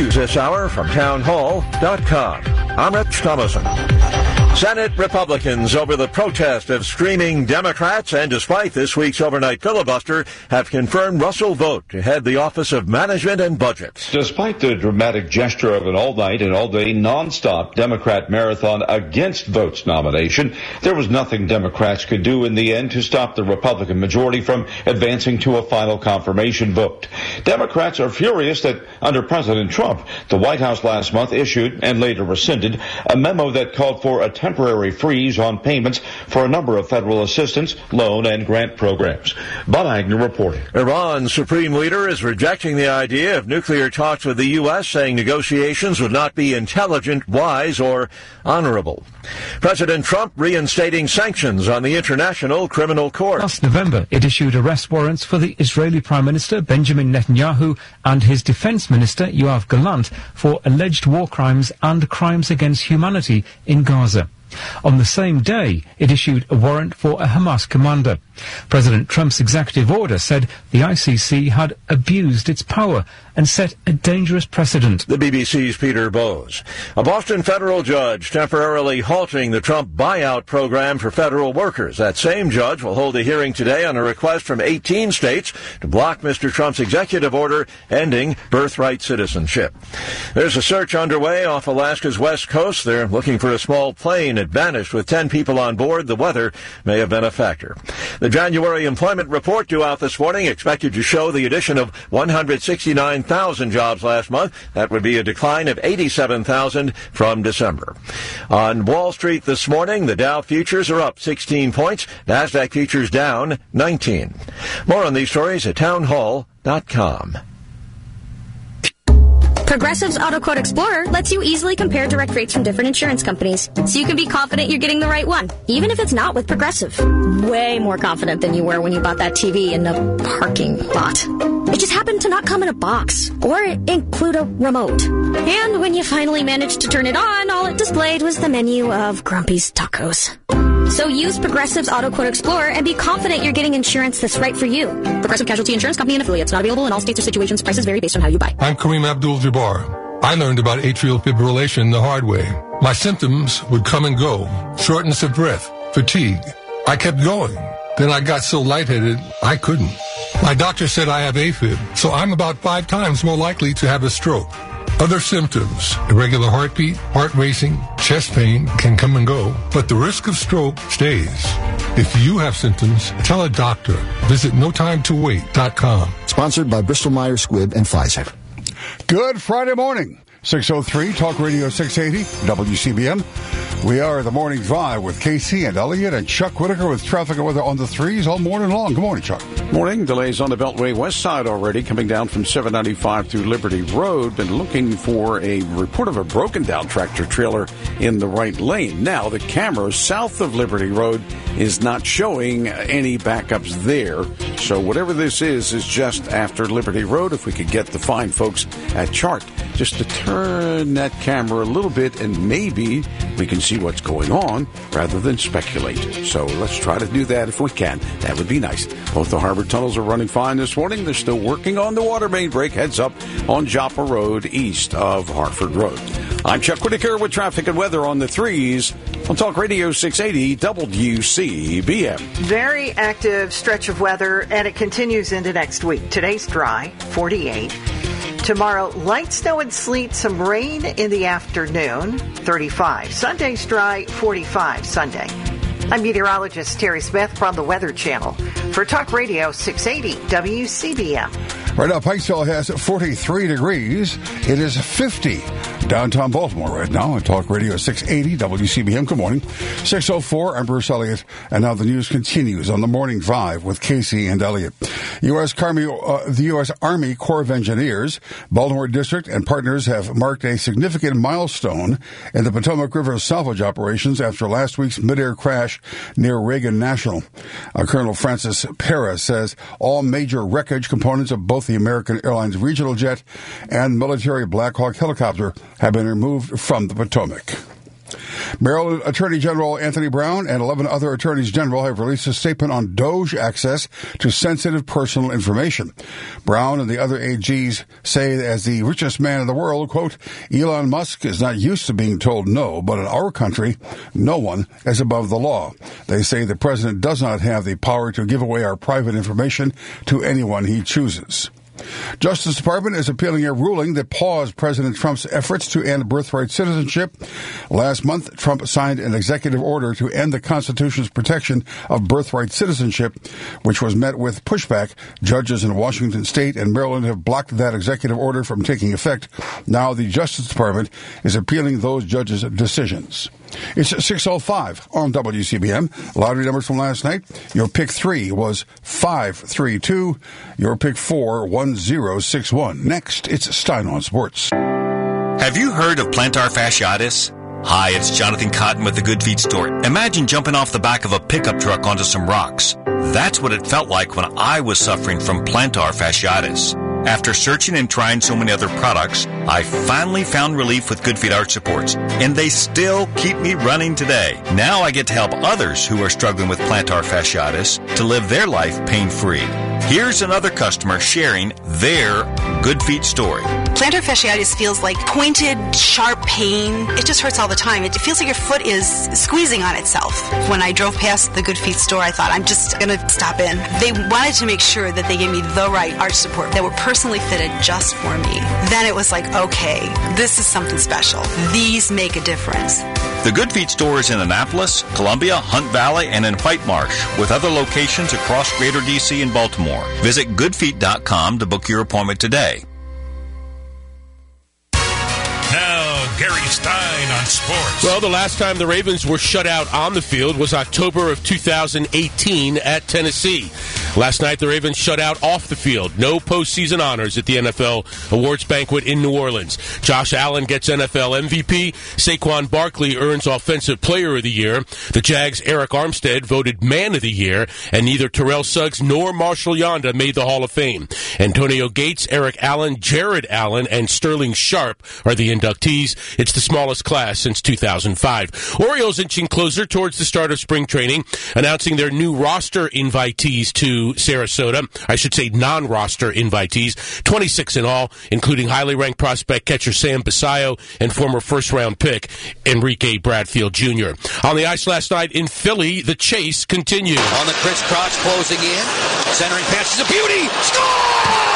News this hour from townhall.com. I'm Rich Thomason. Senate Republicans over the protest of screaming Democrats and despite this week's overnight filibuster have confirmed Russell Vought to head the Office of Management and Budget. Despite the dramatic gesture of an all-night and all-day non-stop Democrat marathon against Vought's nomination, there was nothing Democrats could do in the end to stop the Republican majority from advancing to a final confirmation vote. Democrats are furious that under President Trump, the White House last month issued and later rescinded a memo that called for a temporary freeze on payments for a number of federal assistance, loan, and grant programs. Bud Agnew reporting. Iran's supreme leader is rejecting the idea of nuclear talks with the U.S., saying negotiations would not be intelligent, wise, or honorable. President Trump reinstating sanctions on the International Criminal Court. Last November, it issued arrest warrants for the Israeli Prime Minister Benjamin Netanyahu and his Defense Minister Yoav Gallant for alleged war crimes and crimes against humanity in Gaza. On the same day, it issued a warrant for a Hamas commander. President Trump's executive order said the ICC had abused its power and set a dangerous precedent. The BBC's Peter Bowes. A Boston federal judge temporarily halting the Trump buyout program for federal workers. That same judge will hold a hearing today on a request from 18 states to block Mr. Trump's executive order ending birthright citizenship. There's a search underway off Alaska's west coast. They're looking for a small plane that vanished with 10 people on board. The weather may have been a factor. The January employment report due out this morning expected to show the addition of 169,000 jobs last month. That would be a decline of 87,000 from December. On Wall Street this morning, the Dow futures are up 16 points. NASDAQ futures down 19. More on these stories at townhall.com. Progressive's Auto Quote Explorer lets you easily compare direct rates from different insurance companies, so you can be confident you're getting the right one, even if it's not with Progressive. Way more confident than you were when you bought that TV in the parking lot. It just happened to not come in a box or include a remote. And when you finally managed to turn it on, all it displayed was the menu of Grumpy's Tacos. So use Progressive's Auto Quote Explorer and be confident you're getting insurance that's right for you. Progressive Casualty Insurance Company and affiliates. Not available in all states or situations. Prices vary based on how you buy. I'm Kareem Abdul-Jabbar. I learned about atrial fibrillation the hard way. My symptoms would come and go. Shortness of breath, fatigue. I kept going. Then I got so lightheaded, I couldn't. My doctor said I have AFib, so I'm about 5 times more likely to have a stroke. Other symptoms, irregular heartbeat, heart racing, chest pain can come and go, but the risk of stroke stays. If you have symptoms, tell a doctor. Visit NoTimeToWait.com. Sponsored by Bristol-Myers Squibb and Pfizer. Good Friday morning. 6:03, Talk Radio 680, WCBM. We are the Morning Drive with Casey and Elliott and Chuck Whitaker with traffic and weather on the threes all morning long. Good morning, Chuck. Morning. Delays on the Beltway west side already coming down from 795 through Liberty Road. Been looking for a report of a broken down tractor trailer in the right lane. Now, the camera south of Liberty Road is not showing any backups there. So whatever this is just after Liberty Road. If we could get the fine folks at Chart just to turn that camera a little bit and maybe we can see what's going on rather than speculate. So let's try to do that if we can. That would be nice. Both the harbor tunnels are running fine this morning. They're still working on the water main break. Heads up on Joppa Road east of Hartford Road. I'm Chuck Whitaker with traffic and weather on the threes on Talk Radio 680 WCBM. Very active stretch of weather, and it continues into next week. Today's dry, 48. Tomorrow, light snow and sleet, some rain in the afternoon, 35. Sunday's dry, 45 Sunday. I'm meteorologist Terry Smith from the Weather Channel for Talk Radio 680 WCBM. Right now, Pikesville has 43 degrees. It is 50 downtown Baltimore right now on Talk Radio 680 WCBM. Good morning. 6:04, I'm Bruce Elliott, and now the news continues on the Morning Drive with Casey and Elliott. The U.S. Army Corps of Engineers, Baltimore District, and partners have marked a significant milestone in the Potomac River salvage operations after last week's midair crash near Reagan National. Colonel Francis Pera says all major wreckage components of both the American Airlines regional jet and military Black Hawk helicopter have been removed from the Potomac. Maryland Attorney General Anthony Brown and 11 other attorneys general have released a statement on DOJ access to sensitive personal information. Brown and the other AGs say that as the richest man in the world, quote, Elon Musk is not used to being told no, but in our country, no one is above the law. They say the president does not have the power to give away our private information to anyone he chooses. Justice Department is appealing a ruling that paused President Trump's efforts to end birthright citizenship. Last month, Trump signed an executive order to end the Constitution's protection of birthright citizenship, which was met with pushback. Judges in Washington State and Maryland have blocked that executive order from taking effect. Now the Justice Department is appealing those judges' decisions. It's 6:05 on WCBM. Lottery numbers from last night. Your pick 3 was 532. Your pick 4, 1061. Next, it's Stein on Sports. Have you heard of plantar fasciitis? Hi, it's Jonathan Cotton with the Good Feet store. Imagine jumping off the back of a pickup truck onto some rocks. That's what it felt like when I was suffering from plantar fasciitis. After searching and trying so many other products, I finally found relief with Good Feet Arch Supports, and they still keep me running today. Now I get to help others who are struggling with plantar fasciitis to live their life pain-free. Here's another customer sharing their Good Feet story. Plantar fasciitis feels like pointed, sharp pain. It just hurts all the time. It feels like your foot is squeezing on itself. When I drove past the Good Feet store, I thought, I'm just going to stop in. They wanted to make sure that they gave me the right arch support that were personally fitted just for me. Then it was like, okay, this is something special. These make a difference. The Good Feet store is in Annapolis, Columbia, Hunt Valley, and in White Marsh, with other locations across Greater D.C. and Baltimore. Visit goodfeet.com to book your appointment today. Now, Gary Stein on sports. Well, the last time the Ravens were shut out on the field was October of 2018 at Tennessee. Last night, the Ravens shut out off the field. No postseason honors at the NFL Awards Banquet in New Orleans. Josh Allen gets NFL MVP. Saquon Barkley earns Offensive Player of the Year. The Jags' Eric Armstead voted Man of the Year, and neither Terrell Suggs nor Marshall Yanda made the Hall of Fame. Antonio Gates, Eric Allen, Jared Allen, and Sterling Sharp are the inductees. It's the smallest class since 2005. Orioles inching closer towards the start of spring training, announcing their new roster invitees to Sarasota. I should say non-roster invitees. 26 in all, including highly ranked prospect catcher Sam Basayo and former first-round pick Enrique Bradfield Jr. On the ice last night in Philly, the chase continued. On the crisscross, closing in. Centering pass is a beauty. Score!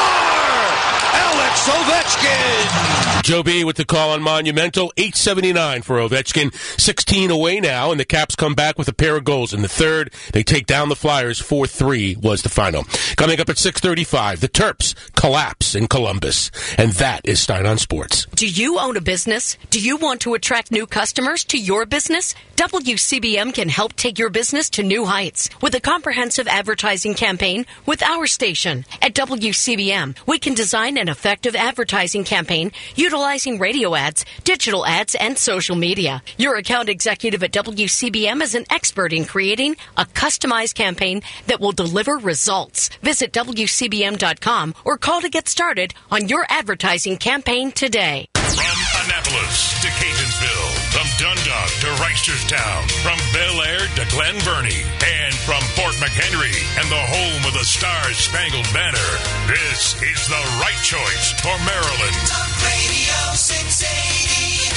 Alex Ovechkin! Joe B with the call on Monumental. 8:79 for Ovechkin. 16 away now, and the Caps come back with a pair of goals in the third. They take down the Flyers. 4-3 was the final. Coming up at 6:35, the Terps collapse in Columbus. And that is Stein on Sports. Do you own a business? Do you want to attract new customers to your business? WCBM can help take your business to new heights with a comprehensive advertising campaign with our station. At WCBM, we can design an effective advertising campaign utilizing radio ads, digital ads, and social media. Your account executive at WCBM is an expert in creating a customized campaign that will deliver results. Visit WCBM.com or call to get started on your advertising campaign today. From Annapolis to Catonsville, from Dundalk to Reisterstown, from Bel Air to Glen Burnie, and from Fort McHenry and the home of the Star-Spangled Banner, this is the right choice for Maryland. Talk Radio 680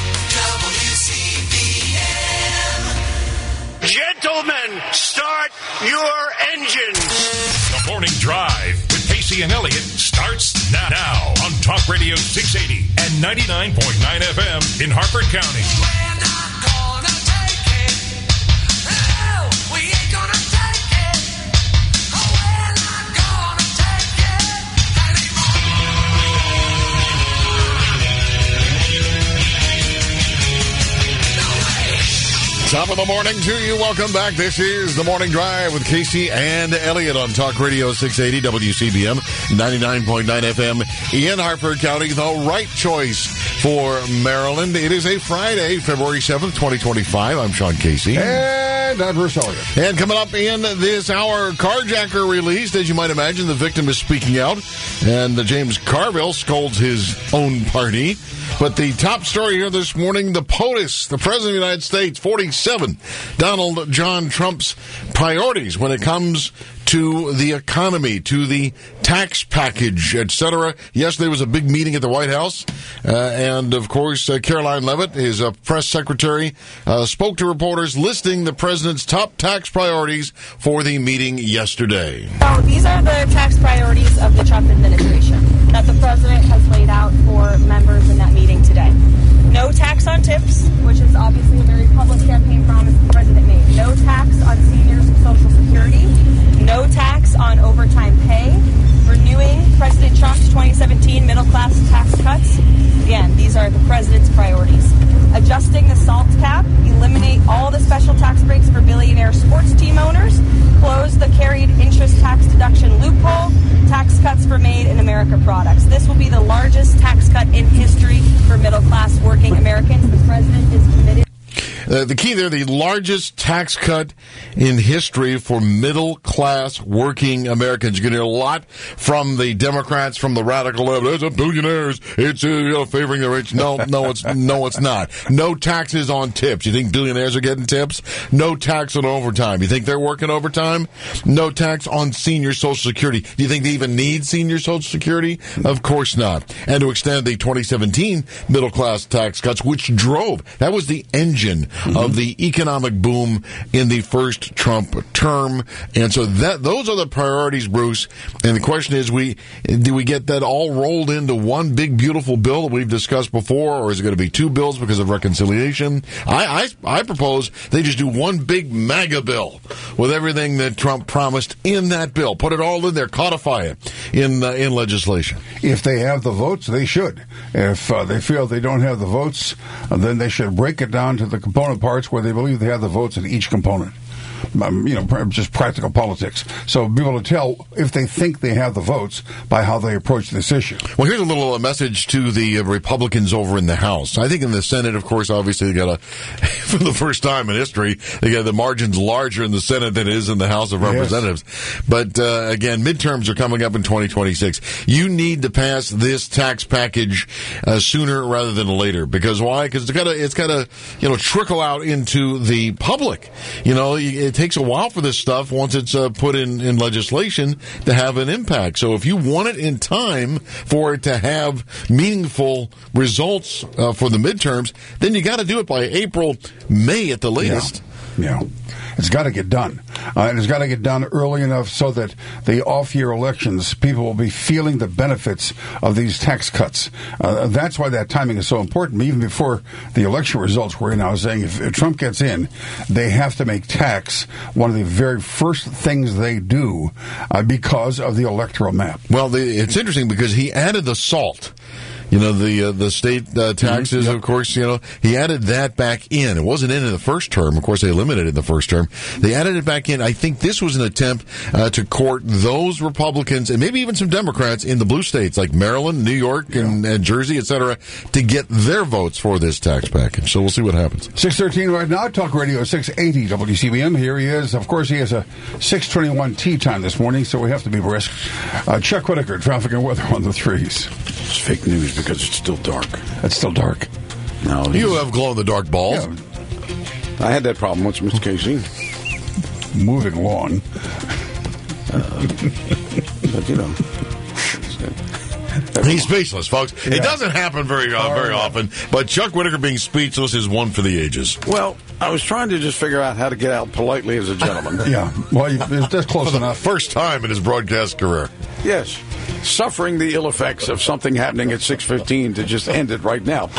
WCBM. Gentlemen, start your engines. The Morning Drive with Casey and Elliott starts now on Talk Radio 680 and 99.9 FM in Harford County. We're not gonna take it. No, we ain't gonna take it. Oh, we're not gonna take it anymore. Top of the morning to you. Welcome back. This is the Morning Drive with Casey and Elliott on Talk Radio 680 WCBM 99.9 FM in Harford County. The right choice for Maryland. It is a Friday, February 7th, 2025. I'm Sean Casey. And And I'm Bruce Elliott. And coming up in this hour, carjacker released. As you might imagine, the victim is speaking out, and James Carville scolds his own party. But the top story here this morning, the POTUS, the President of the United States, 47, Donald John Trump's priorities when it comes to the economy, to the tax package, etc. Yesterday was a big meeting at the White House, and of course, Caroline Leavitt, his press secretary, spoke to reporters listing the president's top tax priorities for the meeting yesterday. So these are the tax priorities of the Trump administration that the president has laid out for members in that meeting today. No tax on tips, which is obviously a very public campaign promise the president made. No tax on seniors' Social Security. No tax on overtime pay. Renewing President Trump's 2017 middle-class tax cuts. Again, these are the president's priorities. Adjusting the SALT cap. Eliminate all the special tax breaks for billionaire sports team owners. Close the carried interest tax deduction loophole. Tax cuts for Made in America products. This will be the largest tax cut in history for middle-class working Americans. The president is committed. The key there, the largest tax cut in history for middle-class working Americans. You're going to hear a lot from the Democrats, from the radical left. It's a billionaires. It's favoring the rich. No, it's not. No taxes on tips. You think billionaires are getting tips? No tax on overtime. You think they're working overtime? No tax on senior Social Security. Do you think they even need senior Social Security? Of course not. And to extend the 2017 middle-class tax cuts, which that was the engine of the economic boom in the first Trump term. And so those are the priorities, Bruce. And the question is, do we get that all rolled into one big, beautiful bill that we've discussed before, or is it going to be two bills because of reconciliation? I propose they just do one big MAGA bill with everything that Trump promised in that bill. Put it all in there, codify it in legislation. If they have the votes, they should. If they feel they don't have the votes, then they should break it down to the component parts where they believe they have the votes in each component. Just practical politics. So be able to tell if they think they have the votes by how they approach this issue. Well, here's a little message to the Republicans over in the House. I think in the Senate, of course, obviously they got for the first time in history, they got the margins larger in the Senate than it is in the House of Representatives. Yes. But again, midterms are coming up in 2026. You need to pass this tax package sooner rather than later. Because why? Because it's got to trickle out into the public. It takes a while for this stuff, once it's put in legislation, to have an impact. So if you want it in time for it to have meaningful results for the midterms, then you got to do it by April, May at the latest. Yeah. It's got to get done. And it's got to get done early enough so that the off-year elections, people will be feeling the benefits of these tax cuts. That's why that timing is so important. Even before the election results were in, I was saying if Trump gets in, they have to make tax one of the very first things they do because of the electoral map. Well, it's interesting because he added the SALT. The state taxes, of course, he added that back in. It wasn't in the first term. Of course, they eliminated it in the first term. They added it back in. I think this was an attempt to court those Republicans and maybe even some Democrats in the blue states like Maryland, New York, and Jersey, et cetera, to get their votes for this tax package. So we'll see what happens. 6:13 right now, Talk Radio 680 WCBM. Here he is. Of course, he has a 6:21 tea time this morning, so we have to be brisk. Chuck Whitaker, traffic and weather on the threes. It's fake news because it's still dark. It's still dark. No, you have glow-in-the-dark balls. Yeah. I had that problem once, Mr. Casey. Moving along. But, he's speechless, folks. Yeah. It doesn't happen very often, but Chuck Whitaker being speechless is one for the ages. Well, I was trying to just figure out how to get out politely as a gentleman. Yeah, well, that's close enough. First time in his broadcast career. Yes. Suffering the ill effects of something happening at 6:15 to just end it right now.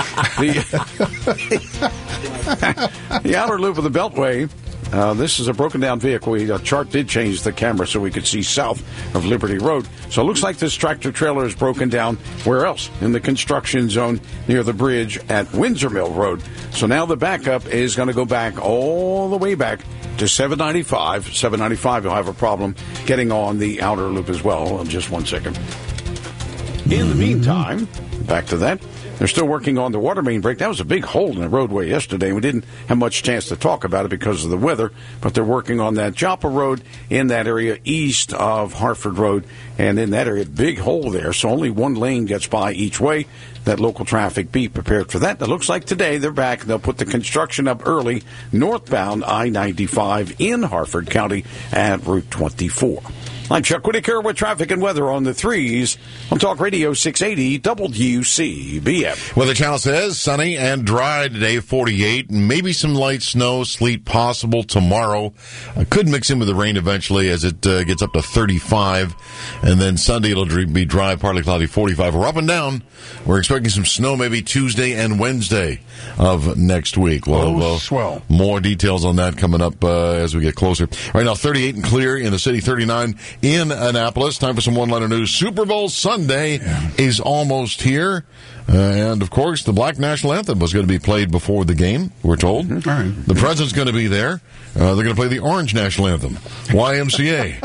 The outer loop of the Beltway. This is a broken down vehicle. A chart did change the camera so we could see south of Liberty Road. So it looks like this tractor trailer is broken down. Where else? In the construction zone near the bridge at Windsor Mill Road. So now the backup is going to go back all the way back to 795. 795, you'll have a problem getting on the outer loop as well. Just one second. In the meantime, back to that. They're still working on the water main break. That was a big hole in the roadway yesterday. We didn't have much chance to talk about it because of the weather, but they're working on that Joppa Road in that area east of Hartford Road. And in that area, big hole there, so only one lane gets by each way. That local traffic, be prepared for that. It looks like today they're back. They'll put the construction up early northbound I-95 in Hartford County at Route 24. I'm Chuck Whitaker with traffic and weather on the 3s on Talk Radio 680 WCBM. Weather Channel says sunny and dry today, 48, and maybe some light snow, sleet possible tomorrow. Could mix in with the rain eventually as it gets up to 35, and then Sunday it'll be dry, partly cloudy, 45. We're up and down. We're expecting some snow maybe Tuesday and Wednesday of next week. Swell. More details on that coming up as we get closer. Right now, 38 and clear in the city, 39 in Annapolis. Time for some one-liner news. Super Bowl Sunday is almost here. And, of course, the Black National Anthem was going to be played before the game, we're told. Mm-hmm. The President's going to be there. They're going to play the Orange National Anthem. YMCA.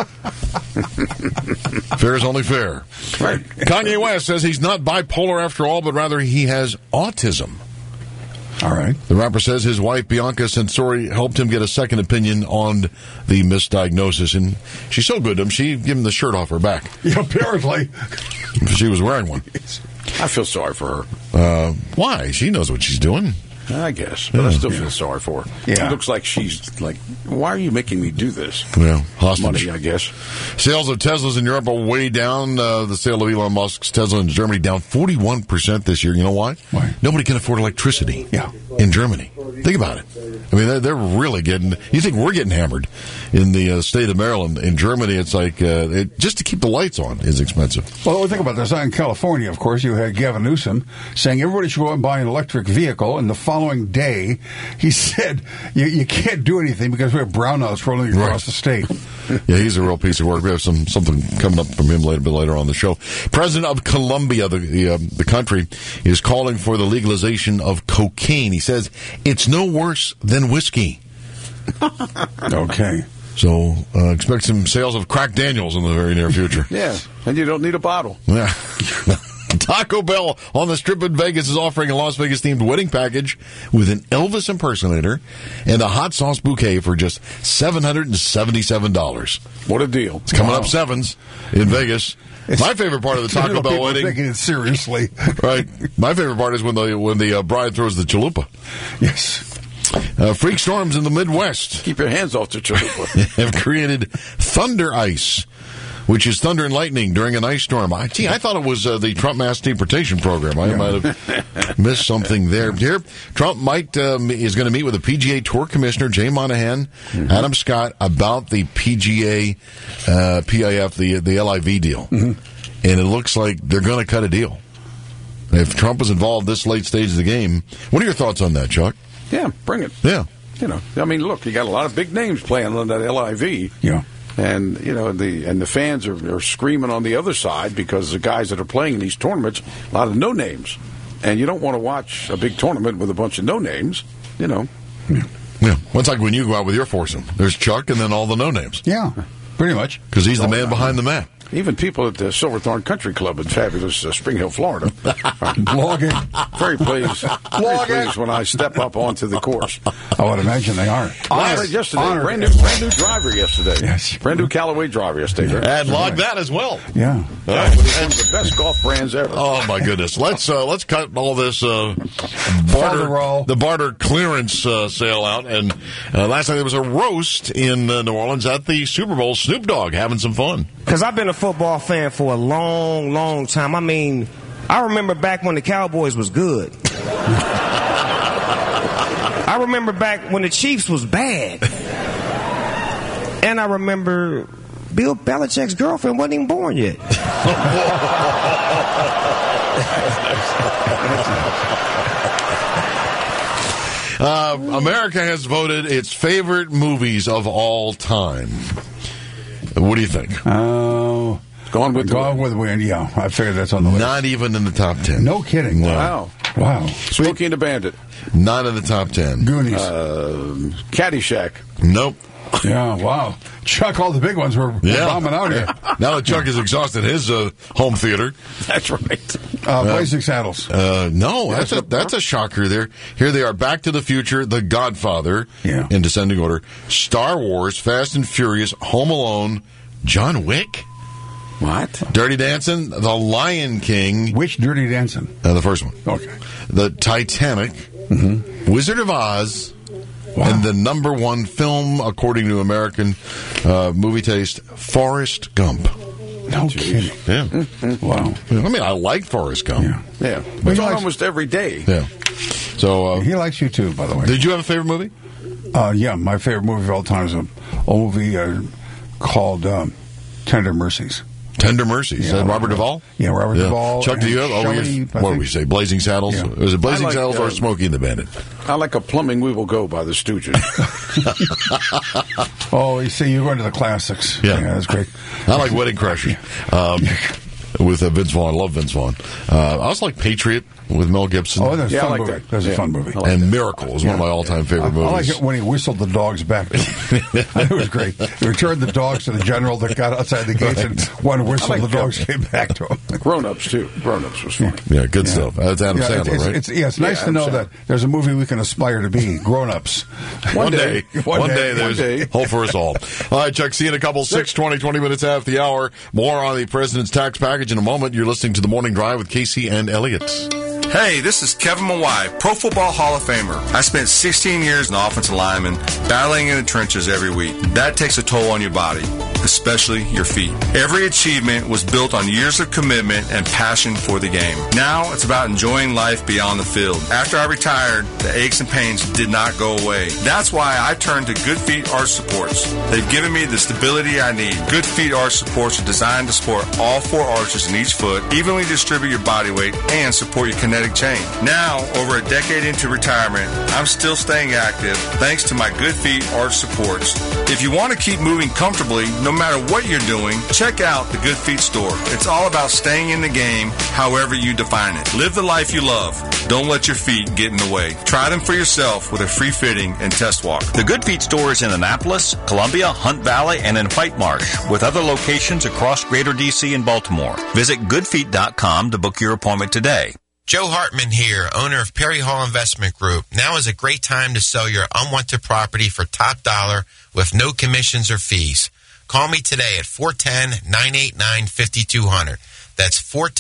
Fair is only fair. Right. Kanye West says he's not bipolar after all, but rather he has autism. All right. The rapper says his wife, Bianca Censori, helped him get a second opinion on the misdiagnosis. And she's so good to him, she gave him the shirt off her back. Yeah, apparently. She was wearing one. I feel sorry for her. Why? She knows what she's doing. I guess, but I still feel sorry for her. Yeah. It looks like she's like, why are you making me do this? Yeah, hostage. Money, I guess. Sales of Teslas in Europe are way down. The sale of Elon Musk's Tesla in Germany down 41% this year. You know why? Why? Nobody can afford electricity in Germany. Think about it. I mean, they're really getting... You think we're getting hammered in the state of Maryland. In Germany, it's like... just to keep the lights on is expensive. Well, think about this. In California, of course, you had Gavin Newsom saying everybody should go out and buy an electric vehicle. And the following day, he said, you can't do anything because we have brownouts rolling across the state. Yeah, he's a real piece of work. We have something coming up from him a bit later on the show. President of Colombia, the country, is calling for the legalization of cocaine. He says it's no worse than whiskey. Okay. So expect some sales of Crack Daniels in the very near future. Yeah, and you don't need a bottle. Yeah. Taco Bell on the Strip in Vegas is offering a Las Vegas-themed wedding package with an Elvis impersonator and a hot sauce bouquet for just $777. What a deal. It's coming up sevens in Vegas. My favorite part of the Taco Bell wedding... taking it seriously. Right. My favorite part is when the bride throws the chalupa. Yes. Freak storms in the Midwest. Keep your hands off the chalupa. Have created thunder ice, which is thunder and lightning during an ice storm. I thought it was the Trump Mass Deportation Program. I might have missed something there. Here, Trump is going to meet with the PGA Tour Commissioner, Jay Monahan, Adam Scott, about the PGA, PIF, the LIV deal. And it looks like they're going to cut a deal. If Trump was involved this late stage of the game, what are your thoughts on that, Chuck? Yeah, bring it. Yeah. You know, I mean, look, you got a lot of big names playing on that LIV. Yeah. And, you know, the fans are screaming on the other side because the guys that are playing in these tournaments, a lot of no-names. And you don't want to watch a big tournament with a bunch of no-names, you know. Yeah. Well, it's like when you go out with your foursome. There's Chuck and then all the no-names. Yeah, pretty much. Because he's the man behind the map. Even people at the Silverthorne Country Club in fabulous Spring Hill, Florida, are very pleased when I step up onto the course. I would imagine they are. Yesterday, brand new driver yesterday. Yes. Brand new Callaway driver yesterday. And log that as well. Yeah. One of the best golf brands ever. Oh my goodness! Let's cut all this barter clearance sale out. And last night there was a roast in New Orleans at the Super Bowl. Snoop Dogg having some fun. Because I've been a football fan for a long, long time. I mean, I remember back when the Cowboys was good. I remember back when the Chiefs was bad. And I remember Bill Belichick's girlfriend wasn't even born yet. America has voted its favorite movies of all time. What do you think? Gone with the Wind. Yeah, I figured that's on the list. Not even in the top 10. No kidding. Wow. Smokey and the Bandit. Not in the top 10. Goonies. Caddyshack. Nope. Yeah, wow. Chuck, all the big ones were bombing out here. Now that Chuck has exhausted his home theater. That's right. Blazing Saddles. No, that's a shocker there. Here they are, Back to the Future, The Godfather, in descending order, Star Wars, Fast and Furious, Home Alone, John Wick. What? Dirty Dancing, The Lion King. Which Dirty Dancing? The first one. Okay. The Titanic, Wizard of Oz, and the number one film, according to American movie taste, Forrest Gump. No kidding. Yeah. Wow. I mean, I like Forrest Gump. Yeah. It's on almost every day. Yeah. So he likes you too, by the way. Did you have a favorite movie? Yeah, my favorite movie of all time is a movie called Tender Mercies. Tender Mercies. Yeah, Robert Duvall? Yeah, Robert Duvall. Chuck, do you have? What do we say? Blazing Saddles? Yeah. Was it Blazing I like, Saddles or Smokey and the Bandit? I like A Plumbing We Will Go by the Stooges. Oh, you see, you're going to the classics. Yeah, that's great. I like Wedding Crashers with Vince Vaughn. I love Vince Vaughn. I also like Patriot with Mel Gibson. Oh, that's a fun movie. That's a fun movie. And Miracle is one of my all-time favorite movies. I like it when he whistled the dogs back to him. It was great. He returned the dogs to the general that got outside the gates, and one whistle, the dogs came back to him. Grown-Ups, too. Grown-Ups was funny. Yeah, good stuff. That's Adam Sandler, right? It's nice to know that there's a movie we can aspire to be, Grown-Ups. One day there's hope for us all. All right, Chuck, see you in a couple. 20 minutes after the hour. More on the President's tax package in a moment. You're listening to The Morning Drive with Casey and Elliott. Hey, this is Kevin Mawai, Pro Football Hall of Famer. I spent 16 years in offensive lineman, battling in the trenches every week. That takes a toll on your body, especially your feet. Every achievement was built on years of commitment and passion for the game. Now it's about enjoying life beyond the field. After I retired, the aches and pains did not go away. That's why I turned to Good Feet Arch Supports. They've given me the stability I need. Good Feet Arch Supports are designed to support all four arches in each foot, evenly distribute your body weight, and support your kinetic chain. Now, over a decade into retirement, I'm still staying active thanks to my Good Feet Arch Supports. If you want to keep moving comfortably, no matter what you're doing, check out the Good Feet store. It's all about staying in the game, however you define it. Live the life you love. Don't let your feet get in the way. Try them for yourself with a free fitting and test walk. The Good Feet store is in Annapolis, Columbia, Hunt Valley, and in White Marsh, with other locations across Greater D.C. and Baltimore. Visit goodfeet.com to book your appointment today. Joe Hartman here, owner of Perry Hall Investment Group. Now is a great time to sell your unwanted property for top dollar with no commissions or fees. Call me today at 410-989-5200. That's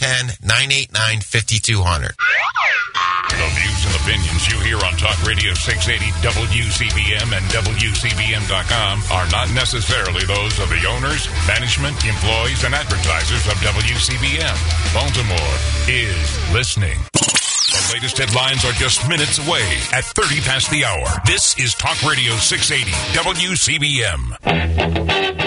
410-989-5200. The views and opinions you hear on Talk Radio 680 WCBM and WCBM.com are not necessarily those of the owners, management, employees, and advertisers of WCBM. Baltimore is listening. The latest headlines are just minutes away at 30 past the hour. This is Talk Radio 680 WCBM.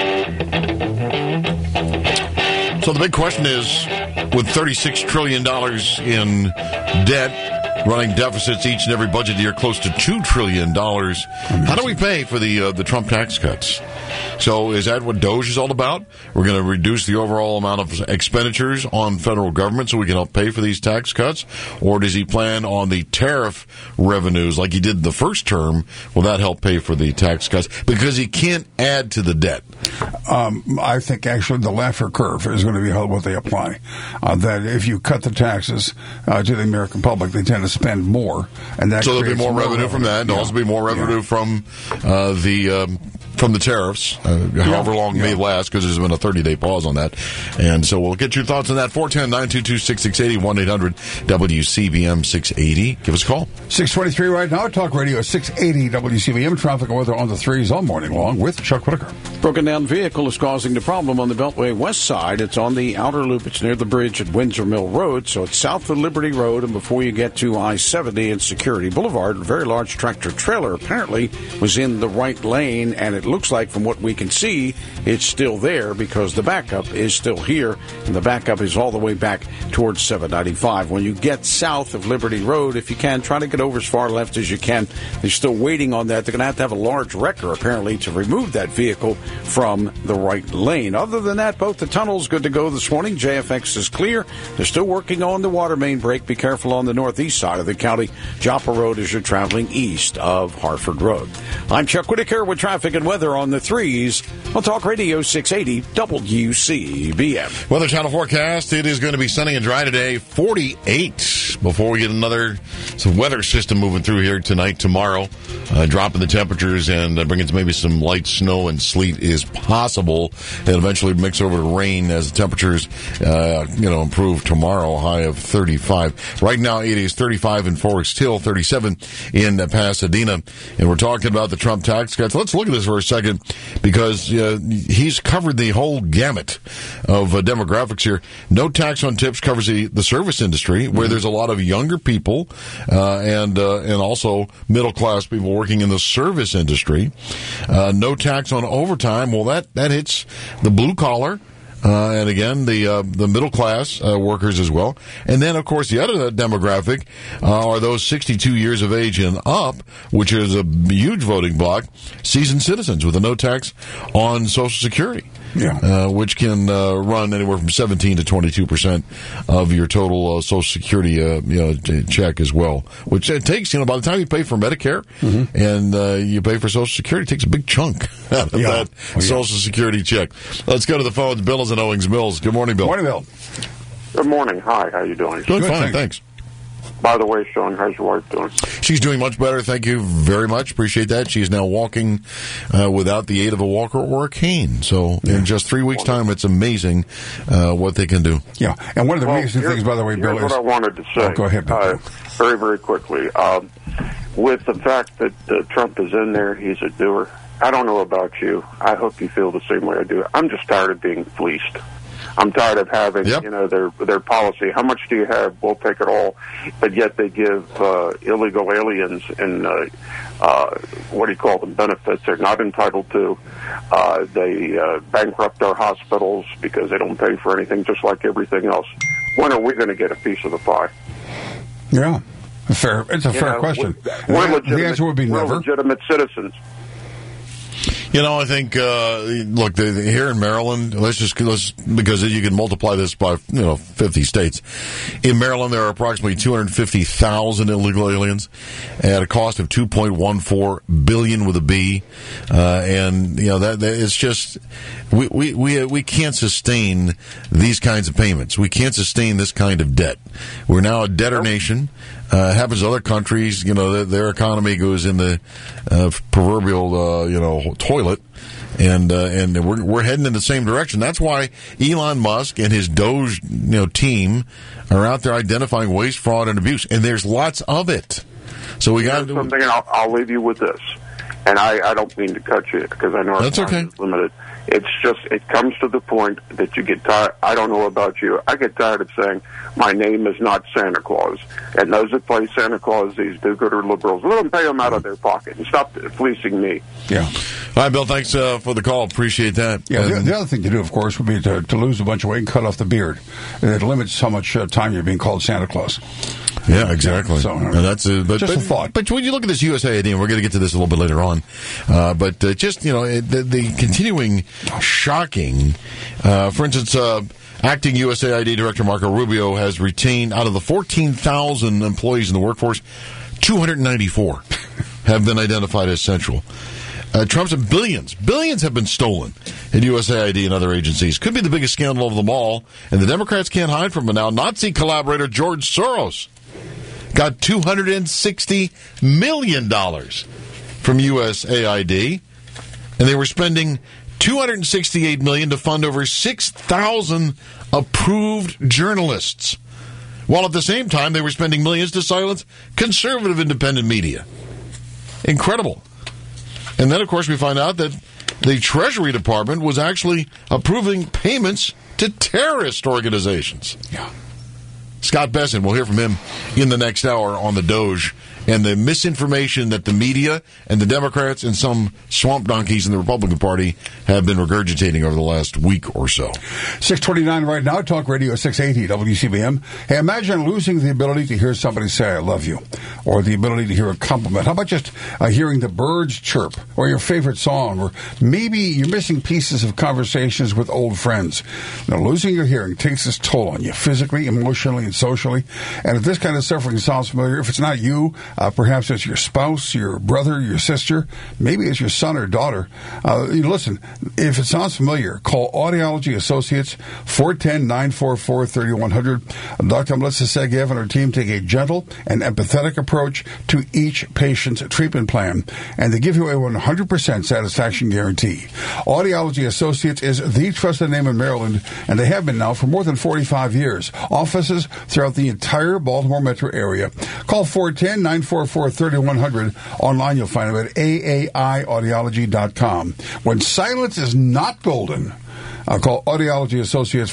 So the big question is, with $36 trillion in debt, running deficits each and every budget year close to $2 trillion, how do we pay for the Trump tax cuts? So is that what DOGE is all about? We're going to reduce the overall amount of expenditures on federal government so we can help pay for these tax cuts? Or does he plan on the tariff revenues like he did the first term? Will that help pay for the tax cuts? Because he can't add to the debt. I think actually the Laffer curve is going to be what they apply. That if you cut the taxes to the American public, they tend to spend more, and that so there'll be more revenue from that, and also be more revenue from the tariffs, however long it may last, because there's been a 30-day pause on that. And so we'll get your thoughts on that. 410-922-6680, 1-800-WCBM-680. Give us a call. 623 right now. Talk Radio 680 WCBM. Traffic and weather on the threes all morning long with Chuck Whitaker. Broken down vehicle is causing the problem on the Beltway West side. It's on the outer loop. It's near the bridge at Windsor Mill Road, so it's south of Liberty Road, and before you get to I-70 and Security Boulevard, a very large tractor trailer apparently was in the right lane, and it looks like from what we can see, it's still there because the backup is still here, and the backup is all the way back towards 795. When you get south of Liberty Road, if you can, try to get over as far left as you can. They're still waiting on that. They're going to have a large wrecker, apparently, to remove that vehicle from the right lane. Other than that, both the tunnels good to go this morning. JFX is clear. They're still working on the water main break. Be careful on the northeast side of the county. Joppa Road as you're traveling east of Harford Road. I'm Chuck Whitaker with traffic and weather. weather on the 3s on Talk Radio 680 WCBM. Weather Channel forecast, it is going to be sunny and dry today, 48 before we get some weather system moving through here tonight, tomorrow. Dropping the temperatures and bringing maybe some light snow and sleet is possible. And eventually mix over to rain as the temperatures, improve tomorrow, high of 35. Right now it is 35 in Forest Hill, 37 in Pasadena. And we're talking about the Trump tax cuts. Let's look at this for a second because he's covered the whole gamut of demographics here. No tax on tips covers the service industry, where there's a lot of younger people and also middle class people working in the service industry. No tax on overtime. Well, that hits the blue collar. And again, the middle class workers as well. And then, of course, the other demographic are those 62 years of age and up, which is a huge voting bloc, seasoned citizens with a no tax on Social Security. Yeah. Which can run anywhere from 17 to 22% of your total Social Security check as well. Which it takes, by the time you pay for Medicare and you pay for Social Security, it takes a big chunk out of that Social Security check. Let's go to the phones. Bill is in Owings Mills. Good morning, Bill. Morning, Bill. Good morning. Hi, how you doing? Good, fine, thanks. By the way, Sean, how's your wife doing? She's doing much better. Thank you very much. Appreciate that. She's now walking without the aid of a walker or a cane. So in just 3 weeks' time, it's amazing what they can do. Yeah, and one of the amazing things, by the way, Bill, here's what I wanted to say. Go ahead, Bill. Very, very quickly. With the fact that Trump is in there, he's a doer. I don't know about you. I hope you feel the same way I do. I'm just tired of being fleeced. I'm tired of having, their policy. How much do you have? We'll take it all. But yet they give illegal aliens and what do you call them, benefits they're not entitled to. They bankrupt our hospitals because they don't pay for anything, just like everything else. When are we going to get a piece of the pie? Yeah, fair. It's a fair question. The answer would be never. We're legitimate citizens. I think, look, here in Maryland, because you can multiply this by, 50 states. In Maryland, there are approximately 250,000 illegal aliens at a cost of $2.14 billion with a B. And that it's just, we can't sustain these kinds of payments. We can't sustain this kind of debt. We're now a debtor nation. Happens to other countries, their economy goes in the proverbial, toilet, and we're heading in the same direction. That's why Elon Musk and his Doge, team are out there identifying waste, fraud, and abuse, and there's lots of it. So we got something. I'll leave you with this, and I don't mean to cut you because I know our time is limited. It's just, it comes to the point that you get tired. I don't know about you. I get tired of saying, my name is not Santa Claus. And those that play Santa Claus, these do-gooder liberals, let them pay them out of their pocket and stop fleecing me. Yeah. All right, Bill, thanks for the call. Appreciate that. Yeah, the other thing to do, of course, would be to lose a bunch of weight and cut off the beard. It limits how much time you're being called Santa Claus. Yeah, exactly. So, that's just a thought. But when you look at this USAID, and we're going to get to this a little bit later on, but just, the continuing shocking, for instance, acting USAID Director Marco Rubio has retained, out of the 14,000 employees in the workforce, 294 have been identified as central. Trump's billions have been stolen in USAID and other agencies. Could be the biggest scandal of them all, and the Democrats can't hide from it now. Nazi collaborator George Soros got $260 million from USAID, and they were spending $268 million to fund over 6,000 approved journalists, while at the same time they were spending millions to silence conservative independent media. Incredible. And then, of course, we find out that the Treasury Department was actually approving payments to terrorist organizations. Yeah. Scott Besson, we'll hear from him in the next hour on the Doge and the misinformation that the media and the Democrats and some swamp donkeys in the Republican Party have been regurgitating over the last week or so. 6:29 right now, Talk Radio 680 WCBM. Hey, imagine losing the ability to hear somebody say, I love you, or the ability to hear a compliment? How about just hearing the birds chirp, or your favorite song, or maybe you're missing pieces of conversations with old friends? Now, losing your hearing takes its toll on you, physically, emotionally, and socially. And if this kind of suffering sounds familiar, if it's not you, perhaps it's your spouse, your brother, your sister, maybe it's your son or daughter. Listen, if it sounds familiar, call Audiology Associates, 410-944-3100. Dr. Melissa Segev and her team take a gentle and empathetic approach to each patient's treatment plan, and they give you a 100% satisfaction guarantee. Audiology Associates is the trusted name in Maryland, and they have been now for more than 45 years. Offices throughout the entire Baltimore metro area. Call 410-944-3100. Online, you'll find them at aaiaudiology.com. When silence is not golden, call Audiology Associates,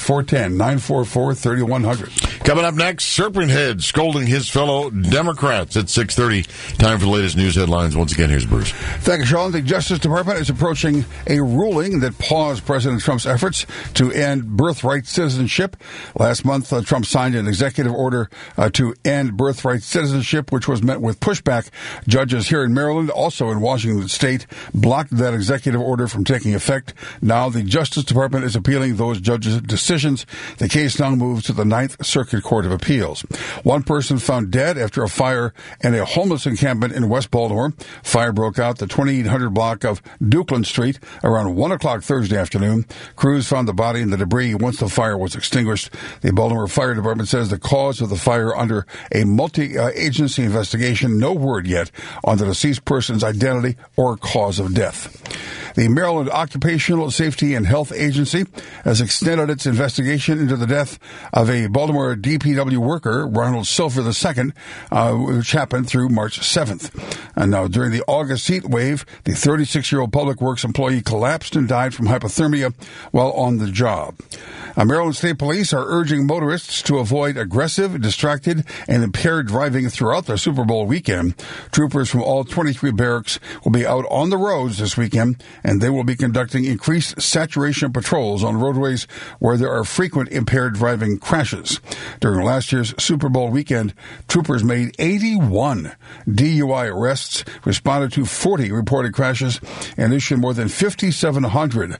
410-944-3100. Coming up next, Serpent Head scolding his fellow Democrats at 6:30. Time for the latest news headlines. Once again, here's Bruce. Thank you, Sean. The Justice Department is approaching a ruling that paused President Trump's efforts to end birthright citizenship. Last month, Trump signed an executive order to end birthright citizenship, which was met with pushback. Judges here in Maryland, also in Washington State, blocked that executive order from taking effect. Now the Justice Department is appealing those judges' decisions. The case now moves to the Ninth Circuit Court of Appeals. One person found dead after a fire in a homeless encampment in West Baltimore. Fire broke out the 2800 block of Dukeland Street around 1 o'clock Thursday afternoon. Crews found the body in the debris once the fire was extinguished. The Baltimore Fire Department says the cause of the fire under a multi-agency investigation. No word yet on the deceased person's identity or cause of death. The Maryland Occupational Safety and Health Agency has extended its investigation into the death of a Baltimore DPW worker, Ronald Silver II, which happened through March 7th. And now, during the August heat wave, the 36-year-old Public Works employee collapsed and died from hypothermia while on the job. Maryland State Police are urging motorists to avoid aggressive, distracted, and impaired driving throughout the Super Bowl weekend. Troopers from all 23 barracks will be out on the roads this weekend, and they will be conducting increased saturation patrols on roadways where there are frequent impaired driving crashes. During last year's Super Bowl weekend, troopers made 81 DUI arrests, responded to 40 reported crashes, and issued more than 5,700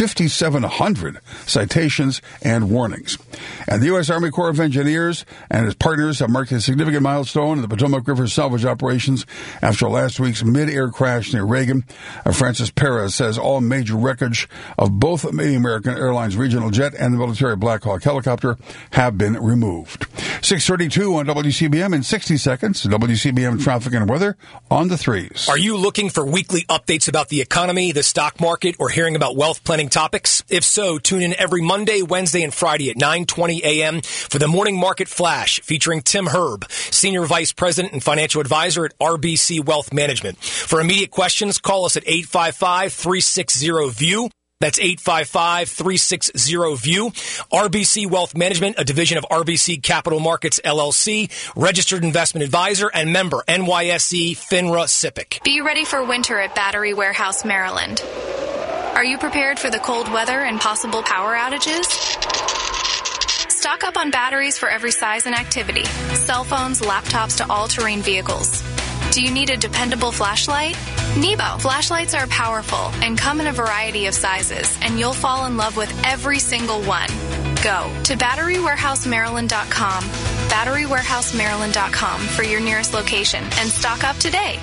citations and warnings. And the U.S. Army Corps of Engineers and its partners have marked a significant milestone in the Potomac River salvage operations after last week's mid-air crash near Reagan. Francis Perez says all major wreckage of both the American Airlines regional jet and the military Black Hawk helicopter have been removed. 6:32 on WCBM in 60 seconds. WCBM traffic and weather on the threes. Are you looking for weekly updates about the economy, the stock market, or hearing about wealth planning topics? If so, tune in every Monday, Wednesday, and Friday at 9:20 a.m. for the Morning Market Flash featuring Tim Herb, Senior Vice President and Financial Advisor at RBC Wealth Management. For immediate questions, call us at 855-360-VIEW. That's 855-360-VIEW. RBC Wealth Management, a division of RBC Capital Markets, LLC, registered investment advisor and member NYSE FINRA SIPC. Be ready for winter at Battery Warehouse, Maryland. Are you prepared for the cold weather and possible power outages? Stock up on batteries for every size and activity. Cell phones, laptops to all-terrain vehicles. Do you need a dependable flashlight? Nebo flashlights are powerful and come in a variety of sizes, and you'll fall in love with every single one. Go to BatteryWarehouseMaryland.com, BatteryWarehouseMaryland.com for your nearest location, and stock up today.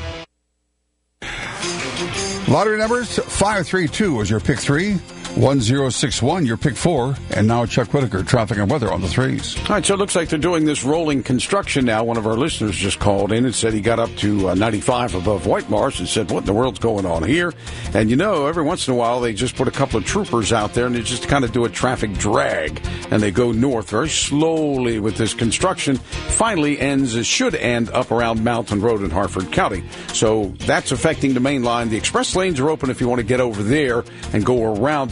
Lottery numbers, 532 is your pick 3. 1061, your pick 4, and now Chuck Whitaker, traffic and weather on the threes. All right, so it looks like they're doing this rolling construction now. One of our listeners just called in and said he got up to 95 above White Marsh and said, what in the world's going on here? And you know, every once in a while they just put a couple of troopers out there and they just kind of do a traffic drag and they go north very slowly with this construction. Finally should end up around Mountain Road in Harford County. So that's affecting the main line. The express lanes are open if you want to get over there and go around it.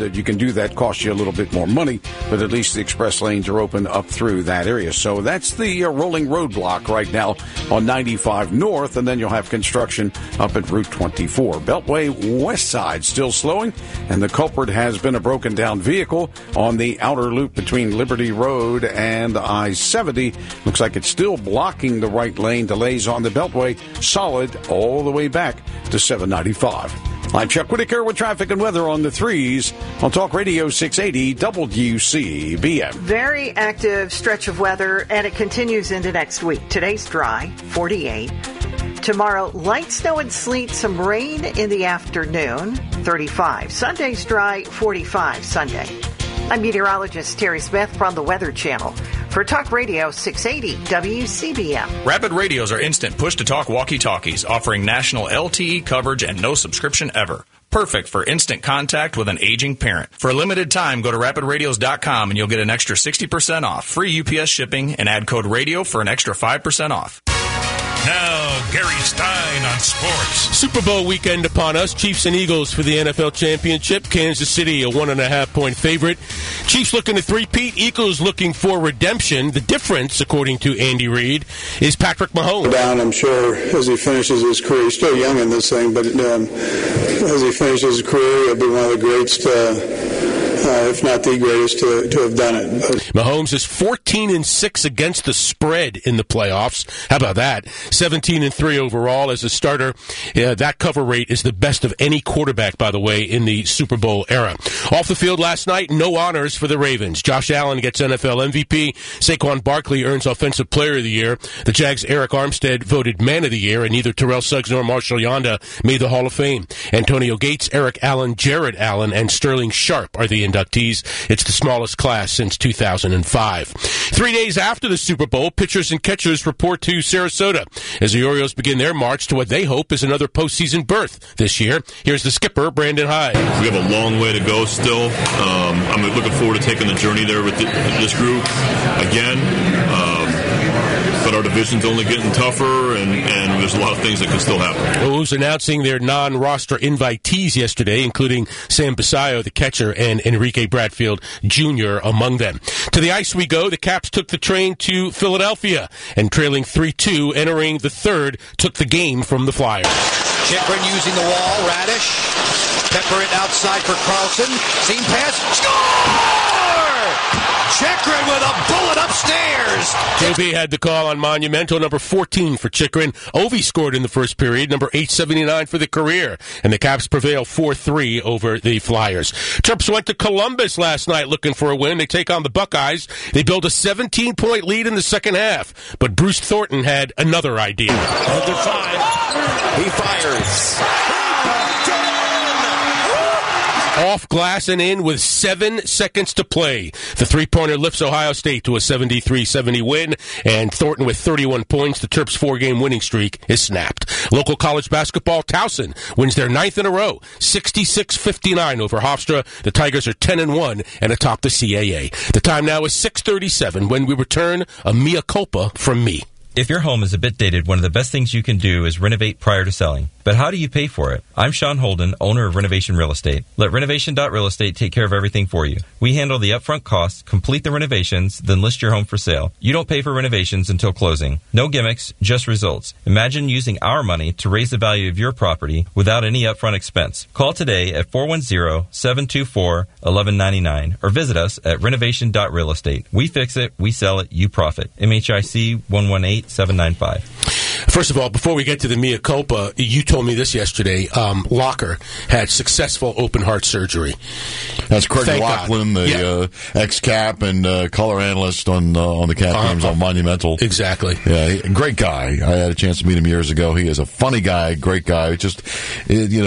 wanted, you can do that. Cost you a little bit more money, but at least the express lanes are open up through that area. So that's the rolling roadblock right now on 95 North, and then you'll have construction up at Route 24. Beltway West Side still slowing, and the culprit has been a broken down vehicle on the outer loop between Liberty Road and I-70. Looks like it's still blocking the right lane. Delays on the Beltway solid all the way back to 795. I'm Chuck Whitaker with traffic and weather on the 3s on Talk Radio 680 WCBM. Very active stretch of weather, and it continues into next week. Today's dry, 48. Tomorrow, light snow and sleet, some rain in the afternoon, 35. Sunday's dry, 45 Sunday. I'm meteorologist Terry Smith from the Weather Channel for Talk Radio 680 WCBM. Rapid radios are instant push-to-talk walkie-talkies, offering national LTE coverage and no subscription ever. Perfect for instant contact with an aging parent. For a limited time, go to rapidradios.com and you'll get an extra 60% off, free UPS shipping, and add code RADIO for an extra 5% off. Now, Gary Stein on sports. Super Bowl weekend upon us. Chiefs and Eagles for the NFL Championship. Kansas City, a 1.5-point favorite. Chiefs looking to three-peat. Eagles looking for redemption. The difference, according to Andy Reid, is Patrick Mahomes. Down, I'm sure, as he finishes his career. He's still young in this thing, but as he finishes his career, he'll be one of the greats if not the greatest to have done it. But Mahomes is 14-6 against the spread in the playoffs. How about that? 17-3 overall as a starter. That cover rate is the best of any quarterback, by the way, in the Super Bowl era. Off the field last night, no honors for the Ravens. Josh Allen gets NFL MVP. Saquon Barkley earns Offensive Player of the Year. The Jags' Eric Armstead voted Man of the Year, and neither Terrell Suggs nor Marshall Yanda made the Hall of Fame. Antonio Gates, Eric Allen, Jared Allen, and Sterling Sharp are the inductees. It's the smallest class since 2005. 3 days after the Super Bowl, pitchers and catchers report to Sarasota as the Orioles begin their march to what they hope is another postseason berth this year. Here's the skipper, Brandon Hyde. We have a long way to go still. I'm looking forward to taking the journey there with this group again. But our division's only getting tougher, and there's a lot of things that can still happen. Those announcing their non-roster invitees yesterday, including Sam Basayo, the catcher, and Enrique Bradfield Jr. among them. To the ice we go. The Caps took the train to Philadelphia, and trailing 3-2, entering the third, took the game from the Flyers. Chychrun using the wall. Radish. Pepper it outside for Carlson. Seam pass. Score! Chychrun with a bullet upstairs. JB had the call on Monumental, number 14 for Chychrun. Ovi scored in the first period, number 879 for the career. And the Caps prevail 4-3 over the Flyers. Terps went to Columbus last night looking for a win. They take on the Buckeyes. They build a 17-point lead in the second half. But Bruce Thornton had another idea. Under 5. He fires. Off glass and in with 7 seconds to play. The three-pointer lifts Ohio State to a 73-70 win, and Thornton with 31 points. The Terps' 4-game winning streak is snapped. Local college basketball, Towson wins their 9th in a row, 66-59 over Hofstra. The Tigers are 10-1 and atop the CAA. The time now is 6:37 when we return a mea culpa from me. If your home is a bit dated, one of the best things you can do is renovate prior to selling. But how do you pay for it? I'm Sean Holden, owner of Renovation Real Estate. Let Renovation.Real Estate take care of everything for you. We handle the upfront costs, complete the renovations, then list your home for sale. You don't pay for renovations until closing. No gimmicks, just results. Imagine using our money to raise the value of your property without any upfront expense. Call today at 410-724-1199 or visit us at Renovation.Real Estate. We fix it, we sell it, you profit. MHIC 118795. First of all, before we get to the mea culpa, you told me this yesterday. Locker had successful open heart surgery. That's Craig McLaughlin, the ex-Cap and color analyst on the Cap games on Monumental. Exactly. Yeah, great guy. I had a chance to meet him years ago. He is a funny guy, great guy. Just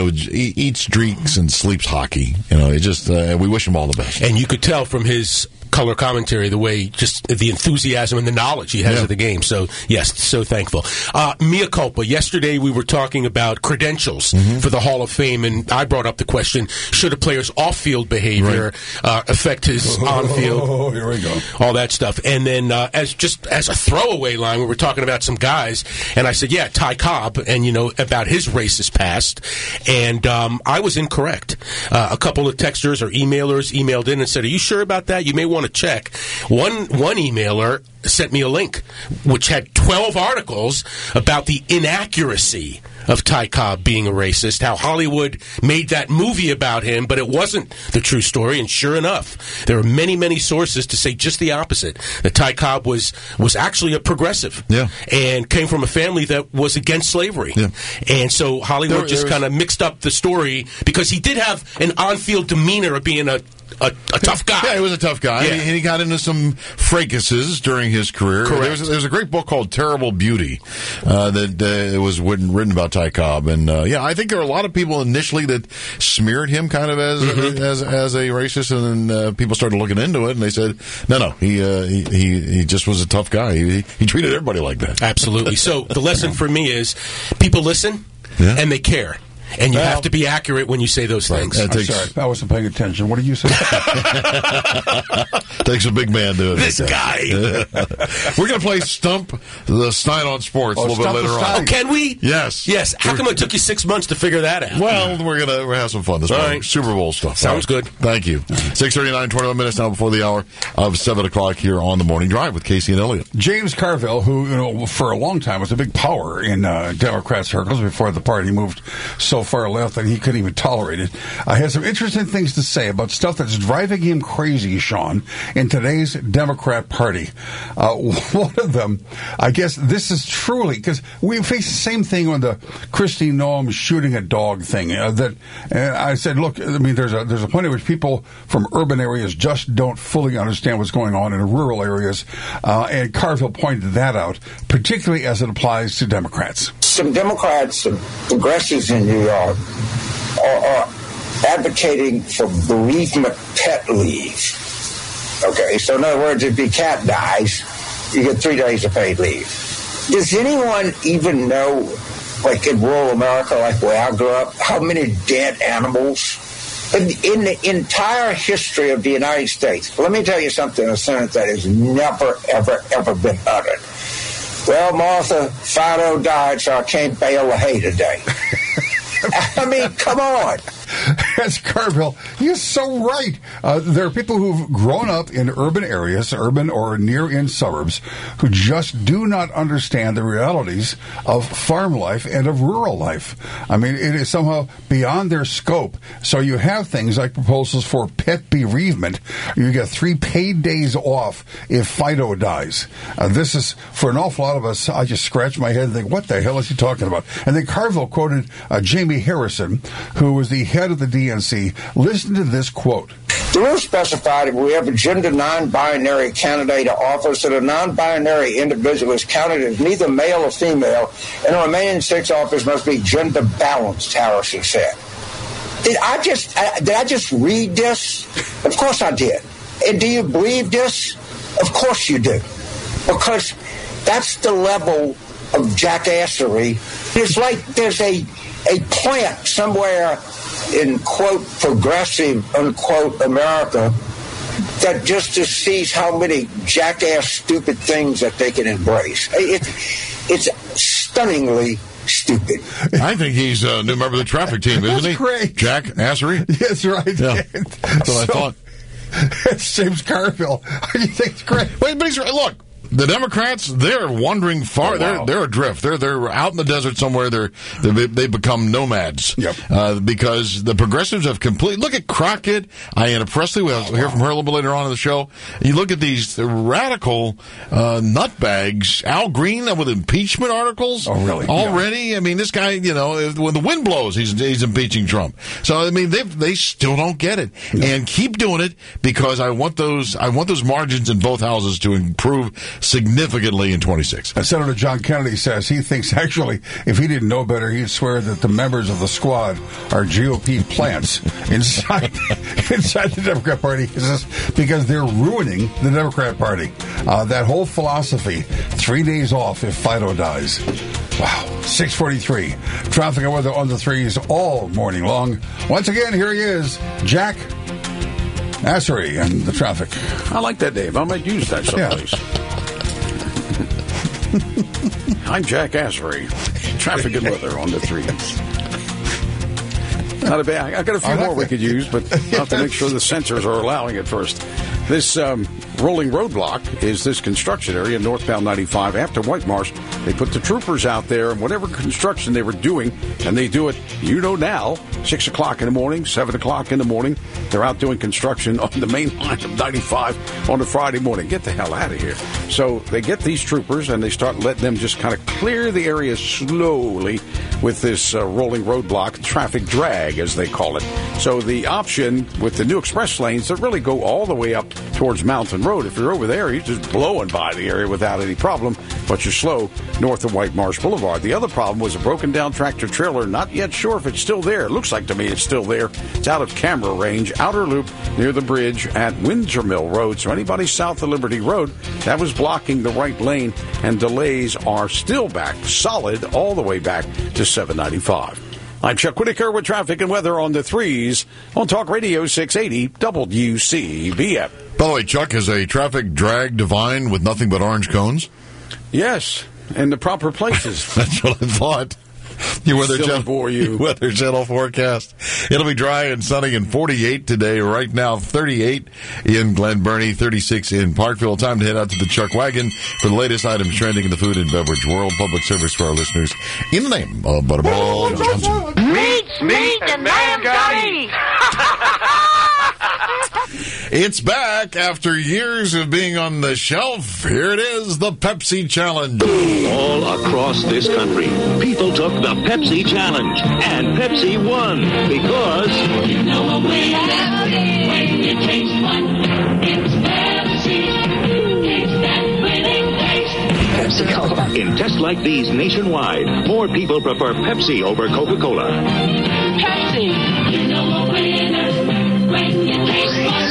eats, drinks, and sleeps hockey. We wish him all the best. And you could tell from his color commentary, the way just the enthusiasm and the knowledge he has of the game. So, yes, so thankful. Mea culpa. Yesterday we were talking about credentials for the Hall of Fame, and I brought up the question, should a player's off-field behavior affect his on-field? Oh, here we go. All that stuff. And then as a throwaway line, we were talking about some guys, and I said, yeah, Ty Cobb, and, about his racist past. And I was incorrect. A couple of texters or emailers emailed in and said, are you sure about that? You may want to check. One emailer sent me a link which had 12 articles about the inaccuracy of Ty Cobb being a racist, how Hollywood made that movie about him, but it wasn't the true story. And sure enough, there are many, many sources to say just the opposite, that Ty Cobb was actually a progressive and came from a family that was against slavery. And so Hollywood just kind of mixed up the story because he did have an on-field demeanor of being a tough guy. Yeah, he was a tough guy. Yeah. And he got into some fracases during his career. Correct. There's a great book called Terrible Beauty that was written about Ty Cobb. And, I think there are a lot of people initially that smeared him kind of as a racist, and then people started looking into it, and they said, no, he just was a tough guy. He treated everybody like that. Absolutely. So the lesson for me is people listen and they care. And you have to be accurate when you say those things. I'm sorry, I wasn't paying attention. What did you say? Takes a big man to do it. This guy. We're going to play Stump the Stein on Sports a little bit later on. Oh, can we? Yes. Yes. How come it took you 6 months to figure that out? Well, we're going to have some fun this morning. Right. Super Bowl stuff. Sounds good. Thank you. 6:39, 21 minutes now before the hour of 7 o'clock here on the Morning Drive with Casey and Elliott. James Carville, who for a long time was a big power in Democrat circles before the party moved so far left that he couldn't even tolerate it, had some interesting things to say about stuff that's driving him crazy, Sean, in today's Democrat Party. One of them, I guess this is truly, because we face the same thing on the Kristi Noem shooting a dog thing. I said, look, I mean, there's a point at which people from urban areas just don't fully understand what's going on in rural areas, and Carville pointed that out, particularly as it applies to Democrats. Some Democrats, some progressives in New York, are advocating for bereavement pet leave. Okay, so in other words, if your cat dies, you get 3 days of paid leave. Does anyone even know, like in rural America, like where I grew up, how many dead animals? In the entire history of the United States, let me tell you something, a sentence that has never, ever, ever been uttered. Well, Martha, Fido died, so I can't bale the hay today. I mean, come on. That's Carville. He's so right. There are people who've grown up in urban areas, urban or near-in suburbs, who just do not understand the realities of farm life and of rural life. I mean, it is somehow beyond their scope. So you have things like proposals for pet bereavement. You get 3 paid days off if Fido dies. This is, for an awful lot of us, I just scratch my head and think, what the hell is he talking about? And then Carville quoted Jamie Harrison, who was the head of the DNC. Listen to this quote. The rule specified if we have a gender non-binary candidate to office, that a non-binary individual is counted as neither male or female, and the remaining 6 offices must be gender balanced, Harrison said. Did I just read this? Of course I did. And do you believe this? Of course you do. Because that's the level of jackassery. It's like there's a plant somewhere in, quote, progressive, unquote, America that just sees how many jackass stupid things that they can embrace. It's stunningly stupid. I think he's a new member of the traffic team, isn't he? That's great. Jack Assery? That's right. Yeah. That's what I thought. It's James Carville. You think it's great? But he's right. Look. The Democrats, they're wandering far. Oh, wow. They're adrift. They're out in the desert somewhere. They become nomads. Yep. Because the progressives have completely. Look at Crockett, Ayanna Pressley. We'll hear from her a little bit later on in the show. You look at these radical nutbags. Al Green with impeachment articles. Oh, really? Already? Yeah. I mean, this guy. When the wind blows, he's impeaching Trump. So I mean, they still don't get it, and keep doing it because I want those margins in both houses to improve significantly in 26. Senator John Kennedy says he thinks actually if he didn't know better, he'd swear that the members of the squad are GOP plants inside the Democrat Party because they're ruining the Democrat Party. That whole philosophy, 3 days off if Fido dies. Wow, 6:43. Traffic and weather on the threes all morning long. Once again, here he is, Jack Assery and the traffic. I like that, Dave. I might use that someplace. Yeah. I'm Jack Assery. Traffic and weather on the threes. Not a bad. I got a few more we could use, but I'll have to make sure the sensors are allowing it first. This rolling roadblock is this construction area, northbound 95. After White Marsh, they put the troopers out there, and whatever construction they were doing, and they do it, now, 6 o'clock in the morning, 7 o'clock in the morning. They're out doing construction on the main line of 95 on a Friday morning. Get the hell out of here. So they get these troopers, and they start letting them just kind of clear the area slowly with this rolling roadblock, traffic drag, as they call it. So the option with the new express lanes that really go all the way up towards Mountain Road. If you're over there, you're just blowing by the area without any problem, but you're slow north of White Marsh Boulevard. The other problem was a broken down tractor trailer. Not yet sure if it's still there. It looks like to me it's still there. It's out of camera range, outer loop near the bridge at Windsor Mill Road. So anybody south of Liberty Road, that was blocking the right lane, and delays are still back, solid all the way back to 795. I'm Chuck Whitaker with traffic and weather on the threes on Talk Radio 680 WCBM. By the way, Chuck, is a traffic drag divine with nothing but orange cones? Yes, in the proper places. That's what I thought. Your Weather Channel forecast. It'll be dry and sunny and 48 today. Right now, 38 in Glen Burnie, 36 in Parkville. Time to head out to the Chuck Wagon for the latest items trending in the food and beverage world. Public service for our listeners. In the name of Butterball Johnson. Meet, and man got eat. It's back after years of being on the shelf. Here it is, the Pepsi Challenge. All across this country, people took the Pepsi Challenge, and Pepsi won because you know a winner when you taste one. It's Pepsi. It's that winning taste. Pepsi Cola. In tests like these nationwide, more people prefer Pepsi over Coca-Cola. Pepsi. You know a winner when you taste one.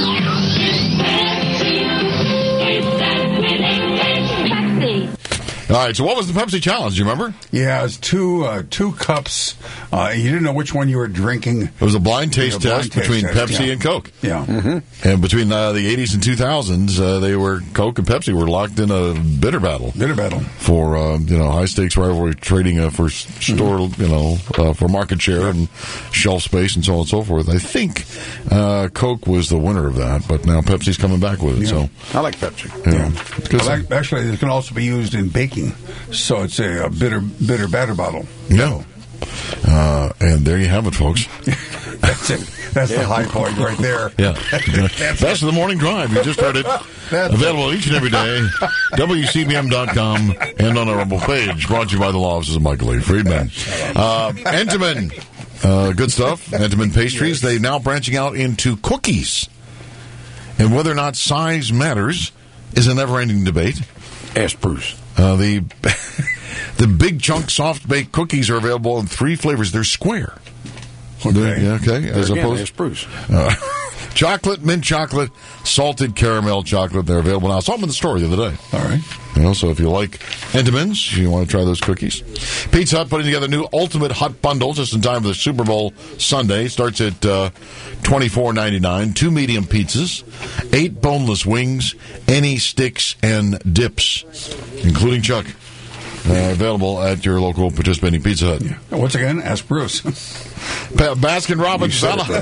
All right, so what was the Pepsi Challenge? Do you remember? Yeah, it was two cups. You didn't know which one you were drinking. It was a blind taste test between Pepsi and Coke. Yeah. Mm-hmm. And between the 80s and 2000s, Coke and Pepsi were locked in a bitter battle. For, high-stakes rivalry trading for store, for market share and shelf space and so on and so forth. I think Coke was the winner of that, but now Pepsi's coming back with it. Yeah. So I like Pepsi. Yeah. Well, actually, it can also be used in baking. So it's a bitter batter bottle. Yeah. And there you have it, folks. That's it. That's the high point right there. Yeah. That's the morning drive. You just heard it. Available each and every day. WCBM.com and on our rumble page. Brought to you by the law offices of Michael A. Friedman. Entenmann. Good stuff. Entenmann Pastries. They're now branching out into cookies. And whether or not size matters is a never-ending debate. Ask Bruce. The Big Chunk soft baked cookies are available in 3 flavors. They're square. Okay. As opposed ask Bruce. Chocolate, mint chocolate, salted caramel chocolate. They're available now. I saw them in the store the other day. All right. So if you like Entenmann's, you want to try those cookies. Pizza Hut putting together a new Ultimate Hut Bundle just in time for the Super Bowl Sunday. Starts at $24.99. 2 medium pizzas, 8 boneless wings, any sticks and dips, including Chuck. Available at your local participating Pizza Hut. Yeah. Once again, ask Bruce. Baskin-Robbins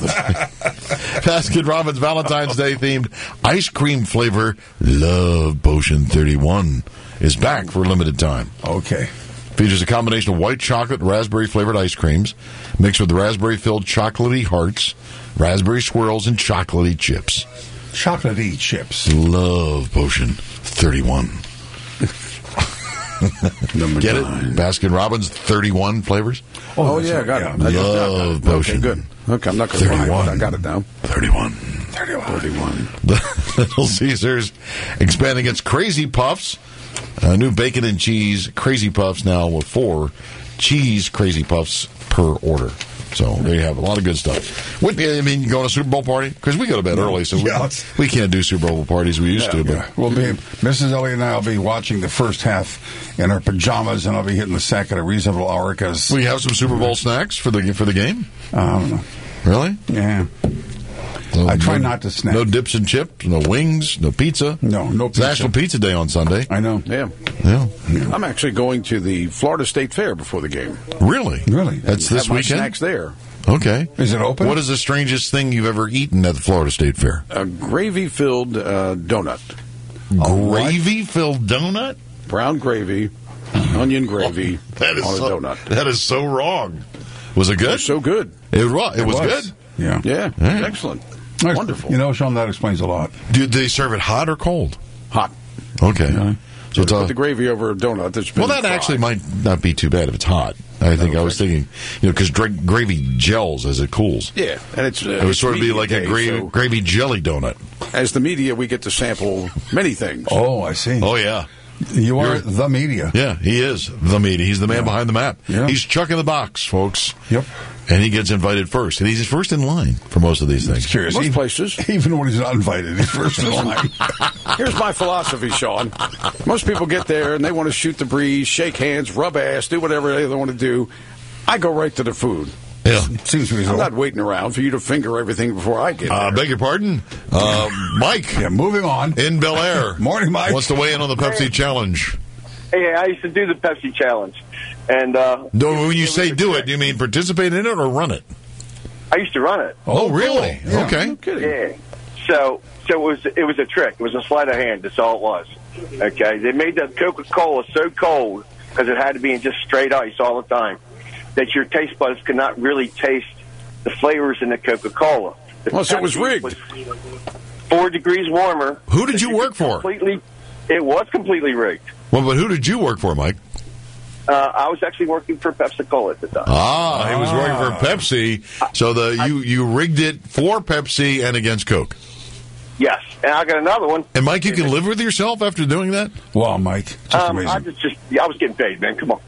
Valentine's Day themed ice cream flavor Love Potion 31 is back for a limited time. Okay. Features a combination of white chocolate and raspberry flavored ice creams mixed with raspberry filled chocolatey hearts, raspberry swirls, and chocolatey chips. Chocolatey chips. Love Potion 31. Get it? Baskin-Robbins, 31 flavors. Oh yeah, got it. Love Potion. Okay, good. Okay, I'm not going to lie, but I got it down. 31. The Little Caesars expanding its Crazy Puffs New bacon and cheese Crazy Puffs now with 4 cheese Crazy Puffs per order. So there you have a lot of good stuff. You go to a Super Bowl party? Because we go to bed early, so we can't do Super Bowl parties we used to. But We'll be, Mrs. Elliott and I will be watching the first half in our pajamas, and I'll be hitting the sack at a reasonable hour because we have some Super Bowl snacks for the game. I don't know. Really? Yeah. I try not to snack. No dips and chips, no wings, no pizza. No pizza. It's National Pizza Day on Sunday. I know. Yeah. I'm actually going to the Florida State Fair before the game. Really? That's this my weekend? Snacks there. Okay. Is it open? What is the strangest thing you've ever eaten at the Florida State Fair? A gravy-filled donut. Gravy-filled donut? Brown gravy, onion gravy That is on a so, donut. That is so wrong. Was it good? It was so good. It was good? Yeah. Yeah. Yeah. Excellent. Wonderful. You know, Sean, that explains a lot. Do they serve it hot or cold? Hot. Okay. So put the gravy over a donut that's been that fried. actually might not be too bad if it's hot. I was thinking, because gravy gels as it cools. Yeah, and it would sort of be like a gravy jelly donut. As the media, we get to sample many things. Oh, I see. Oh, yeah. You're the media. Yeah, he is the media. He's the man behind the map. Yeah. He's Chuck in the box, folks. Yep. And he gets invited first. And he's first in line for most of these things. It's curious. Most places. Even when he's not invited, he's first in line. Here's my philosophy, Sean. Most people get there and they want to shoot the breeze, shake hands, rub ass, do whatever they want to do. I go right to the food. Yeah. Seems reasonable. I'm not waiting around for you to finger everything before I get there. Beg your pardon? Mike. Yeah, moving on. In Bel Air. Morning, Mike. Wants to weigh in on the Pepsi Challenge. Hey, I used to do the Pepsi Challenge. And when you say do it, do you mean participate in it or run it? I used to run it. Oh, really? Yeah. Okay. No kidding. Yeah. So it was a trick. It was a sleight of hand. That's all it was. Okay. They made the Coca-Cola so cold because it had to be in just straight ice all the time that your taste buds could not really taste the flavors in the Coca-Cola. So it was rigged. Was 4 degrees warmer. Who did you work for? It was completely rigged. Well, but who did you work for, Mike? I was actually working for Pepsi-Cola at the time. He was working for Pepsi. So you rigged it for Pepsi and against Coke. Yes, and I got another one. And Mike, you can live with yourself after doing that? Wow, Mike, just amazing. I was getting paid, man. Come on.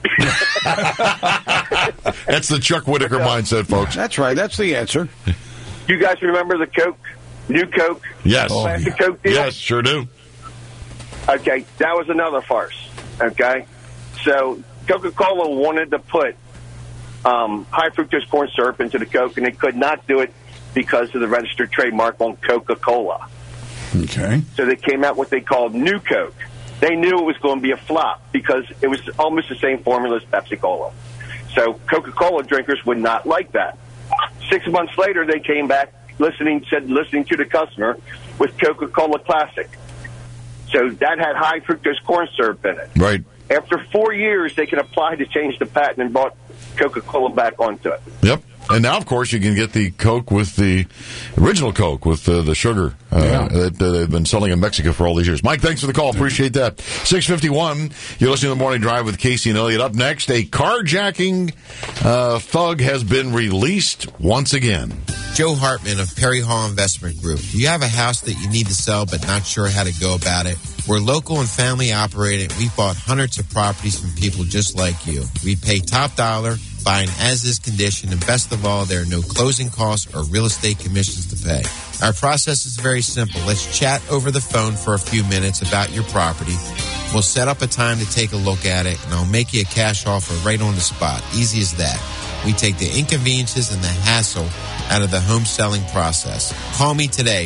That's the Chuck Whitaker mindset, folks. That's right. That's the answer. You guys remember the Coke, New Coke? Yes. Classic Coke deal? Yes, sure do. Okay, that was another farce. Okay, so Coca-Cola wanted to put high fructose corn syrup into the Coke, and they could not do it because of the registered trademark on Coca-Cola. Okay. So they came out what they called New Coke. They knew it was going to be a flop because it was almost the same formula as Pepsi-Cola. So Coca-Cola drinkers would not like that. 6 months later, they came back listening to the customer with Coca-Cola Classic. So that had high fructose corn syrup in it. Right. After 4 years, they could apply to change the patent and brought Coca-Cola back onto it. Yep. And now, of course, you can get the Coke with the original Coke with the sugar that they've been selling in Mexico for all these years. Mike, thanks for the call. Appreciate that. 6:51. You're listening to The Morning Drive with Casey and Elliott. Up next, a carjacking thug has been released once again. Joe Hartman of Perry Hall Investment Group. Do you have a house that you need to sell but not sure how to go about it? We're local and family operated. We've bought hundreds of properties from people just like you. We pay top dollar, buy in as-is condition, and best of all, there are no closing costs or real estate commissions to pay. Our process is very simple. Let's chat over the phone for a few minutes about your property. We'll set up a time to take a look at it, and I'll make you a cash offer right on the spot. Easy as that. We take the inconveniences and the hassle out of the home selling process. Call me today,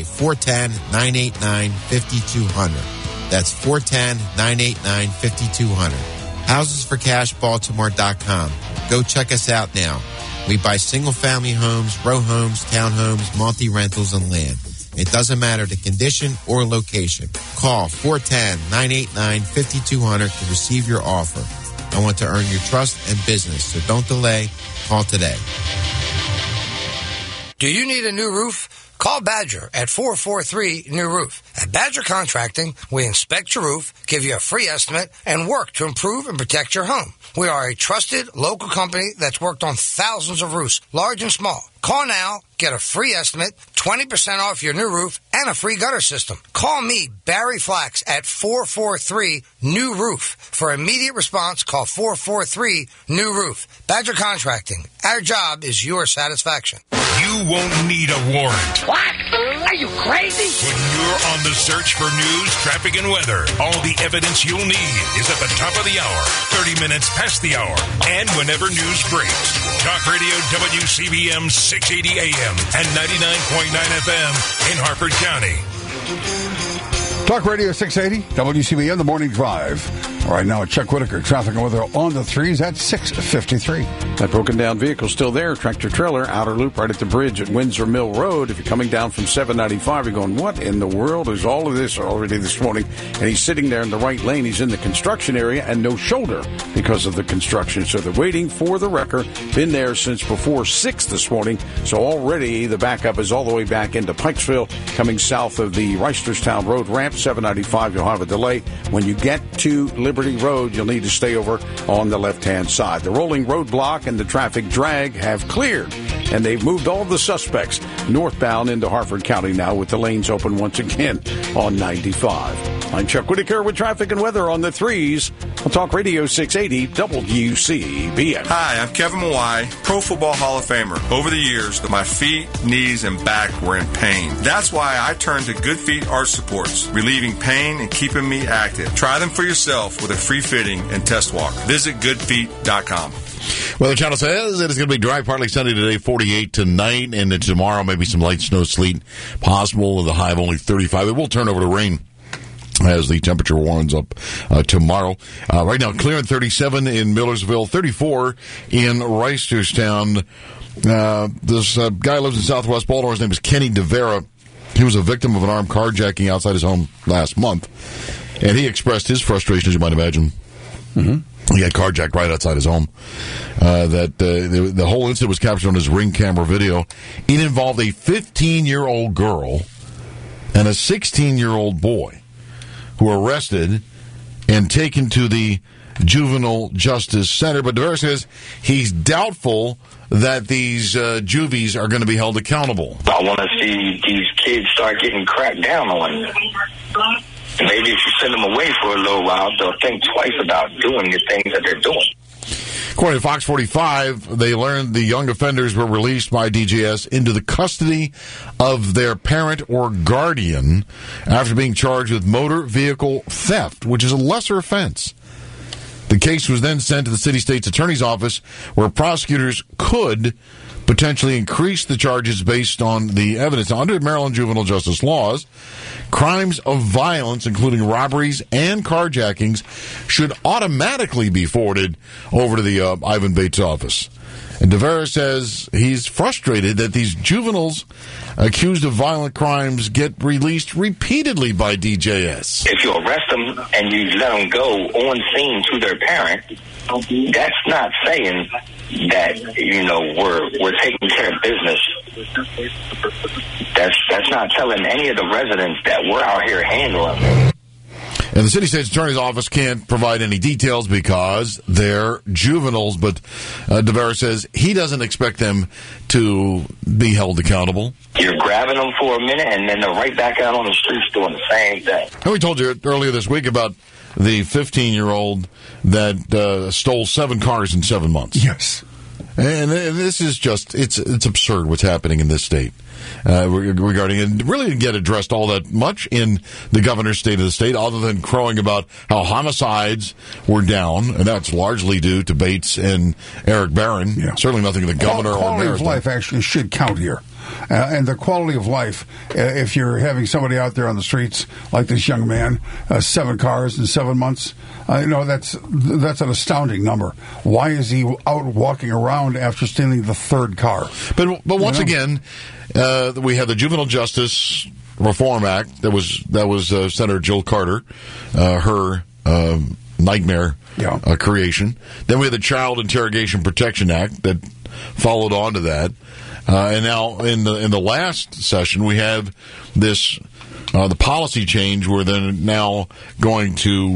410-989-5200. That's 410-989-5200. HousesForCashBaltimore.com. Go check us out now. We buy single-family homes, row homes, townhomes, multi-rentals, and land. It doesn't matter the condition or location. Call 410-989-5200 to receive your offer. I want to earn your trust and business, so don't delay. Call today. Do you need a new roof? Call Badger at 443-NEW-ROOF. At Badger Contracting, we inspect your roof, give you a free estimate, and work to improve and protect your home. We are a trusted local company that's worked on thousands of roofs, large and small. Call now, get a free estimate, 20% off your new roof, and a free gutter system. Call me, Barry Flax, at 443-NEW-ROOF. For immediate response, call 443-NEW-ROOF. Badger Contracting. Our job is your satisfaction. You won't need a warrant. What? Are you crazy? When you're on the search for news, traffic, and weather, all the evidence you'll need is at the top of the hour, 30 minutes past the hour, and whenever news breaks. Talk Radio WCBM 680 AM and 99.9 FM in Harford County. Talk Radio 680, WCBM, The Morning Drive. All right, now Chuck Whitaker, traffic and weather on the 3s at 6:53. That broken down vehicle still there. Tractor trailer, outer loop right at the bridge at Windsor Mill Road. If you're coming down from 795, you're going, what in the world is all of this already this morning? And he's sitting there in the right lane. He's in the construction area and no shoulder because of the construction. So they're waiting for the wrecker. Been there since before 6 this morning. So already the backup is all the way back into Pikesville, coming south of the Reisterstown Road ramp. 795, you'll have a delay. When you get to Liberty Road, you'll need to stay over on the left-hand side. The rolling roadblock and the traffic drag have cleared, and they've moved all the suspects northbound into Harford County now with the lanes open once again on 95. I'm Chuck Whitaker with traffic and weather on the 3s. I'll Talk Radio 680 WCBM. Hi, I'm Kevin Mawai, Pro Football Hall of Famer. Over the years, my feet, knees, and back were in pain. That's why I turned to Good Feet Arch Supports, relieving pain and keeping me active. Try them for yourself with a free fitting and test walk. Visit goodfeet.com. Well, the channel says it is going to be dry, partly sunny today, 48 tonight, and then tomorrow maybe some light snow, sleet possible with a high of only 35. It will turn over to rain as the temperature warms up tomorrow. Right now, clear at 37 in Millersville, 34 in Reisterstown. This guy lives in southwest Baltimore. His name is Kenny DeVera. He was a victim of an armed carjacking outside his home last month, and he expressed his frustration, as you might imagine. Mm-hmm. He got carjacked right outside his home. The whole incident was captured on his Ring camera video. It involved a 15-year-old girl and a 16-year-old boy who were arrested and taken to the Juvenile Justice Center. But DeVera says he's doubtful that these juvies are going to be held accountable. I want to see these kids start getting cracked down on. Maybe if you send them away for a little while, they'll think twice about doing the things that they're doing. According to Fox 45, they learned the young offenders were released by DJS into the custody of their parent or guardian after being charged with motor vehicle theft, which is a lesser offense. The case was then sent to the city state's attorney's office, where prosecutors could potentially increase the charges based on the evidence. Now, under Maryland juvenile justice laws, crimes of violence, including robberies and carjackings, should automatically be forwarded over to the Ivan Bates office. And DeVera says he's frustrated that these juveniles accused of violent crimes get released repeatedly by DJS. If you arrest them and you let them go on scene to their parent, that's not saying that, we're taking care of business. That's not telling any of the residents that we're out here handling. And the city state's attorney's office can't provide any details because they're juveniles, but DeVera says he doesn't expect them to be held accountable. You're grabbing them for a minute, and then they're right back out on the streets doing the same thing. And we told you earlier this week about the 15-year-old that stole 7 cars in 7 months. Yes. And this is just, it's absurd what's happening in this state. Regarding it, really didn't get addressed all that much in the governor's state of the state, other than crowing about how homicides were down, and that's largely due to Bates and Eric Barron. Yeah. Certainly nothing the governor or mayor. Quality of life actually should count here. And the quality of life, if you're having somebody out there on the streets like this young man, 7 cars in 7 months, that's an astounding number. Why is he out walking around after stealing the 3rd car? But once again, we had the Juvenile Justice Reform Act that was Senator Jill Carter, her nightmare creation. Then we had the Child Interrogation Protection Act that followed on to that. And now in the last session, we have this the policy change where they're now going to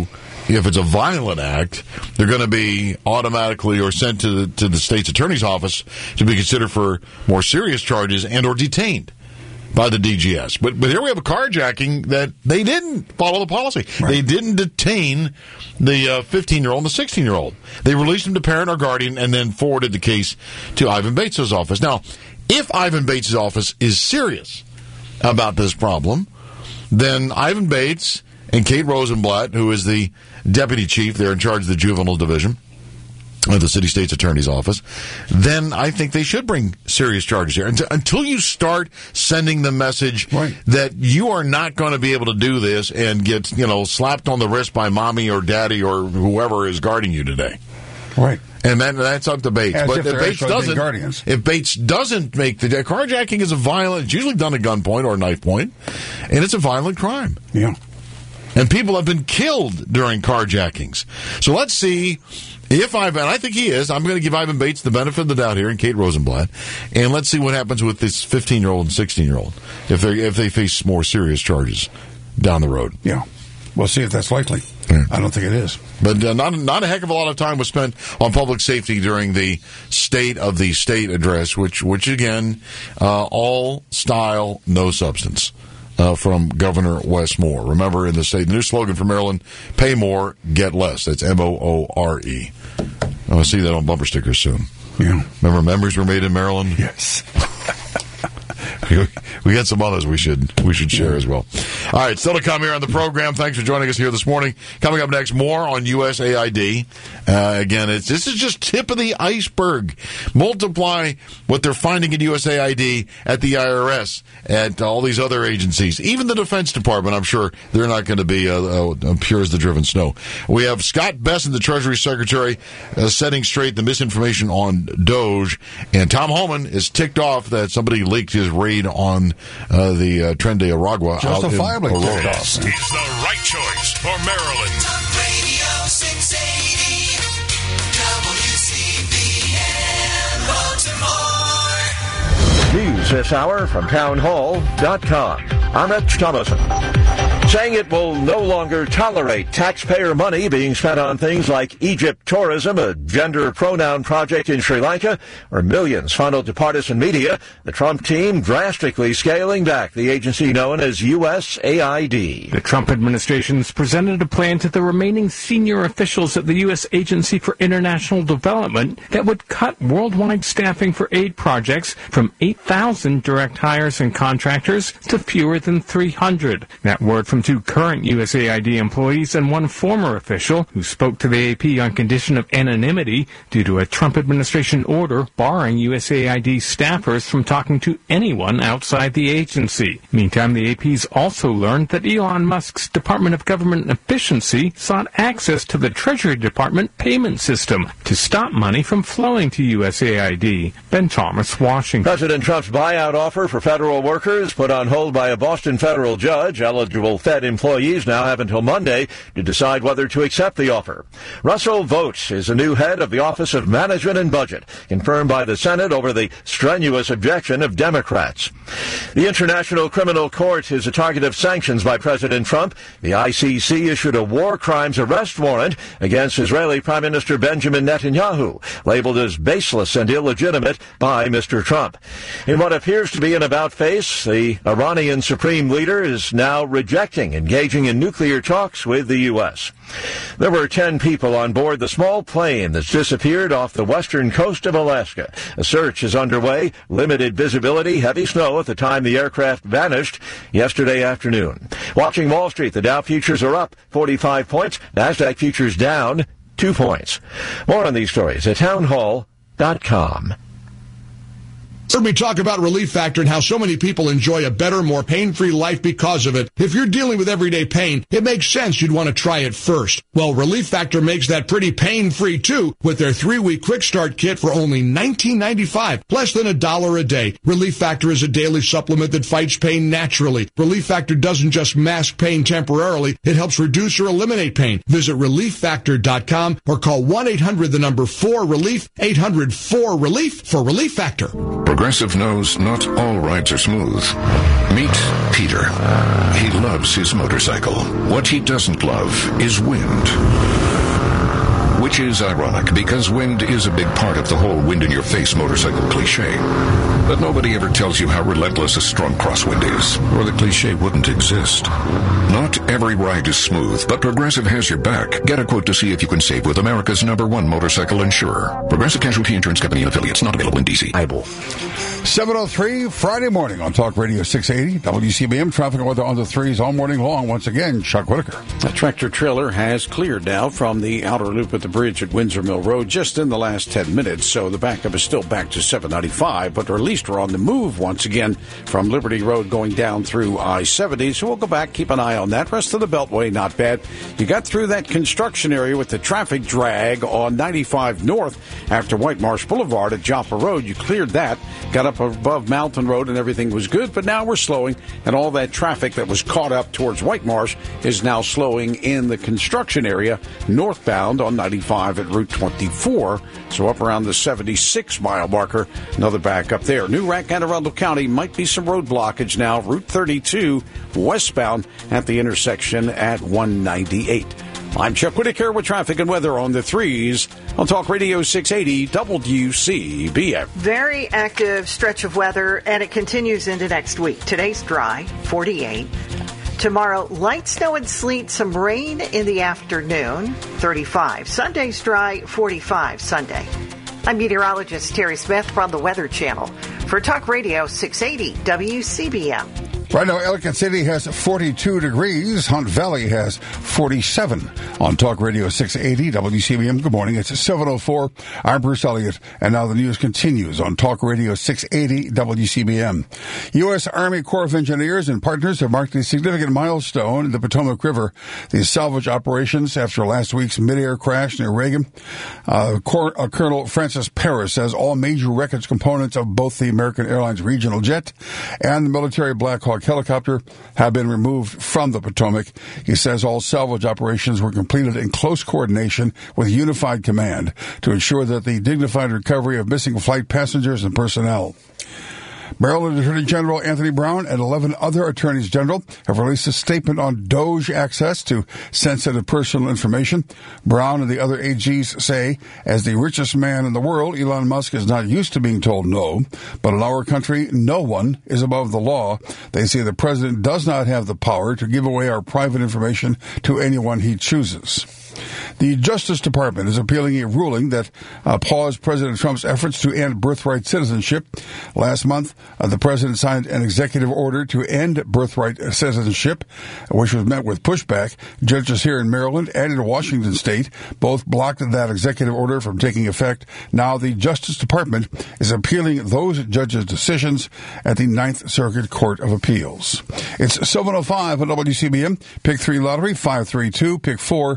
if it's a violent act, they're going to be automatically or sent to the state's attorney's office to be considered for more serious charges and or detained by the DGS. But here we have a carjacking that they didn't follow the policy. Right. They didn't detain the 15-year-old and the 16-year-old. They released them to parent or guardian and then forwarded the case to Ivan Bates' office. Now, if Ivan Bates' office is serious about this problem, then Ivan Bates and Kate Rosenblatt, who is the deputy chief, they're in charge of the juvenile division of the city state's attorney's office, then I think they should bring serious charges here. Until you start sending the message that you are not going to be able to do this and get, slapped on the wrist by mommy or daddy or whoever is guarding you today. Right. And that's up to Bates. But if Bates doesn't make the carjacking is it's usually done at gunpoint or knife point, and it's a violent crime. Yeah. And people have been killed during carjackings. So let's see if and I think he is. I'm going to give Ivan Bates the benefit of the doubt here and Kate Rosenblatt. And let's see what happens with this 15-year-old and 16-year-old if they face more serious charges down the road. Yeah. We'll see if that's likely. Yeah. I don't think it is. But not a heck of a lot of time was spent on public safety during the State of the State address, which again, all style, no substance. From Governor Wes Moore. Remember, in the state, the new slogan for Maryland, pay more, get less. That's Moore. I'll see that on bumper stickers soon. Yeah. Remember, memories were made in Maryland? Yes. We got some others we should share as well. All right, still to come here on the program. Thanks for joining us here this morning. Coming up next, more on USAID. Again, this is just tip of the iceberg. Multiply what they're finding at USAID, at the IRS, at all these other agencies. Even the Defense Department, I'm sure they're not going to be pure as the driven snow. We have Scott Bessent, the Treasury Secretary, setting straight the misinformation on Doge. And Tom Homan is ticked off that somebody leaked his raid on the Tren de Aragua. Justifiably ticked off. This is the right choice for Maryland. Talk Radio 680 WCBM Baltimore. News this hour from townhall.com. I'm Rich Thomason. Saying it will no longer tolerate taxpayer money being spent on things like Egypt tourism, a gender pronoun project in Sri Lanka, or millions funneled to partisan media, the Trump team drastically scaling back the agency known as USAID. The Trump administration's presented a plan to the remaining senior officials at the U.S. Agency for International Development that would cut worldwide staffing for aid projects from 8,000 direct hires and contractors to fewer than 300. That word from two current USAID employees and one former official who spoke to the AP on condition of anonymity due to a Trump administration order barring USAID staffers from talking to anyone outside the agency. Meantime, the AP's also learned that Elon Musk's Department of Government Efficiency sought access to the Treasury Department payment system to stop money from flowing to USAID. Ben Thomas, Washington. President Trump's buyout offer for federal workers put on hold by a Boston federal judge. Eligible Fed employees now have until Monday to decide whether to accept the offer. Russell Vought is the new head of the Office of Management and Budget, confirmed by the Senate over the strenuous objection of Democrats. The International Criminal Court is a target of sanctions by President Trump. The ICC issued a war crimes arrest warrant against Israeli Prime Minister Benjamin Netanyahu, labeled as baseless and illegitimate by Mr. Trump. In what appears to be an about-face, the Iranian Supreme Leader is now rejecting engaging in nuclear talks with the U.S. There were 10 people on board the small plane that's disappeared off the western coast of Alaska. A search is underway. Limited visibility, heavy snow at the time the aircraft vanished yesterday afternoon. Watching Wall Street, the Dow futures are up 45 points. NASDAQ futures down 2 points. More on these stories at townhall.com. Heard me talk about Relief Factor and how so many people enjoy a better, more pain-free life because of it. If you're dealing with everyday pain, it makes sense you'd want to try it first. Well, Relief Factor makes that pretty pain-free too with their 3-week quick start kit for only $19.95, less than $1 a day. Relief Factor is a daily supplement that fights pain naturally. Relief Factor doesn't just mask pain temporarily, it helps reduce or eliminate pain. Visit ReliefFactor.com or call 1-800-4-RELIEF, 800-4-RELIEF for Relief Factor. Progressive knows not all rides are smooth. Meet Peter. He loves his motorcycle. What he doesn't love is wind. Which is ironic, because wind is a big part of the whole wind-in-your-face motorcycle cliche. But nobody ever tells you how relentless a strong crosswind is, or the cliche wouldn't exist. Not every ride is smooth, but Progressive has your back. Get a quote to see if you can save with America's #1 motorcycle insurer. Progressive Casualty Insurance Company and affiliates, not available in D.C. 7:03, Friday morning on Talk Radio 680, WCBM. Traffic and weather on the threes all morning long. Once again, Chuck Whitaker. A tractor-trailer has cleared now from the outer loop at the bridge at Windsor Mill Road just in the last 10 minutes, so the backup is still back to 795, but at least we're on the move once again from Liberty Road going down through I-70, so we'll go back, keep an eye on that. Rest of the Beltway, not bad. You got through that construction area with the traffic drag on 95 North after White Marsh Boulevard at Joppa Road. You cleared that, got up above Mountain Road, and everything was good, but now we're slowing, and all that traffic that was caught up towards White Marsh is now slowing in the construction area northbound on 95 at Route 24, so up around the 76-mile marker. Another back up there. New Rack, Anne Arundel County, might be some road blockage now. Route 32 westbound at the intersection at 198. I'm Chuck Whitaker with traffic and weather on the threes on Talk Radio 680 WCBM. Very active stretch of weather, and it continues into next week. Today's dry, 48. Tomorrow, light snow and sleet, some rain in the afternoon, 35. Sunday's dry, 45 Sunday. I'm meteorologist Terry Smith from the Weather Channel for Talk Radio 680 WCBM. Right now, Ellicott City has 42 degrees. Hunt Valley has 47 on Talk Radio 680 WCBM. Good morning. It's 7:04. I'm Bruce Elliott, and now the news continues on Talk Radio 680 WCBM. U.S. Army Corps of Engineers and partners have marked a significant milestone in the Potomac River. The salvage operations after last week's mid-air crash near Reagan. Colonel Francis Paris says all major wreckage components of both the American Airlines regional jet and the military Black Hawk helicopter have been removed from the Potomac. He says all salvage operations were completed in close coordination with unified command to ensure that the dignified recovery of missing flight passengers and personnel. Maryland Attorney General Anthony Brown and 11 other attorneys general have released a statement on DOJ access to sensitive personal information. Brown and the other AGs say, as the richest man in the world, Elon Musk is not used to being told no, but in our country, no one is above the law. They say the president does not have the power to give away our private information to anyone he chooses. The Justice Department is appealing a ruling that paused President Trump's efforts to end birthright citizenship. Last month, the president signed an executive order to end birthright citizenship, which was met with pushback. Judges here in Maryland and in Washington State both blocked that executive order from taking effect. Now the Justice Department is appealing those judges' decisions at the Ninth Circuit Court of Appeals. It's 7:05 on WCBM. Pick 3 lottery, 532, pick 4,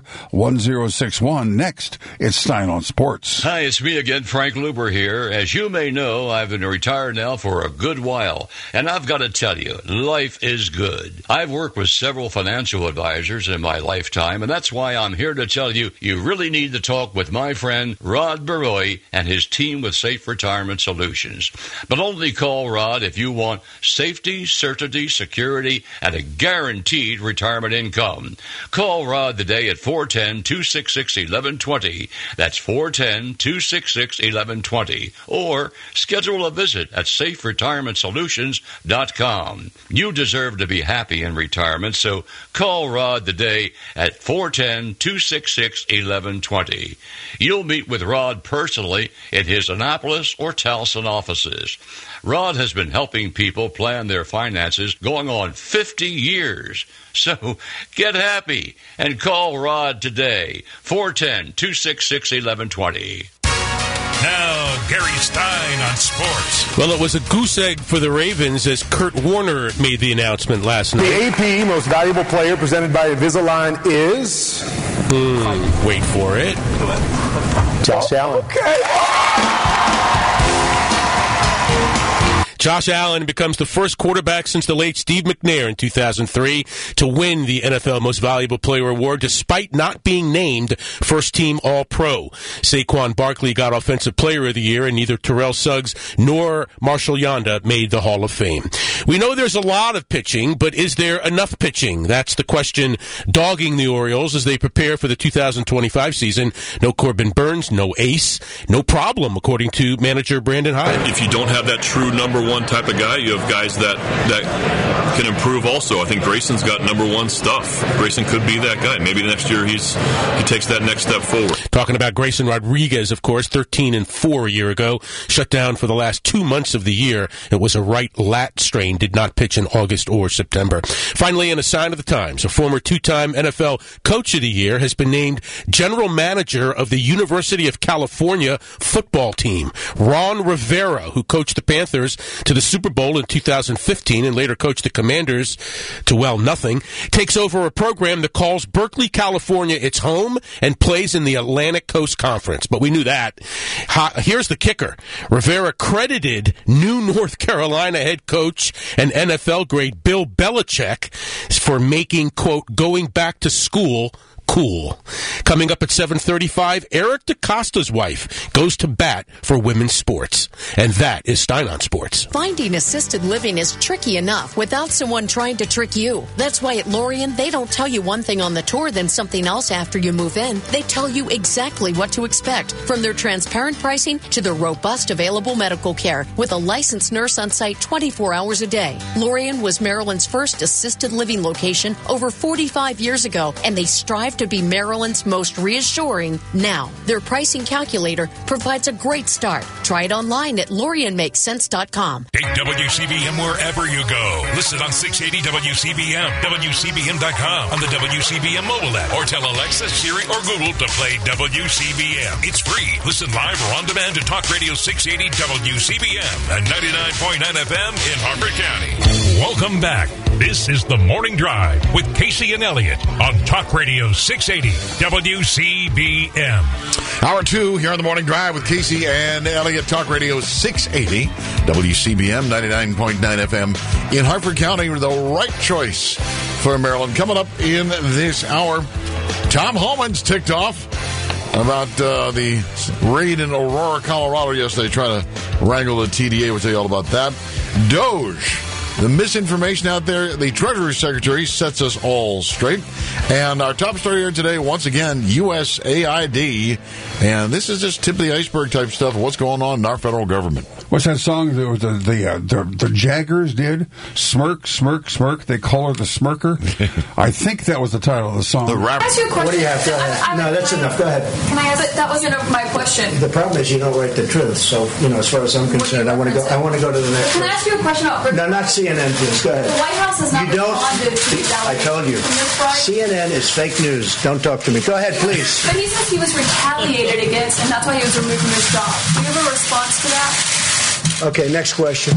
1061. Next, it's Stein on Sports. Hi, it's me again, Frank Luber here. As you may know, I've been retired now for a good while, and I've got to tell you, life is good. I've worked with several financial advisors in my lifetime, and that's why I'm here to tell you, you really need to talk with my friend Rod Baroy and his team with Safe Retirement Solutions. But only call Rod if you want safety, certainty, security, and a guaranteed retirement income. Call Rod today at 410-266-1120. That's 410-266-1120. Or schedule a visit at SafeRetirementSolutions.com. You deserve to be happy in retirement, so call Rod today at 410-266-1120. You'll meet with Rod personally in his Annapolis or Towson offices. Rod has been helping people plan their finances going on 50 years. So get happy and call Rod today, 410-266-1120. Now, Gary Stein on sports. Well, it was a goose egg for the Ravens as Kurt Warner made the announcement last night. The AP Most Valuable Player presented by Invisalign is... wait for it. Josh Allen. Okay. Josh Allen becomes the first quarterback since the late Steve McNair in 2003 to win the NFL Most Valuable Player award despite not being named first-team All-Pro. Saquon Barkley got Offensive Player of the Year, and neither Terrell Suggs nor Marshall Yanda made the Hall of Fame. We know there's a lot of pitching, but is there enough pitching? That's the question dogging the Orioles as they prepare for the 2025 season. No Corbin Burns, no ace, no problem, according to manager Brandon Hyde. If you don't have that true number one type of guy, you have guys that can improve also. I think Grayson's got number one stuff. Grayson could be that guy. Maybe next year he takes that next step forward. Talking about Grayson Rodriguez, of course, 13-4 a year ago, shut down for the last 2 months of the year. It was a right lat strain, did not pitch in August or September. Finally, in a sign of the times, a former two-time NFL Coach of the Year has been named General Manager of the University of California football team. Ron Rivera, who coached the Panthers to the Super Bowl in 2015 and later coached the Commanders to, well, nothing, takes over a program that calls Berkeley, California its home and plays in the Atlantic Coast Conference. But we knew that. Here's the kicker. Rivera credited new North Carolina head coach and NFL grade Bill Belichick for making, quote, going back to school cool. Coming up at 7:35, Eric DaCosta's wife goes to bat for women's sports. And that is Stein on Sports. Finding assisted living is tricky enough without someone trying to trick you. That's why at Lorien, they don't tell you one thing on the tour, then something else after you move in. They tell you exactly what to expect, from their transparent pricing to their robust available medical care, with a licensed nurse on site 24 hours a day. Lorien was Maryland's first assisted living location over 45 years ago, and they strive to be Maryland's most reassuring now. Their pricing calculator provides a great start. Try it online at LorienMakesSense.com. Take WCBM wherever you go. Listen on 680 WCBM, WCBM.com, on the WCBM mobile app, or tell Alexa, Siri, or Google to play WCBM. It's free. Listen live or on demand to Talk Radio 680 WCBM and 99.9 FM in Harford County. Welcome back. This is The Morning Drive with Casey and Elliott on Talk Radio 680 WCBM. Hour 2 here on The Morning Drive with Casey and Elliott, Talk Radio 680 WCBM 99.9 FM in Harford County. The right choice for Maryland. Coming up in this hour, Tom Homan's ticked off about the raid in Aurora, Colorado yesterday, trying to wrangle the TDA. We'll tell you all about that. Doge. The misinformation out there, the Treasury Secretary sets us all straight. And our top story here today, once again, USAID. And this is just tip of the iceberg type stuff of what's going on in our federal government. What's that song the Jaggers did? Smirk, smirk, smirk. They call her the Smirker. I think that was the title of the song. The rapper. What do you have? Go ahead. No, that's enough. Go ahead. Can I ask? But that wasn't my question. The problem is you don't write the truth. So, as far as I'm concerned, I want to go to the next. Can I ask you a question about? No, not CNN, please. Go ahead. The White House has not responded to these allegations. I told you. CNN is fake news. Don't talk to me. Go ahead, please. But he says he was retaliated against, and that's why he was removed from his job. Do you have a response to that? Okay, next question.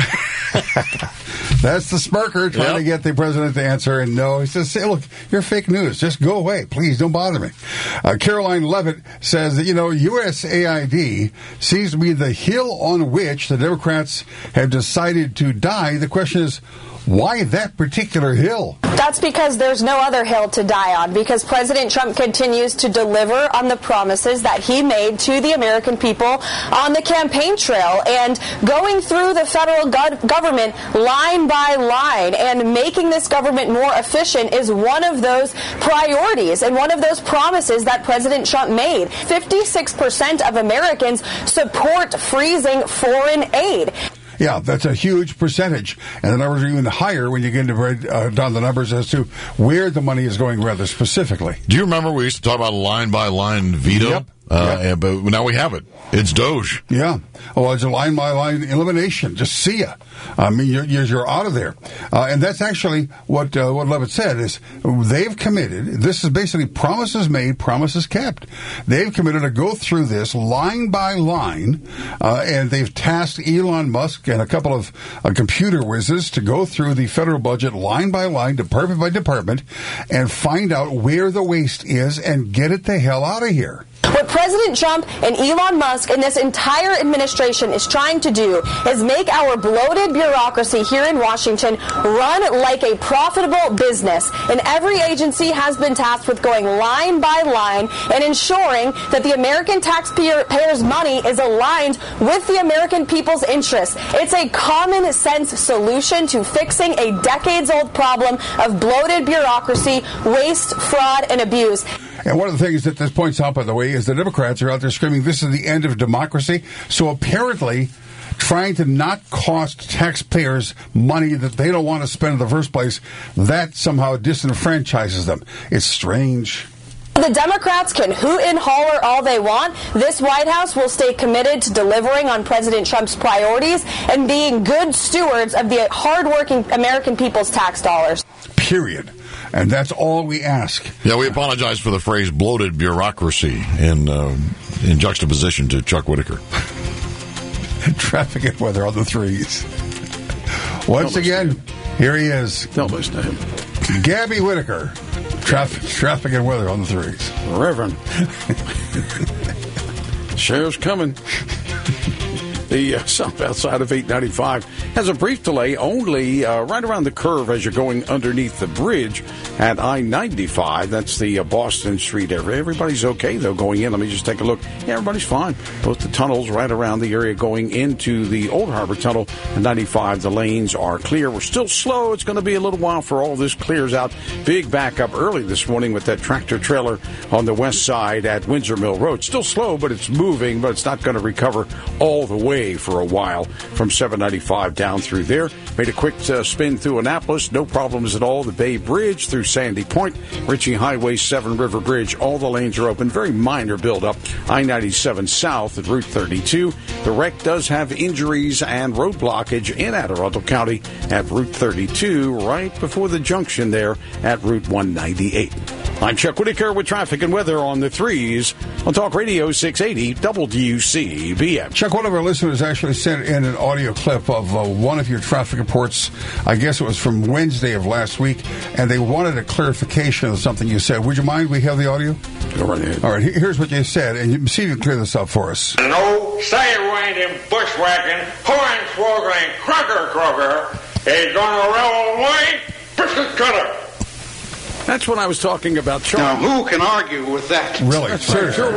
That's the Smirker trying to get the president to answer. And no, he says, "Hey, look, you're fake news. Just go away. Please don't bother me." Caroline Levitt says that, USAID seems to be the hill on which the Democrats have decided to die. The question is, why that particular hill? That's because there's no other hill to die on, because President Trump continues to deliver on the promises that he made to the American people on the campaign trail, and going through the federal government line by line and making this government more efficient is one of those priorities and one of those promises that President Trump made. 56% of Americans support freezing foreign aid. Yeah, that's a huge percentage. And the numbers are even higher when you get into down the numbers as to where the money is going rather specifically. Do you remember we used to talk about line-by-line veto? Yep. But now we have it. It's Doge. Yeah. Oh, it's a line-by-line elimination. Just see ya. I mean, you're out of there. And that's actually what Levitt said is they've committed. This is basically promises made, promises kept. They've committed to go through this line by line, and they've tasked Elon Musk and a couple of computer whizzes to go through the federal budget line by line, department by department, and find out where the waste is and get it the hell out of here. What President Trump and Elon Musk and this entire administration is trying to do is make our bloated bureaucracy here in Washington run like a profitable business. And every agency has been tasked with going line by line and ensuring that the American taxpayers' money is aligned with the American people's interests. It's a common sense solution to fixing a decades-old problem of bloated bureaucracy, waste, fraud, and abuse. And one of the things that this points out, by the way, is the Democrats are out there screaming, this is the end of democracy. So apparently, trying to not cost taxpayers money that they don't want to spend in the first place, that somehow disenfranchises them. It's strange. The Democrats can hoot and holler all they want. This White House will stay committed to delivering on President Trump's priorities and being good stewards of the hardworking American people's tax dollars. Period. And that's all we ask. Yeah, we apologize for the phrase bloated bureaucracy in juxtaposition to Chuck Whitaker. Traffic and weather on the threes. Once again, here he is. Don't listen to him. Gabby Whitaker. Traffic and weather on the threes. Reverend. Sheriff's coming. The south outside of 895 has a brief delay only right around the curve as you're going underneath the bridge at I-95. That's the Boston Street area. Everybody's okay, though, going in. Let me just take a look. Yeah, everybody's fine. Both the tunnels right around the area going into the Old Harbor Tunnel and 95, the lanes are clear. We're still slow. It's going to be a little while for all this clears out. Big backup early this morning with that tractor trailer on the west side at Windsor Mill Road. Still slow, but it's moving, but it's not going to recover all the way for a while from 795 down through there. Made a quick spin through Annapolis. No problems at all. The Bay Bridge through Sandy Point, Ritchie Highway, Seven River Bridge. All the lanes are open. Very minor buildup. I-97 south at Route 32. The wreck does have injuries and road blockage in Anne Arundel County at Route 32, right before the junction there at Route 198. I'm Chuck Whitaker with traffic and weather on the threes on Talk Radio 680 WCBM. Chuck, one of our listeners actually sent in an audio clip of one of your traffic reports. I guess it was from Wednesday of last week, and they wanted a clarification of something you said. Would you mind we have the audio? Go right ahead. All right, here's what you said, and you see if you can clear this up for us. No sidewinding, bushwhacking, hornswoggling, crocker is gonna roll away, biscuit cutter. That's what I was talking about, Charlie. Now, who can argue with that? Really? Sir. Sure,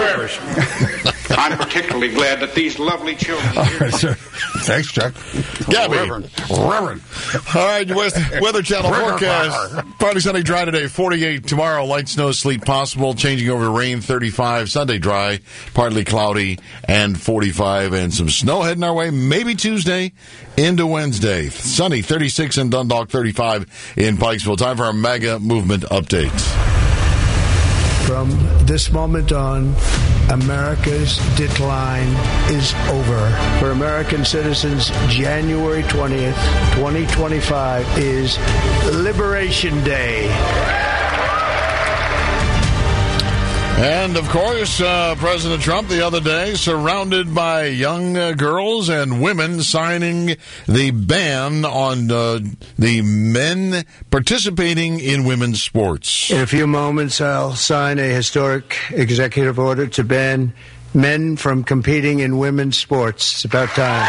I'm particularly glad that these lovely children All right, sir. Thanks, Chuck. Gabby. Reverend. All right, Weather Channel forecast. Partly sunny, dry today, 48 tomorrow. Light snow, sleet possible. Changing over to rain, 35. Sunday dry, partly cloudy, and 45. And some snow heading our way, maybe Tuesday into Wednesday. Sunny, 36 in Dundalk, 35 in Pikesville. Time for our mega movement update. From this moment on, America's decline is over. For American citizens, January 20th, 2025 is Liberation Day. And, of course, President Trump the other day surrounded by young girls and women signing the ban on the men participating in women's sports. In a few moments, I'll sign a historic executive order to ban men from competing in women's sports. It's about time.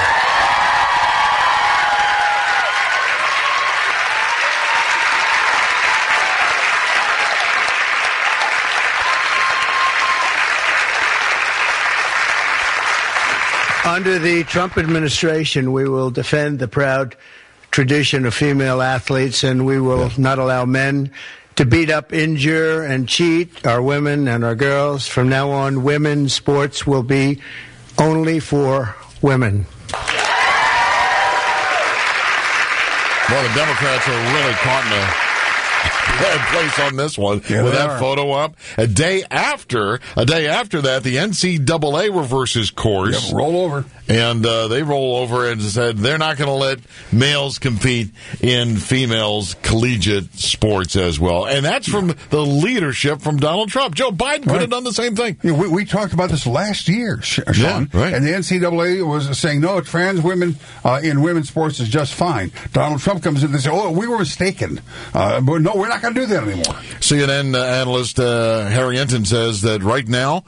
Under the Trump administration, we will defend the proud tradition of female athletes, and we will not allow men to beat up, injure, and cheat our women and our girls. From now on, women's sports will be only for women. Well, the Democrats are really caught in a bad place on this one with that photo up. A day after that, the NCAA reverses course. Yep, roll over. And they roll over and said they're not going to let males compete in females' collegiate sports as well. And that's from the leadership from Donald Trump. Joe Biden could have done the same thing. Yeah, we talked about this last year, Sean. Yeah, right. And the NCAA was saying, no, trans women in women's sports is just fine. Donald Trump comes in and says, oh, we were mistaken. But no, no, we're not going to do that anymore. CNN analyst Harry Enton says that right now,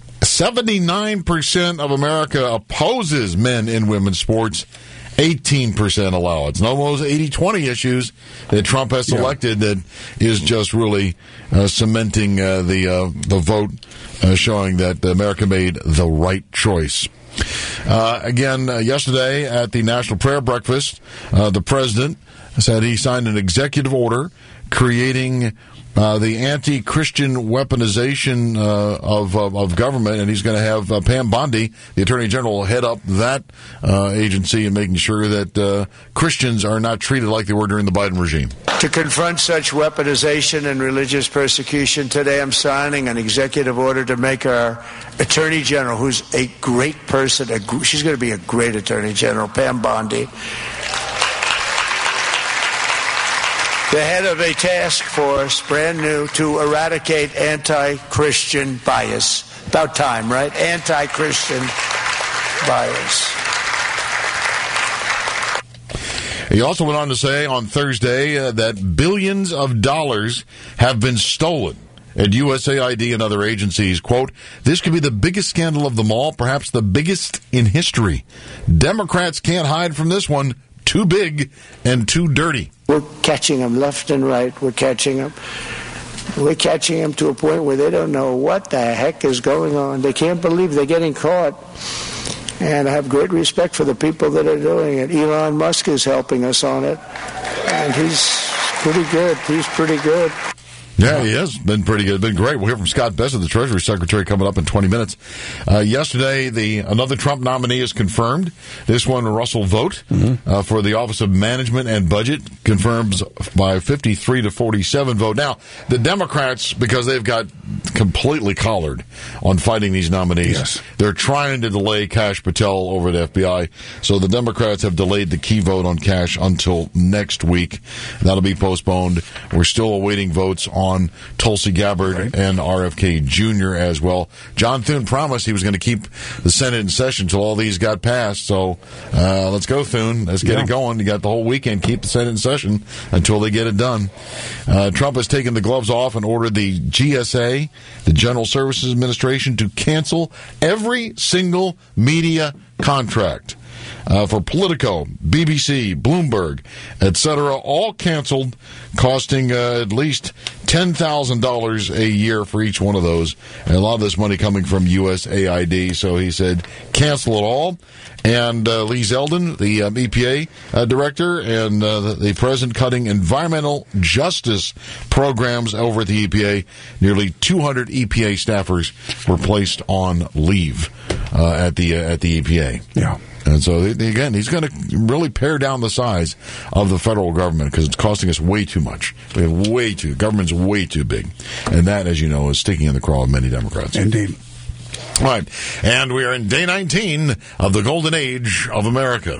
79% of America opposes men in women's sports. 18% allow it. It's no those 80-20 issues that Trump has selected that is just really cementing the vote, showing that America made the right choice. Yesterday at the National Prayer Breakfast, the president said he signed an executive order creating the anti-Christian weaponization of government, and he's going to have Pam Bondi, the Attorney General, head up that agency and making sure that Christians are not treated like they were during the Biden regime. To confront such weaponization and religious persecution, today I'm signing an executive order to make our Attorney General, who's a great person, she's going to be a great Attorney General, Pam Bondi, the head of a task force, brand new, to eradicate anti-Christian bias. About time, right? Anti-Christian bias. He also went on to say on Thursday that billions of dollars have been stolen at USAID and other agencies. Quote, this could be the biggest scandal of them all, perhaps the biggest in history. Democrats can't hide from this one. Too big and too dirty. We're catching them left and right. We're catching them. We're catching them to a point where they don't know what the heck is going on. They can't believe they're getting caught. And I have great respect for the people that are doing it. Elon Musk is helping us on it. And he's pretty good. He's pretty good. Yeah, he has been pretty good. Been great. We'll hear from Scott Bessent, the Treasury Secretary, coming up in 20 minutes. Yesterday, another Trump nominee is confirmed. This one, Russell Vought, for the Office of Management and Budget, confirms by 53 to 47 vote. Now, the Democrats, because they've got completely collared on fighting these nominees, they're trying to delay Kash Patel over at FBI. So the Democrats have delayed the key vote on Kash until next week. That'll be postponed. We're still awaiting votes on Tulsi Gabbard and RFK Jr. as well. John Thune promised he was going to keep the Senate in session until all these got passed. So let's go, Thune. Let's get it going. You got the whole weekend. Keep the Senate in session until they get it done. Trump has taken the gloves off and ordered the GSA, the General Services Administration, to cancel every single media contract. For Politico, BBC, Bloomberg, etc., all canceled, costing at least $10,000 a year for each one of those. And a lot of this money coming from USAID. So he said, cancel it all. And Lee Zeldin, the EPA director, and the president cutting environmental justice programs over at the EPA. Nearly 200 EPA staffers were placed on leave at the EPA. Yeah. And so, again, he's going to really pare down the size of the federal government because it's costing us way too much. We have government's way too big. And that, as you know, is sticking in the craw of many Democrats. Indeed. All right. And we are in day 19 of the golden age of America.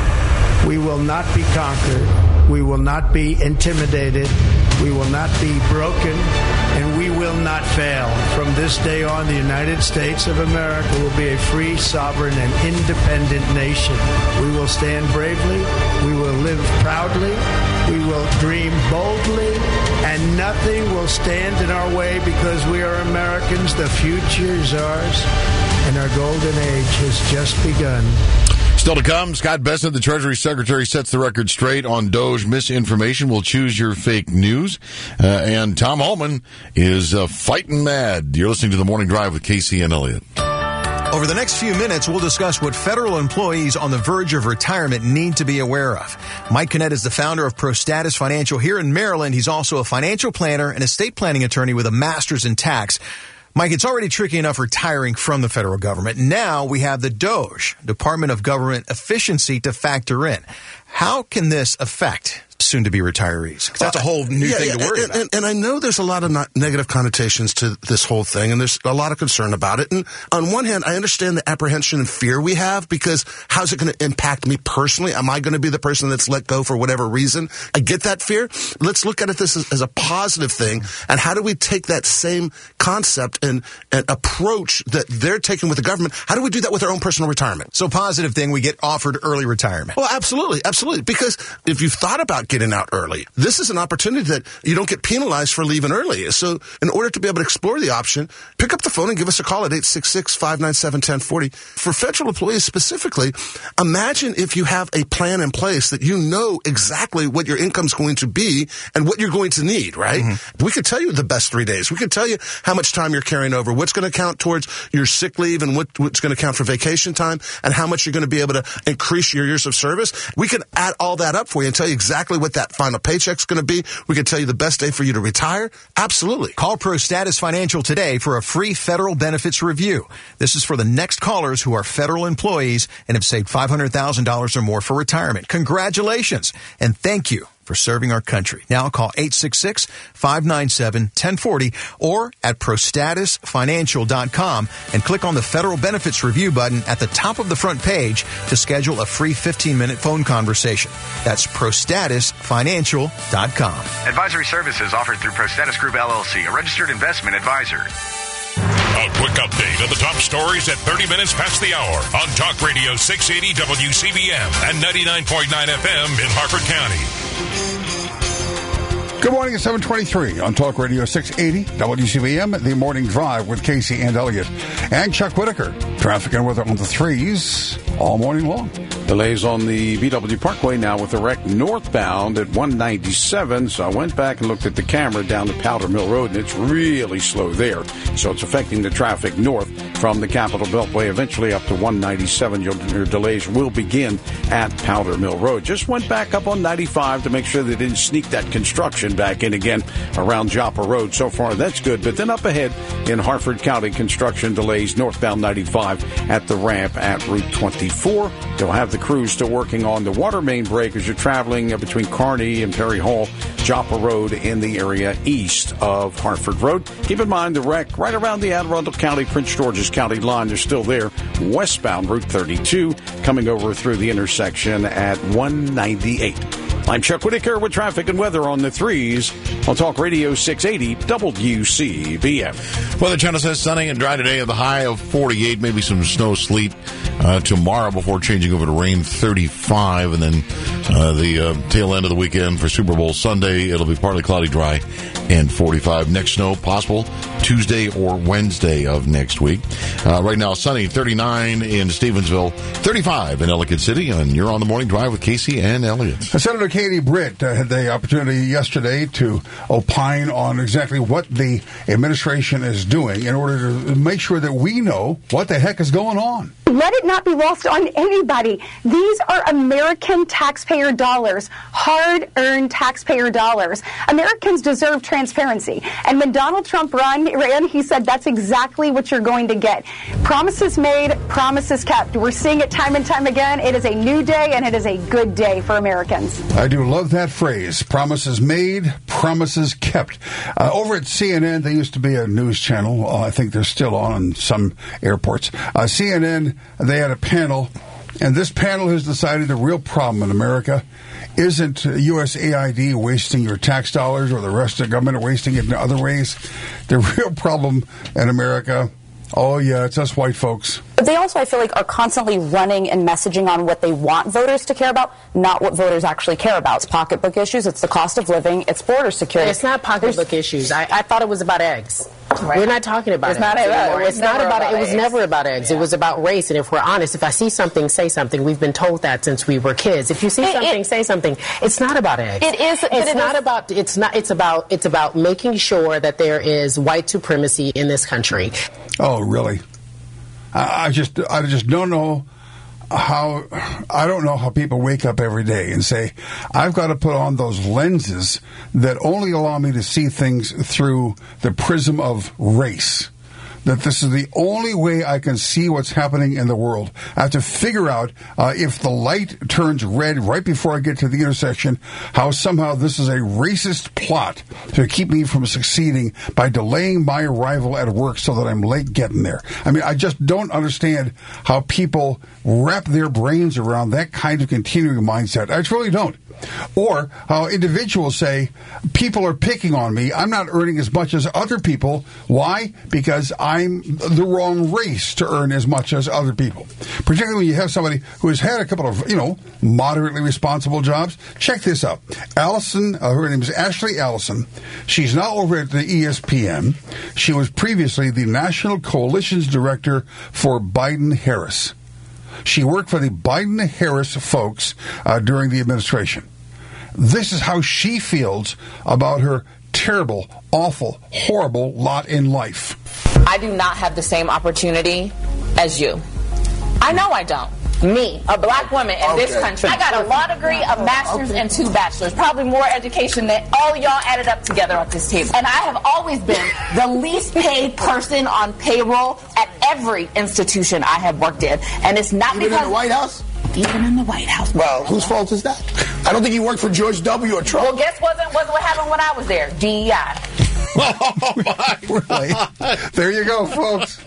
We will not be conquered. We will not be intimidated. We will not be broken. And we will not fail. From this day on, the United States of America will be a free, sovereign, and independent nation. We will stand bravely. We will live proudly. We will dream boldly. And nothing will stand in our way because we are Americans. The future is ours. And our golden age has just begun. Still to come, Scott Bessent, the Treasury Secretary, sets the record straight on Doge misinformation. We'll choose your fake news. And Tom Ullman is fighting mad. You're listening to The Morning Drive with Casey and Elliott. Over the next few minutes, we'll discuss what federal employees on the verge of retirement need to be aware of. Mike Kinnett is the founder of ProStatus Financial here in Maryland. He's also a financial planner and estate planning attorney with a master's in tax. Mike, it's already tricky enough retiring from the federal government. Now we have the DOGE, Department of Government Efficiency, to factor in. How can this affect soon-to-be retirees? 'Cause that's a whole new thing to worry about. And I know there's a lot of negative connotations to this whole thing, and there's a lot of concern about it. And on one hand, I understand the apprehension and fear we have, because how's it going to impact me personally? Am I going to be the person that's let go for whatever reason? I get that fear. Let's look at it as a positive thing, and how do we take that same concept and approach that they're taking with the government? How do we do that with our own personal retirement? So positive thing, we get offered early retirement. Well, absolutely. Because if you've thought about about getting out early. This is an opportunity that you don't get penalized for leaving early. So in order to be able to explore the option, pick up the phone and give us a call at 866-597-1040. For federal employees specifically, imagine if you have a plan in place that you know exactly what your income's going to be and what you're going to need, right? Mm-hmm. We could tell you the best 3 days. We could tell you how much time you're carrying over, what's going to count towards your sick leave and what's going to count for vacation time, and how much you're going to be able to increase your years of service. We can add all that up for you and tell you exactly what that final paycheck's going to be. We can tell you the best day for you to retire. Absolutely. Call ProStatus Financial today for a free federal benefits review. This is for the next callers who are federal employees and have saved $500,000 or more for retirement. Congratulations, and thank you for serving our country. Now call 866-597-1040 or at prostatusfinancial.com and click on the Federal Benefits Review button at the top of the front page to schedule a free 15-minute phone conversation. That's prostatusfinancial.com. Advisory services offered through ProStatus Group, LLC, a registered investment advisor. A quick update of the top stories at 30 minutes past the hour on Talk Radio 680 WCBM and 99.9 FM in Harford County. Good morning at 7:23 on Talk Radio 680 WCBM, the morning drive with Casey and Elliott and Chuck Whitaker. Traffic and weather on the threes all morning long. Delays on the BW Parkway now with the wreck northbound at 197. So I went back and looked at the camera down the Powder Mill Road, and it's really slow there. So it's affecting the traffic north from the Capitol Beltway, eventually up to 197. Your delays will begin at Powder Mill Road. Just went back up on 95 to make sure they didn't sneak that construction back in again around Joppa Road. So far, that's good. But then up ahead in Harford County, construction delays northbound 95 at the ramp at Route 24. They'll have the crews still working on the water main break as you're traveling between Kearney and Perry Hall, Joppa Road in the area east of Harford Road. Keep in mind the wreck right around the Anne Arundel County, Prince George's County line. They're still there. Westbound Route 32 coming over through the intersection at 198. I'm Chuck Whitaker with traffic and weather on the threes on Talk Radio 680 WCBM. Weather Channel says sunny and dry today, at the high of 48, maybe some snow, sleet tomorrow before changing over to rain, 35, and then the tail end of the weekend for Super Bowl Sunday, it'll be partly cloudy, dry, and 45. Next snow possible Tuesday or Wednesday of next week. Right now, sunny, 39 in Stevensville, 35 in Ellicott City, and you're on the morning drive with Casey and Elliott. Senator Katie Britt had the opportunity yesterday to opine on exactly what the administration is doing in order to make sure that we know what the heck is going on. Let it not be lost on anybody. These are American taxpayer dollars, hard-earned taxpayer dollars. Americans deserve transparency. And when Donald Trump ran, he said that's exactly what you're going to get. Promises made, promises kept. We're seeing it time and time again. It is a new day, and it is a good day for Americans. I do love that phrase, promises made, promises kept. Over at CNN, they used to be a news channel. I think they're still on some airports. CNN, they had a panel, and this panel has decided the real problem in America isn't USAID wasting your tax dollars or the rest of the government wasting it in other ways. The real problem in America, oh yeah, it's us white folks. But they also, I feel like, are constantly running and messaging on what they want voters to care about, not what voters actually care about. It's pocketbook issues, it's the cost of living, it's border security. It's not pocketbook issues. I thought it was about eggs. Right. We're not talking about it's eggs not anymore. It's not about it. It was eggs. Never about eggs. Yeah. It was about race. And if we're honest, if I see something, say something. We've been told that since we were kids. If you see something, say something. It's not about eggs. It is. It's not about. It's not. It's about making sure that there is white supremacy in this country. Oh, really? I just don't know how. I don't know how people wake up every day and say, I've got to put on those lenses that only allow me to see things through the prism of race. That this is the only way I can see what's happening in the world. I have to figure out if the light turns red right before I get to the intersection, how somehow this is a racist plot to keep me from succeeding by delaying my arrival at work so that I'm late getting there. I mean, I just don't understand how people wrap their brains around that kind of continuing mindset. I just really don't. Or how individuals say, people are picking on me. I'm not earning as much as other people. Why? Because I'm the wrong race to earn as much as other people. Particularly when you have somebody who has had a couple of, moderately responsible jobs. Check this out. Allison, her name is Ashley Allison. She's now over at the ESPN. She was previously the National Coalitions Director for Biden-Harris. She worked for the Biden-Harris folks during the administration. This is how she feels about her terrible, awful, horrible lot in life. I do not have the same opportunity as you. I know I don't. Me, a black woman in this country. I got a law degree, a master's, and 2 bachelors. Probably more education than all of y'all added up together at this table. And I have always been the least paid person on payroll at every institution I have worked in. And it's not because... Even in the White House? Even in the White House. Well, whose fault is that? I don't think you worked for George W. or Trump. Well, guess what happened when I was there? DEI. Oh, my. There you go, folks.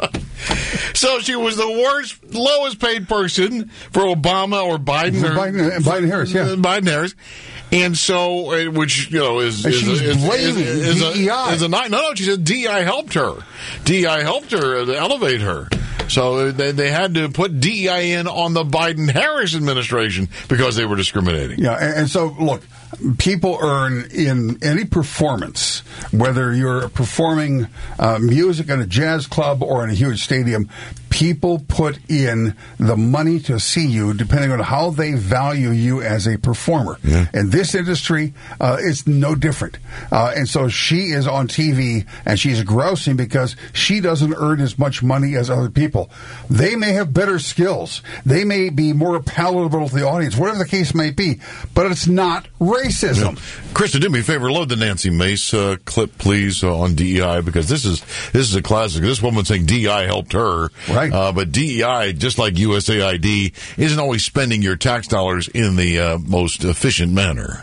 So she was the lowest paid person for Obama or Biden. Biden-Harris, yeah. Biden-Harris. And so, which, is blaming DEI. No, she said DEI helped her. DEI helped her to elevate her. So they had to put DEI in on the Biden-Harris administration because they were discriminating. Yeah, and so, look, people earn in any performance, whether you're performing music in a jazz club or in a huge stadium, people put in the money to see you depending on how they value you as a performer. Yeah. In this industry, it's no different. And so she is on TV and she's grousing because she doesn't earn as much money as other people. They may have better skills. They may be more palatable to the audience, whatever the case may be, but it's not racism. Yeah. Krista, do me a favor, load the Nancy Mace clip, please, on DEI, because this is a classic. This woman saying DEI helped her. Right. But DEI, just like USAID, isn't always spending your tax dollars in the most efficient manner.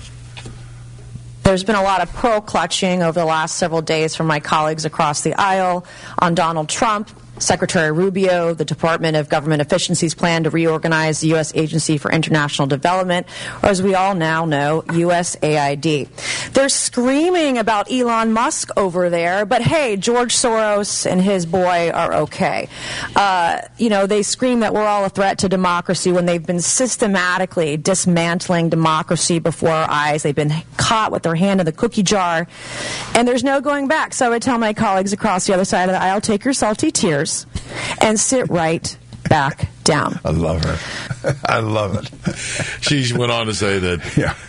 There's been a lot of pearl clutching over the last several days from my colleagues across the aisle on Donald Trump, Secretary Rubio, the Department of Government Efficiency's plan to reorganize the U.S. Agency for International Development, or as we all now know, USAID. They're screaming about Elon Musk over there, but hey, George Soros and his boy are okay. They scream that we're all a threat to democracy when they've been systematically dismantling democracy before our eyes. They've been caught with their hand in the cookie jar, and there's no going back. So I would tell my colleagues across the other side of the aisle, take your salty tears and sit right back down. I love her. I love it. She went on to say that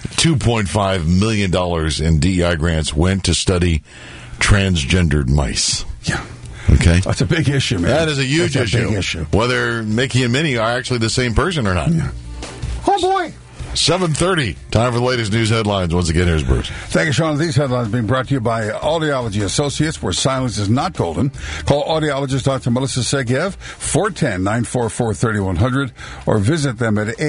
$2.5 million in DEI grants went to study transgendered mice. Yeah. Okay. That's a big issue, man. That is a huge issue. Big issue. Whether Mickey and Minnie are actually the same person or not. Yeah. Oh, boy. 7:30. Time for the latest news headlines. Once again, here's Bruce. Thank you, Sean. These headlines being brought to you by Audiology Associates, where silence is not golden. Call audiologist Dr. Melissa Segev, 410-944-3100, or visit them at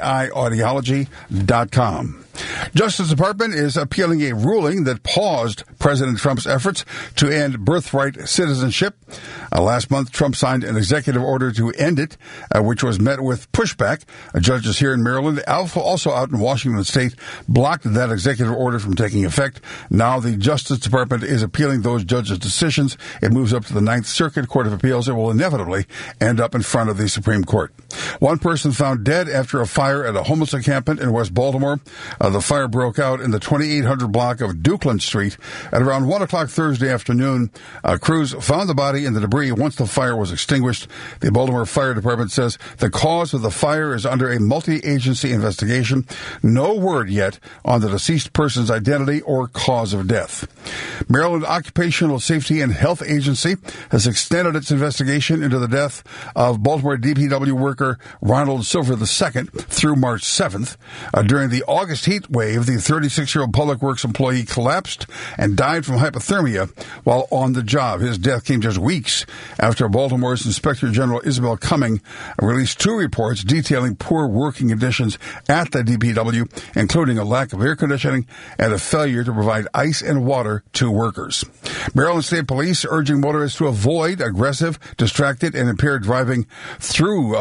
aaiaudiology.com. Justice Department is appealing a ruling that paused President Trump's efforts to end birthright citizenship. Last month, Trump signed an executive order to end it, which was met with pushback. Judges here in Maryland, also out in Washington State, blocked that executive order from taking effect. Now the Justice Department is appealing those judges' decisions. It moves up to the Ninth Circuit Court of Appeals. It will inevitably end up in front of the Supreme Court. One person found dead after a fire at a homeless encampment in West Baltimore. The fire broke out in the 2800 block of Dukeland Street at around 1 o'clock Thursday afternoon. Crews found the body in the debris once the fire was extinguished. The Baltimore Fire Department says the cause of the fire is under a multi-agency investigation. No word yet on the deceased person's identity or cause of death. Maryland Occupational Safety and Health Agency has extended its investigation into the death of Baltimore DPW worker Ronald Silver II through March 7th. During the August heat wave, the 36-year-old public works employee collapsed and died from hypothermia while on the job. His death came just weeks after Baltimore's Inspector General Isabel Cumming released 2 reports detailing poor working conditions at the DPW, including a lack of air conditioning and a failure to provide ice and water to workers. Maryland State Police urging motorists to avoid aggressive, distracted, and impaired driving through the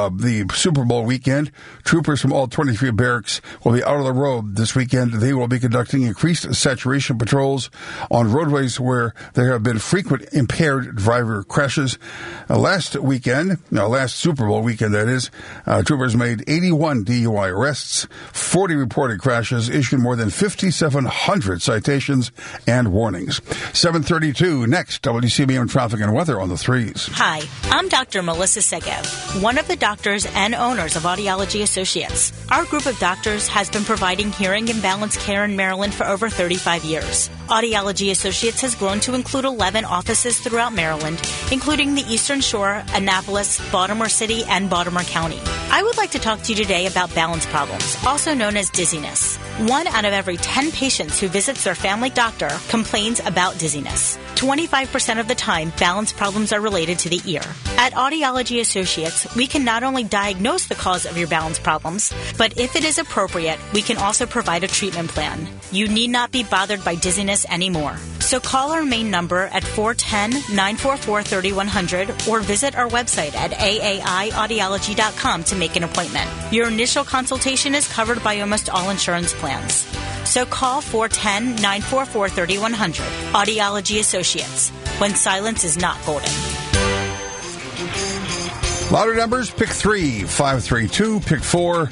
Super Bowl weekend. Troopers from all 23 barracks will be out on the road this weekend. They will be conducting increased saturation patrols on roadways where there have been frequent impaired driver crashes. Last Super Bowl weekend, that is, troopers made 81 DUI arrests, 40 reported crashes, issued more than 5,700 citations and warnings. 7:32 next, WCBM traffic and weather on the 3s. Hi, I'm Dr. Melissa Segev, one of the doctors and owners of Audiology Associates. Our group of doctors has been providing hearing and balance care in Maryland for over 35 years. Audiology Associates has grown to include 11 offices throughout Maryland, including the Eastern Shore, Annapolis, Baltimore City, and Baltimore County. I would like to talk to you today about balance problems, also known as dizziness. 1 out of every 10 patients who visits their family doctor complains about dizziness. 25% of the time, balance problems are related to the ear. At Audiology Associates, we can not only diagnose the cause of your balance problems, but if it is appropriate, we can also provide a treatment plan. You need not be bothered by dizziness anymore. So call our main number at 410-944-3100 or visit our website at aaiaudiology.com to make an appointment. Your initial consultation is covered by almost all insurance plans. So call 410-944-3100. Audiology Associates, when silence is not golden. Louder numbers, pick 3, 532, pick 4,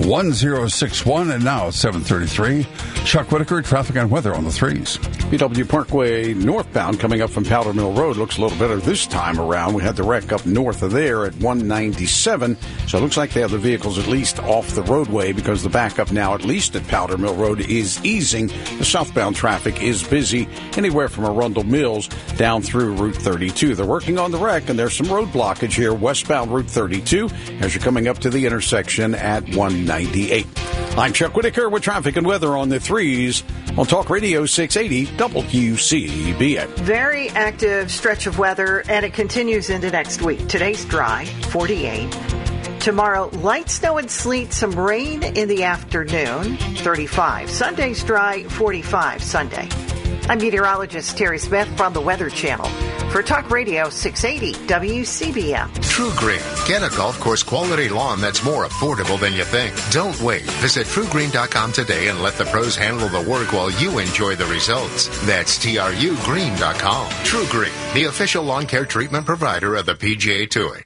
1061, and now it's 7:33. Chuck Whitaker, traffic and weather on the 3s. BW Parkway northbound coming up from Powder Mill Road looks a little better this time around. We had the wreck up north of there at 197, so it looks like they have the vehicles at least off the roadway because the backup now, at least at Powder Mill Road, is easing. The southbound traffic is busy anywhere from Arundel Mills down through Route 32. They're working on the wreck, and there's some road blockage here westbound Route 32 as you're coming up to the intersection at 198. I'm Chuck Whitaker with traffic and weather on the 3s on Talk Radio 680 WCBM. Very active stretch of weather, and it continues into next week. Today's dry, 48. Tomorrow, light snow and sleet, some rain in the afternoon, 35. Sunday's dry, 45 Sunday. I'm meteorologist Terry Smith from the Weather Channel for Talk Radio 680 WCBM. True Green. Get a golf course quality lawn that's more affordable than you think. Don't wait. Visit TrueGreen.com today and let the pros handle the work while you enjoy the results. That's TrueGreen.com. True Green, the official lawn care treatment provider of the PGA Tour.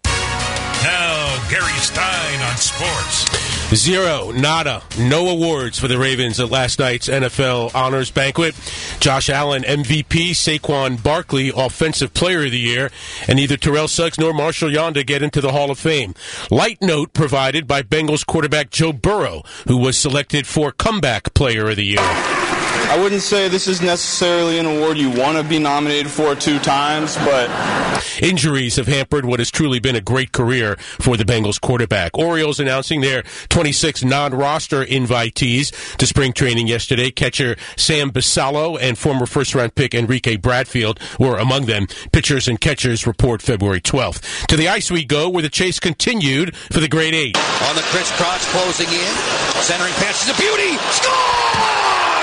Now, Gary Stein on sports. Zero, nada, no awards for the Ravens at last night's NFL Honors Banquet. Josh Allen, MVP, Saquon Barkley, Offensive Player of the Year, and neither Terrell Suggs nor Marshall Yonda get into the Hall of Fame. Light note provided by Bengals quarterback Joe Burrow, who was selected for Comeback Player of the Year. I wouldn't say this is necessarily an award you want to be nominated for 2 times, but... Injuries have hampered what has truly been a great career for the Bengals quarterback. Orioles announcing their 26 non-roster invitees to spring training yesterday. Catcher Sam Basallo and former first-round pick Enrique Bradfield were among them. Pitchers and catchers report February 12th. To the ice we go, where the chase continued for the Grade 8. On the crisscross, closing in. Centering pass is a beauty. Score!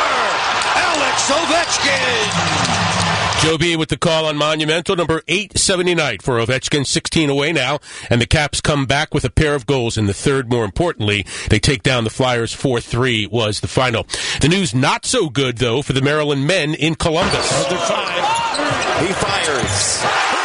Alex Ovechkin! Joe B with the call on Monumental, number 879 for Ovechkin, 16 away now, and the Caps come back with a pair of goals in the third. More importantly, they take down the Flyers 4-3 was the final. The news not so good, though, for the Maryland men in Columbus. He fires.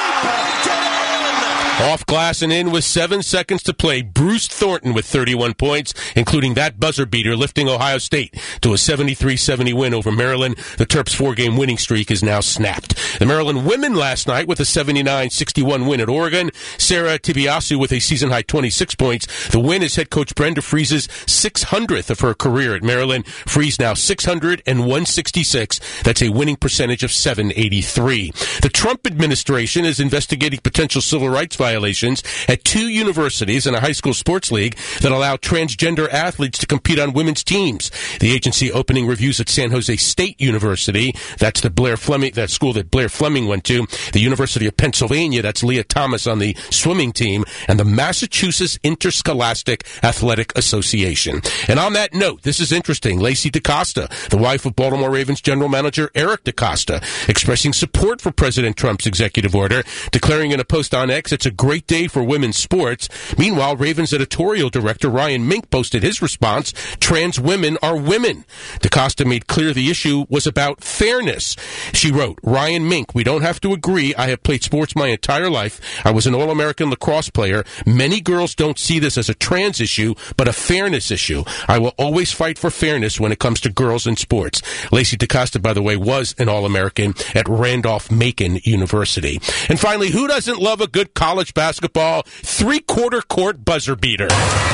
Off glass and in with 7 seconds to play. Bruce Thornton with 31 points, including that buzzer beater, lifting Ohio State to a 73-70 win over Maryland. The Terps' 4-game winning streak is now snapped. The Maryland women last night with a 79-61 win at Oregon. Sarah Tibiasu with a season-high 26 points. The win is head coach Brenda Frese's 600th of her career at Maryland. Freese now 600 and 166. That's a winning percentage of 783. The Trump administration is investigating potential civil rights violations at 2 universities and a high school sports league that allow transgender athletes to compete on women's teams. The agency opening reviews at San Jose State University. That's the that school that Blair Fleming went to. The University of Pennsylvania. That's Leah Thomas on the swimming team, and the Massachusetts Interscholastic Athletic Association. And on that note, this is interesting. Lacey DaCosta, the wife of Baltimore Ravens general manager Eric DaCosta, expressing support for President Trump's executive order, declaring in a post on X, it's a great day for women's sports. Meanwhile, Ravens editorial director Ryan Mink posted his response, trans women are women. DaCosta made clear the issue was about fairness. She wrote, Ryan Mink, we don't have to agree. I have played sports my entire life. I was an All-American lacrosse player. Many girls don't see this as a trans issue, but a fairness issue. I will always fight for fairness when it comes to girls in sports. Lacey DaCosta, by the way, was an All-American at Randolph-Macon University. And finally, who doesn't love a good college basketball three-quarter court buzzer beater?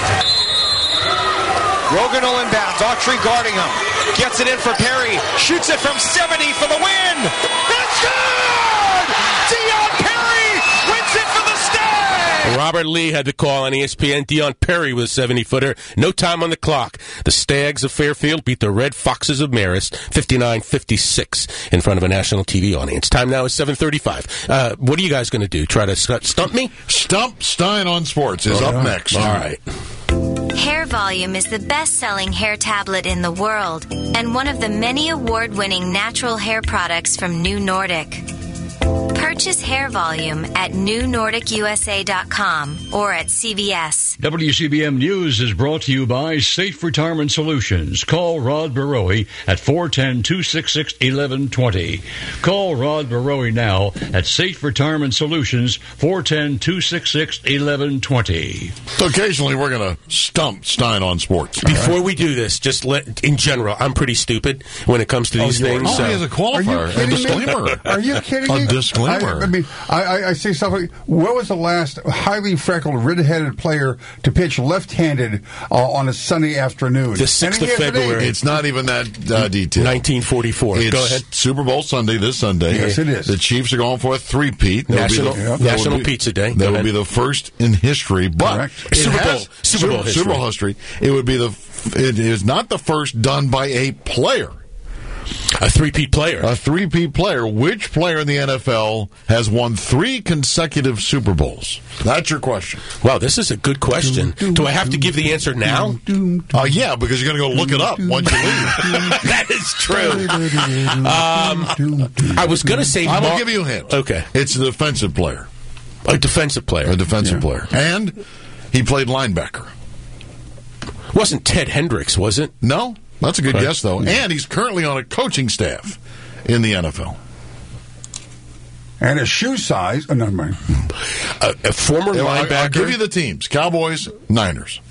Rogan will inbound. Autry guarding him. Gets it in for Perry. Shoots it from 70 for the win. It's good! Deion Perry wins it for the Stags! Robert Lee had the call on ESPN. Deion Perry was a 70-footer. No time on the clock. The Stags of Fairfield beat the Red Foxes of Marist 59-56 in front of a national TV audience. Time now is 7:35. What are you guys going to do? Try to stump me? Stump Stein on Sports is up next. All right. Hair Volume is the best-selling hair tablet in the world and one of the many award-winning natural hair products from New Nordic. Purchase Hair Volume at newnordicusa.com or at CVS. WCBM News is brought to you by Safe Retirement Solutions. Call Rod Barowie at 410-266-1120. Call Rod Barowie now at Safe Retirement Solutions, 410-266-1120. So occasionally we're going to stump Stein on Sports. Before we do this, just in general, I'm pretty stupid when it comes to these things. Oh, he has a qualifier, a disclaimer. Are you kidding me? A disclaimer. I say stuff like, when was the last highly freckled, red-headed player to pitch left-handed on a sunny afternoon? The 6th of February. It's not even that detailed. 1944. It's Go ahead. Super Bowl Sunday this Sunday. Yes, it is. The Chiefs are going for a three-peat. National Pizza Day. That would be the first in history. But Super Bowl history. It would be it is not the first done by a player. A three-peat player. A three-peat player. Which player in the NFL has won 3 consecutive Super Bowls? That's your question. Wow, this is a good question. Do I have to give the answer now? Yeah, because you're going to go look it up once you leave. That is true. I was going to say... I will give you a hint. Okay. It's a defensive player. A defensive player. A defensive player. And he played linebacker. Wasn't Ted Hendricks, was it? No. That's a good guess, though. And he's currently on a coaching staff in the NFL. And a shoe size... Oh, never mind. A former linebacker... I'll give you the teams. Cowboys, Niners.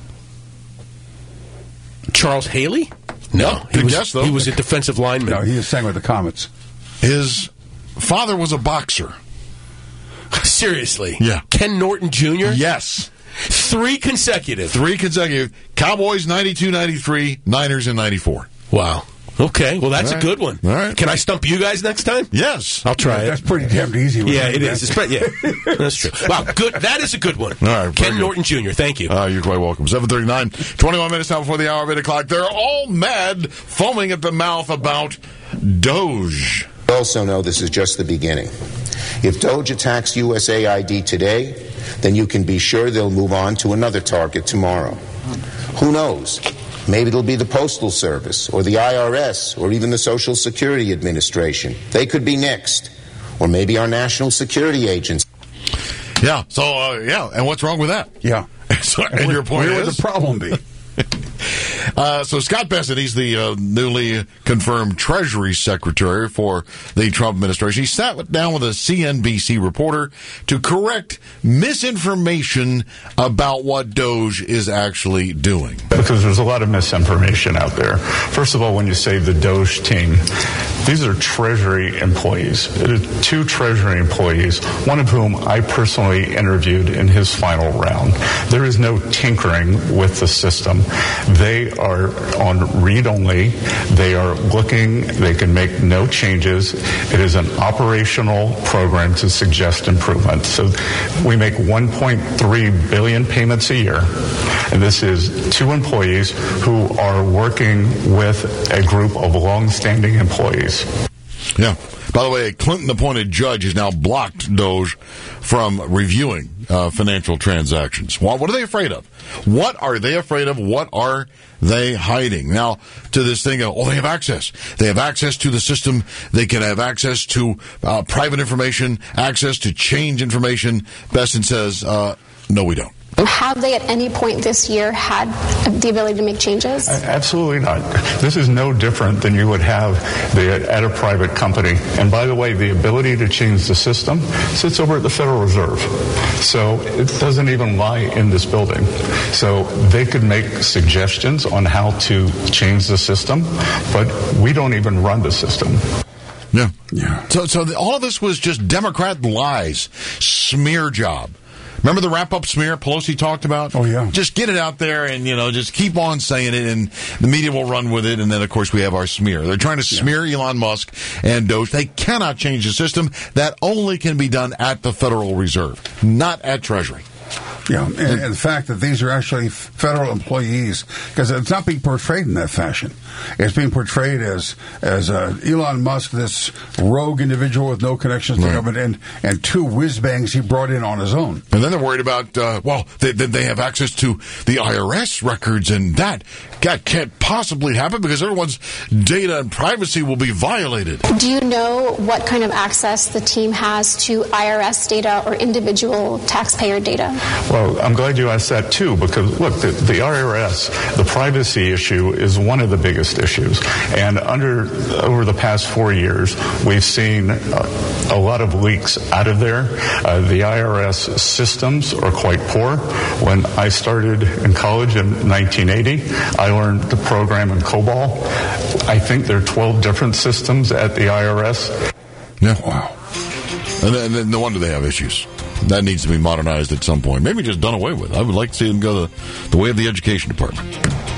Charles Haley? No. Good guess, though. He was a defensive lineman. No, he sang with the Comets. His father was a boxer. Seriously? Yeah. Ken Norton Jr.? Yes. 3 consecutive. Cowboys 92-93, Niners in 94. Wow. Okay, well, that's a good one. All right. Can I stump you guys next time? Yes. I'll try it. That's pretty damn easy. Yeah, it is. That's true. Wow, good. That is a good one. All right. Ken Norton Jr., thank you. You're quite welcome. 7:39, 21 minutes now before the hour of 8 o'clock. They're all mad, foaming at the mouth about Doge. We also know this is just the beginning. If Doge attacks USAID today, then you can be sure they'll move on to another target tomorrow. Who knows? Maybe it'll be the Postal Service, or the IRS, or even the Social Security Administration. They could be next. Or maybe our national security agents. Yeah, so, and what's wrong with that? Yeah. And your point where would the problem be? So Scott Bessent, he's the newly confirmed Treasury Secretary for the Trump administration. He sat down with a CNBC reporter to correct misinformation about what Doge is actually doing. Because there's a lot of misinformation out there. First of all, when you say the Doge team, these are Treasury employees. It is 2 Treasury employees, one of whom I personally interviewed in his final round. There is no tinkering with the system. They are on read-only. They are looking. They can make no changes. It is an operational program to suggest improvement. So we make 1.3 billion payments a year. And this is 2 employees who are working with a group of long-standing employees. Yeah. By the way, a Clinton-appointed judge has now blocked Doge from reviewing financial transactions. What are they afraid of? What are they afraid of? What are they hiding? Now, to this thing of, they have access. They have access to the system. They can have access to private information, access to change information. Besson says, no, we don't. Have they at any point this year had the ability to make changes? Absolutely not. This is no different than you would have at a private company. And by the way, the ability to change the system sits over at the Federal Reserve. So it doesn't even lie in this building. So they could make suggestions on how to change the system, but we don't even run the system. Yeah. So all of this was just Democrat lies, smear job. Remember the wrap-up smear Pelosi talked about? Oh, yeah. Just get it out there and, just keep on saying it, and the media will run with it, and then, of course, we have our smear. They're trying to smear Elon Musk and Doge. They cannot change the system. That only can be done at the Federal Reserve, not at Treasury. Yeah, and the fact that these are actually federal employees, because it's not being portrayed in that fashion. It's being portrayed as Elon Musk, this rogue individual with no connections to government, and two whiz-bangs he brought in on his own. And then they're worried about, they have access to the IRS records, and that can't possibly happen because everyone's data and privacy will be violated. Do you know what kind of access the team has to IRS data or individual taxpayer data? Well, I'm glad you asked that, too, because, look, the IRS, the privacy issue is one of the biggest issues. And over the past 4 years, we've seen a lot of leaks out of there. The IRS systems are quite poor. When I started in college in 1980, I learned the program in COBOL. I think there are 12 different systems at the IRS. Yeah, wow. And no wonder they have issues. That needs to be modernized at some point. Maybe just done away with. I would like to see them go the way of the education department.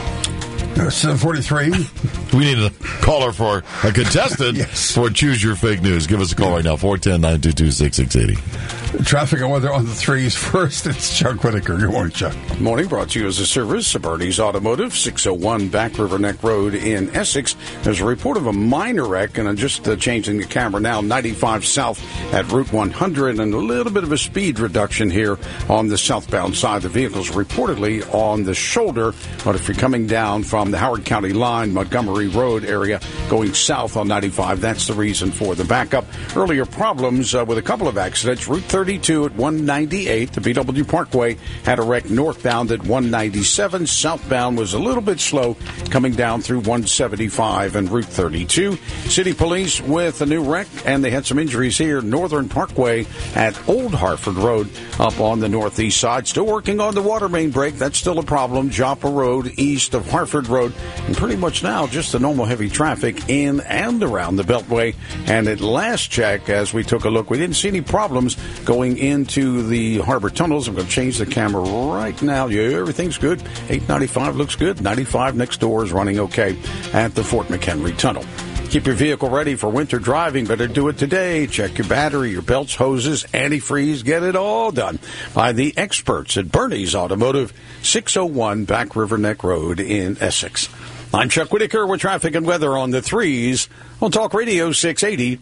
743. We need a caller for a contestant for Choose Your Fake News. Give us a call right now, 410-922-6680. Traffic and weather on the threes. First, it's Chuck Whitaker. Good morning, Chuck. Morning, brought to you as a service of Bernie's Automotive, 601 Back River Neck Road in Essex. There's a report of a minor wreck, and I'm just changing the camera now, 95 south at Route 100, and a little bit of a speed reduction here on the southbound side. The vehicle's reportedly on the shoulder, but if you're coming down from the Howard County line, Montgomery Road area, going south on 95, that's the reason for the backup. Earlier problems with a couple of accidents. Route 32 at 198, the BW Parkway had a wreck northbound at 197. Southbound was a little bit slow coming down through 175 and Route 32. City Police with a new wreck, and they had some injuries here. Northern Parkway at Old Hartford Road up on the northeast side. Still working on the water main break. That's still a problem. Joppa Road east of Hartford Road, and pretty much now just the normal heavy traffic in and around the Beltway. And at last check, as we took a look, we didn't see any problems going into the harbor tunnels. I'm going to change the camera right now. Yeah, everything's good. 895 looks good. 95 next door is running okay at the Fort McHenry Tunnel. Keep your vehicle ready for winter driving. Better do it today. Check your battery, your belts, hoses, antifreeze. Get it all done by the experts at Bernie's Automotive, 601 Back River Neck Road in Essex. I'm Chuck Whitaker with traffic and weather on the threes on Talk Radio 680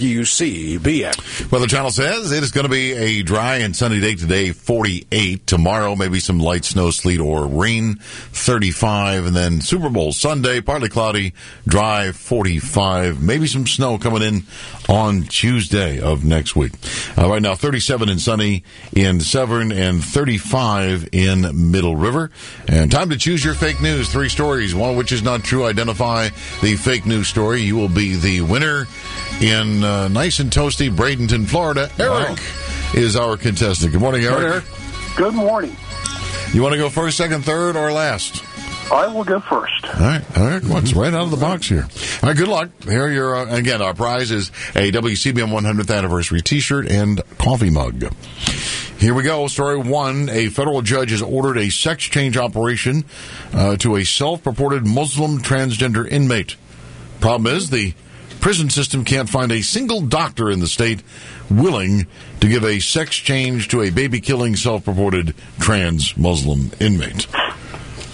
WCBM. Weather Channel says it is going to be a dry and sunny day today, 48. Tomorrow, maybe some light snow, sleet, or rain, 35. And then Super Bowl Sunday, partly cloudy, dry, 45. Maybe some snow coming in on Tuesday of next week. Right now, 37 and sunny in Severn and 35 in Middle River. And time to choose your fake news. 3 stories, one of which is not true. Identify the fake news story. You will be the winner in nice and toasty Bradenton, Florida. Eric is our contestant. Good morning, Eric. Good morning. You want to go first, second, third, or last? I will go first. All right. What's right out of the box here? All right, good luck. Here you're, again, our prize is a WCBM 100th anniversary T-shirt and coffee mug. Here we go. Story 1. A federal judge has ordered a sex change operation to a self-purported Muslim transgender inmate. Problem is, the prison system can't find a single doctor in the state willing to give a sex change to a baby-killing, self-purported trans Muslim inmate.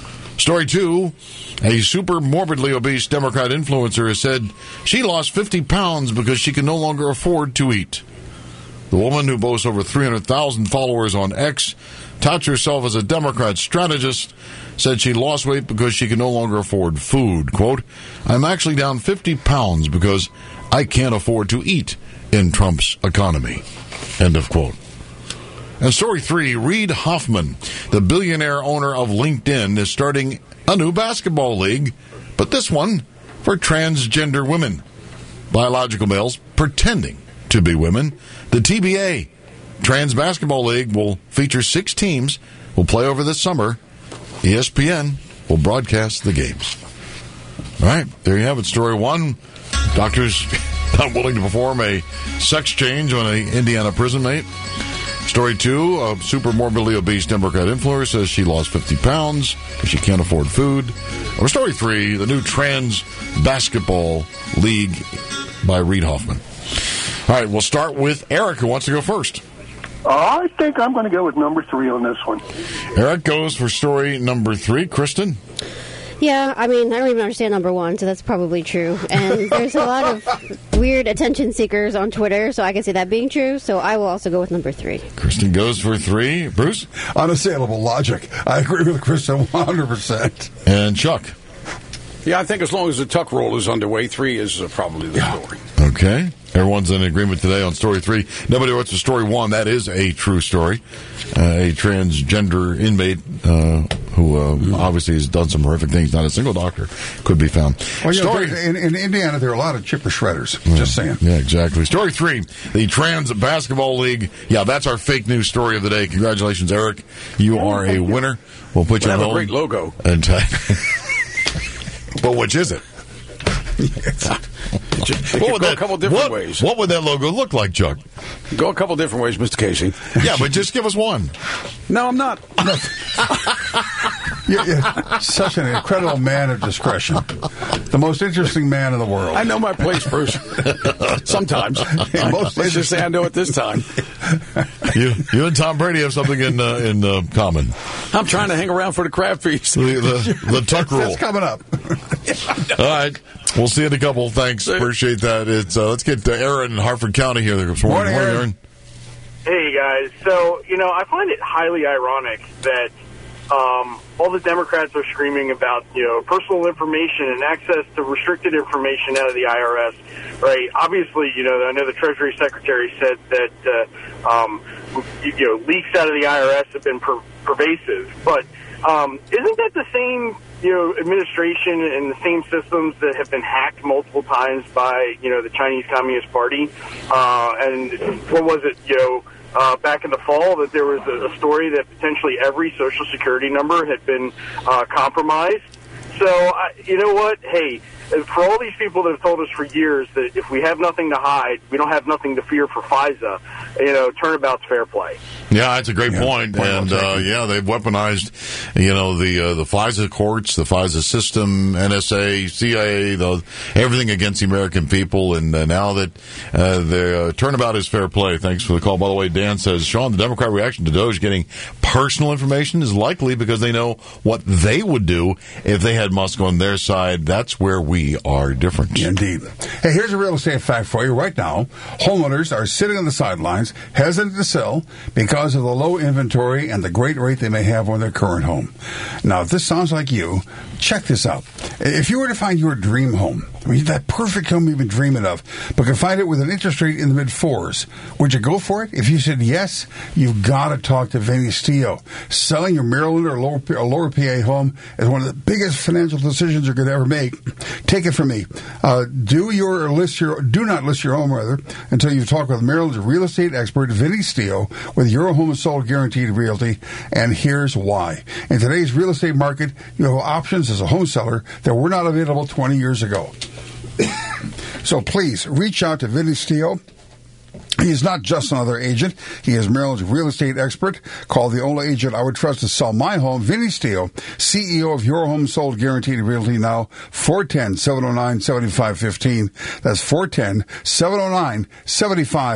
Story 2, a super morbidly obese Democrat influencer has said she lost 50 pounds because she can no longer afford to eat. The woman, who boasts over 300,000 followers on X, touts herself as a Democrat strategist, said she lost weight because she can no longer afford food. Quote, I'm actually down 50 pounds because I can't afford to eat in Trump's economy. End of quote. And story 3, Reid Hoffman, the billionaire owner of LinkedIn, is starting a new basketball league, but this one for transgender women. Biological males pretending to be women. The TBA, Trans Basketball League, will feature 6 teams, will play over this summer. ESPN will broadcast the games. All right, there you have it. Story 1, doctors not willing to perform a sex change on an Indiana prison mate. Story 2, a super morbidly obese Democrat influencer says she lost 50 pounds because she can't afford food. Or story 3, the new Trans Basketball League by Reid Hoffman. All right, we'll start with Eric, who wants to go first. I think I'm going to go with number 3 on this one. Eric goes for story number 3. Kristen? Yeah, I mean, I don't even understand number 1, so that's probably true. And there's a lot of weird attention seekers on Twitter, so I can see that being true. So I will also go with number 3. Kristen goes for 3. Bruce? Unassailable logic. I agree with Kristen 100%. And Chuck? Yeah, I think as long as the tuck roll is underway, 3 is probably the story. Okay. Everyone's in agreement today on story 3. Nobody wants to story 1. That is a true story. A transgender inmate who obviously has done some horrific things. Not a single doctor could be found. Well, in Indiana, there are a lot of chipper shredders. Just saying. Yeah, exactly. Story 3, the Trans Basketball League. Yeah, that's our fake news story of the day. Congratulations, Eric. You are a winner. We'll put you on hold. A great logo. And but which is it? Go a couple different ways. What would that logo look like, Chuck? Go a couple different ways, Mr. Casey. Yeah, but just give us one. No, I'm not. You're such an incredible man of discretion. The most interesting man in the world. I know my place, Bruce. Sometimes. Let's just say I know it this time. You and Tom Brady have something in common. I'm trying to hang around for the crab feast. The tuck rule. That's coming up. All right. We'll see you in a couple. Thanks. Appreciate that. It's let's get Aaron in Harford County here. Morning, Aaron. Hey, guys. So, I find it highly ironic that all the Democrats are screaming about, personal information and access to restricted information out of the IRS, right? Obviously, I know the Treasury Secretary said that, leaks out of the IRS have been pervasive, but isn't that the same, administration and the same systems that have been hacked multiple times by, the Chinese Communist Party? And what was it, back in the fall, that there was a story that potentially every Social Security number had been compromised. So, you know what? Hey, for all these people that have told us for years that if we have nothing to hide, we don't have nothing to fear for FISA, turnabout's fair play. Yeah, that's a great point. And, they've weaponized, the FISA courts, the FISA system, NSA, CIA, everything against the American people. And now that the turnabout is fair play. Thanks for the call. By the way, Dan says, Sean, the Democrat reaction to Doge getting personal information is likely because they know what they would do if they had Musk on their side. That's where we are different. Indeed. Hey, here's a real estate fact for you. Right now, homeowners are sitting on the sidelines, hesitant to sell because of the low inventory and the great rate they may have on their current home. Now, if this sounds like you, check this out. If you were to find your dream home, that perfect home you've been dreaming of, but can find it with an interest rate in the mid-4s, would you go for it? If you said yes, you've got to talk to Vinny Stio. Selling your Maryland or lower PA home is one of the biggest financial decisions you're going to ever make. Take it from me. Do not list your home, until you talk with Maryland's real estate expert, Vinny Stio, with Your Home is Sold Guaranteed Realty, and here's why. In today's real estate market, you have options as a home seller that were not available 20 years ago. So please, reach out to Vinny Stio. He is not just another agent. He is Maryland's real estate expert. Call the only agent I would trust to sell my home, Vinny Stio, CEO of Your Home Sold Guaranteed Realty, now 410-709-7515. That's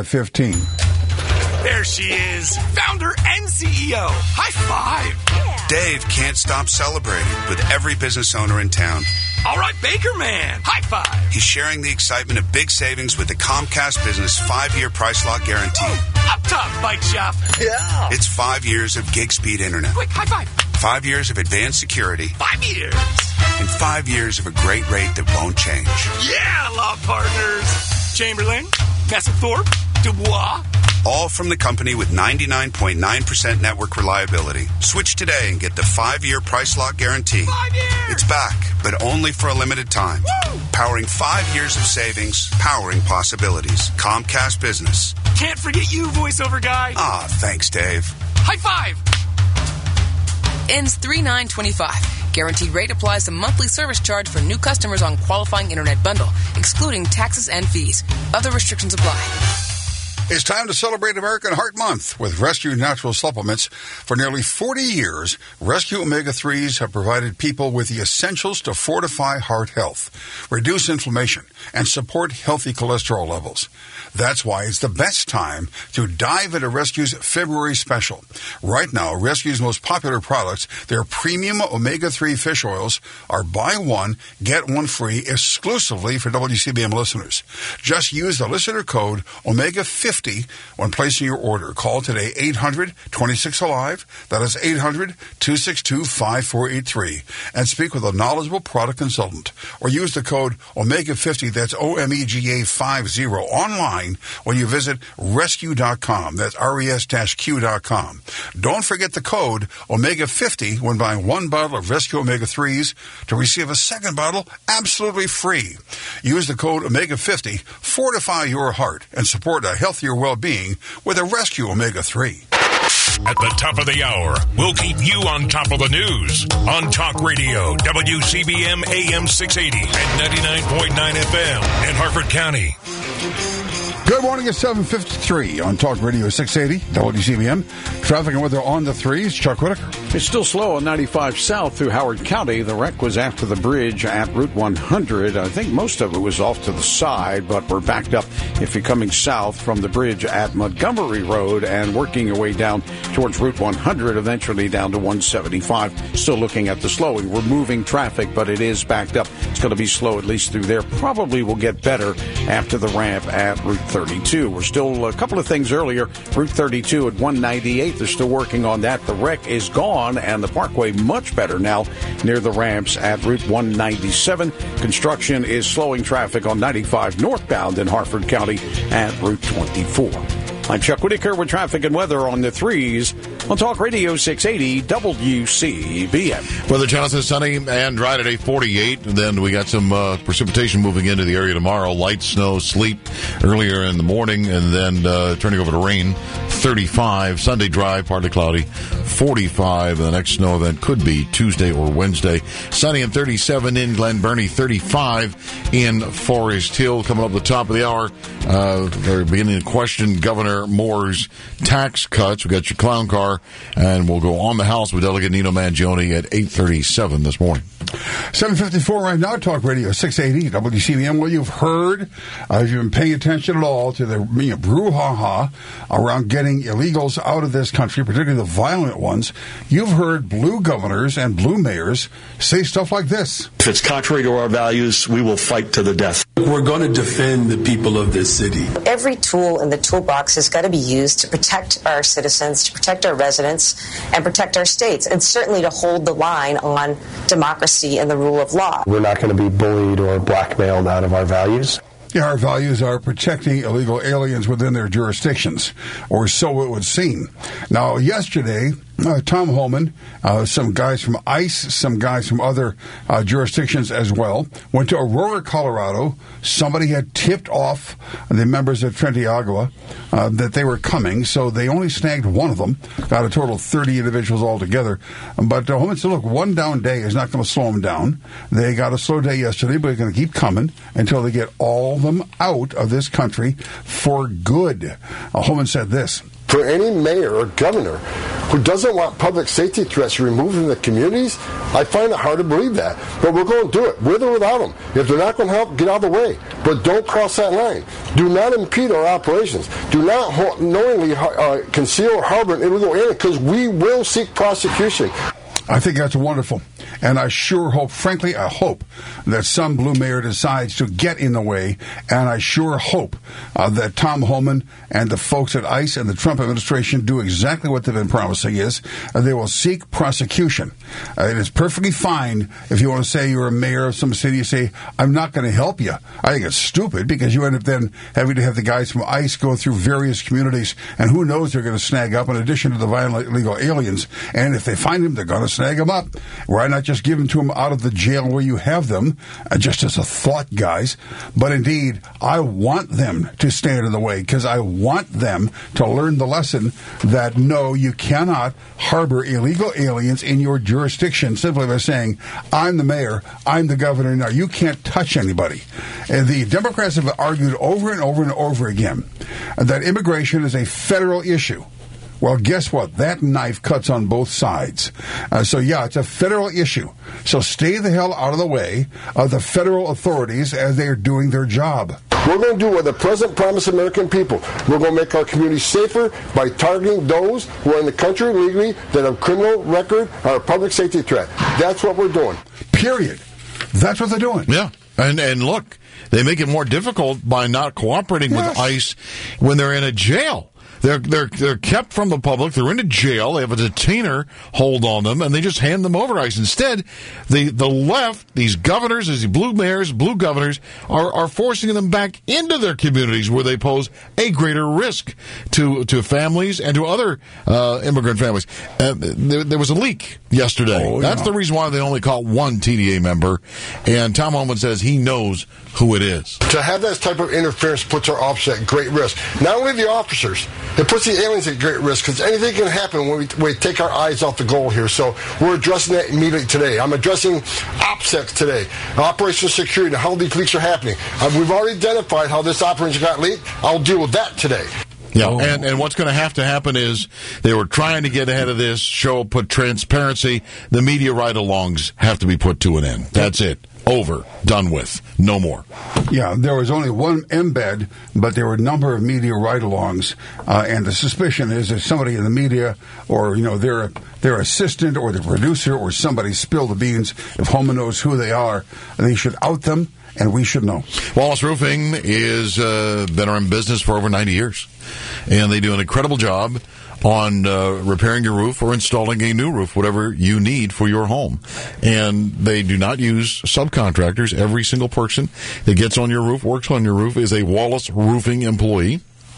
410-709-7515. There she is, founder and CEO. High five. Yeah. Dave can't stop celebrating with every business owner in town. All right, Baker Man, high five. He's sharing the excitement of big savings with the Comcast Business 5-year price lock guarantee. Up top, Bike Shop. Yeah. It's 5 years of gig speed internet. Quick, high five. 5 years of advanced security. 5 years. And 5 years of a great rate that won't change. Yeah, law partners. Chamberlain, Messethorpe, Dubois. All from the company with 99.9% network reliability. Switch today and get the 5-year price lock guarantee. 5 years! It's back, but only for a limited time. Woo! Powering 5 years of savings, powering possibilities. Comcast Business. Can't forget you, voiceover guy. Ah, thanks, Dave. High five! Ends 3/9/25. Guaranteed rate applies to monthly service charge for new customers on qualifying internet bundle, excluding taxes and fees. Other restrictions apply. It's time to celebrate American Heart Month with Rescue Natural Supplements. For nearly 40 years, Rescue Omega-3s have provided people with the essentials to fortify heart health, reduce inflammation, and support healthy cholesterol levels. That's why it's the best time to dive into Rescue's February special. Right now, Rescue's most popular products, their premium omega-3 fish oils, are buy one, get one free exclusively for WCBM listeners. Just use the listener code OMEGA50 when placing your order. Call today 800-26-ALIVE. That is 800-262-5483. And speak with a knowledgeable product consultant. Or use the code OMEGA50, that's OMEGA50, online when you visit rescue.com. That's RES-Q.com. Don't forget the code OMEGA50 when buying one bottle of Rescue Omega-3s to receive a second bottle absolutely free. Use the code OMEGA50, fortify your heart, and support a healthier well-being with a Rescue Omega-3. At the top of the hour, we'll keep you on top of the news on Talk Radio, WCBM AM 680 and 99.9 FM in Harford County. Good morning at 7:53 on Talk Radio 680 WCBM. Traffic and weather on the threes. Chuck Whitaker. It's still slow on 95 south through Howard County. The wreck was after the bridge at Route 100. I think most of it was off to the side, but we're backed up if you're coming south from the bridge at Montgomery Road and working your way down towards Route 100, eventually down to 175. Still looking at the slowing. We're moving traffic, but it is backed up. It's going to be slow at least through there. Probably will get better after the ramp at Route 32. We're still a couple of things earlier. Route 32 at 198. They're still working on that. The wreck is gone, and the parkway much better now near the ramps at Route 197. Construction is slowing traffic on 95 northbound in Harford County at Route 24. I'm Chuck Whitaker with traffic and weather on the threes on Talk Radio 680 WCBM. Weather channel says sunny and dry today, 48. And then we got some precipitation moving into the area tomorrow. Light snow, sleet earlier in the morning, and then turning over to rain, 35. Sunday dry, partly cloudy, 45. The next snow event could be Tuesday or Wednesday. Sunny and 37 in Glen Burnie, 35 in Forest Hill. Coming up at the top of the hour, they're beginning to question Governor Moore's tax cuts. We got your clown car, and we'll go on the House with Delegate Nino Mangione at 8:37 this morning. 7:54 right now, Talk Radio 680 WCBM. Well, you've heard, if you've been paying attention at all to the brouhaha around getting illegals out of this country, particularly the violent ones, you've heard blue governors and blue mayors say stuff like this. If it's contrary to our values, we will fight to the death. We're going to defend the people of this city. Every tool in the toolbox has got to be used to protect our citizens, to protect our residents, and protect our states, and certainly to hold the line on democracy and the rule of law. We're not going to be bullied or blackmailed out of our values. Yeah, our values are protecting illegal aliens within their jurisdictions, or so it would seem. Now, yesterday, Tom Homan, some guys from ICE, some guys from other jurisdictions as well, went to Aurora, Colorado. Somebody had tipped off the members of Trinity Agua that they were coming, so they only snagged one of them, got a total of 30 individuals altogether. But Homan said, look, one down day is not going to slow them down. They got a slow day yesterday, but they're going to keep coming until they get all of them out of this country for good. Homan said this. For any mayor or governor who doesn't want public safety threats removed from the communities, I find it hard to believe that. But we're going to do it, with or without them. If they're not going to help, get out of the way. But don't cross that line. Do not impede our operations. Do not knowingly conceal or harbor an illegal alien, because we will seek prosecution. I think that's wonderful. And I sure hope, frankly, I hope that some blue mayor decides to get in the way. And I sure hope that Tom Homan and the folks at ICE and the Trump administration do exactly what they've been promising is they will seek prosecution. It is perfectly fine if you want to say you're a mayor of some city, you say, I'm not going to help you. I think it's stupid because you end up then having to have the guys from ICE go through various communities, and who knows they're going to snag up in addition to the violent illegal aliens. And if they find them, they're going to snag them up. Why not just give them to them out of the jail where you have them, just as a thought, guys? But indeed, I want them to stand in the way because I want them to learn the lesson that no, you cannot harbor illegal aliens in your jurisdiction simply by saying, I'm the mayor, I'm the governor, now you can't touch anybody. And the Democrats have argued over and over and over again that immigration is a federal issue. Well, guess what? That knife cuts on both sides. So, yeah, it's a federal issue. So stay the hell out of the way of the federal authorities as they are doing their job. We're going to do what the President promised American people. We're going to make our community safer by targeting those who are in the country illegally that have criminal record or a public safety threat. That's what we're doing. Period. That's what they're doing. Yeah. And look, they make it more difficult by not cooperating with ICE when they're in a jail. They're kept from the public. They're in a jail. They have a detainer hold on them, and they just hand them over to ICE. Instead, the left, these governors, these blue mayors, blue governors, are forcing them back into their communities where they pose a greater risk to families and to other immigrant families. There was a leak yesterday. That's the reason why they only caught one TDA member, and Tom Homan says he knows who it is. To have that type of interference puts our officers at great risk. Not only the officers, it puts the aliens at great risk because anything can happen when we take our eyes off the goal here. So we're addressing that immediately today. I'm addressing OPSEC today, operational security, how these leaks are happening. We've already identified how this operation got leaked. I'll deal with that today. Yeah, and what's going to happen is they were trying to get ahead of this, put transparency. The media ride-alongs have to be put to an end. That's it. Over. Done with. No more. Yeah, there was only one embed, but there were a number of media ride-alongs, and the suspicion is that somebody in the media or, their assistant or the producer or somebody spilled the beans. If Homan knows who they are, they should out them, and we should know. Wallace Roofing is been in business for over 90 years, and they do an incredible job on repairing your roof or installing a new roof, whatever you need for your home. And they do not use subcontractors. Every single person that gets on your roof, works on your roof, is a Wallace Roofing employee.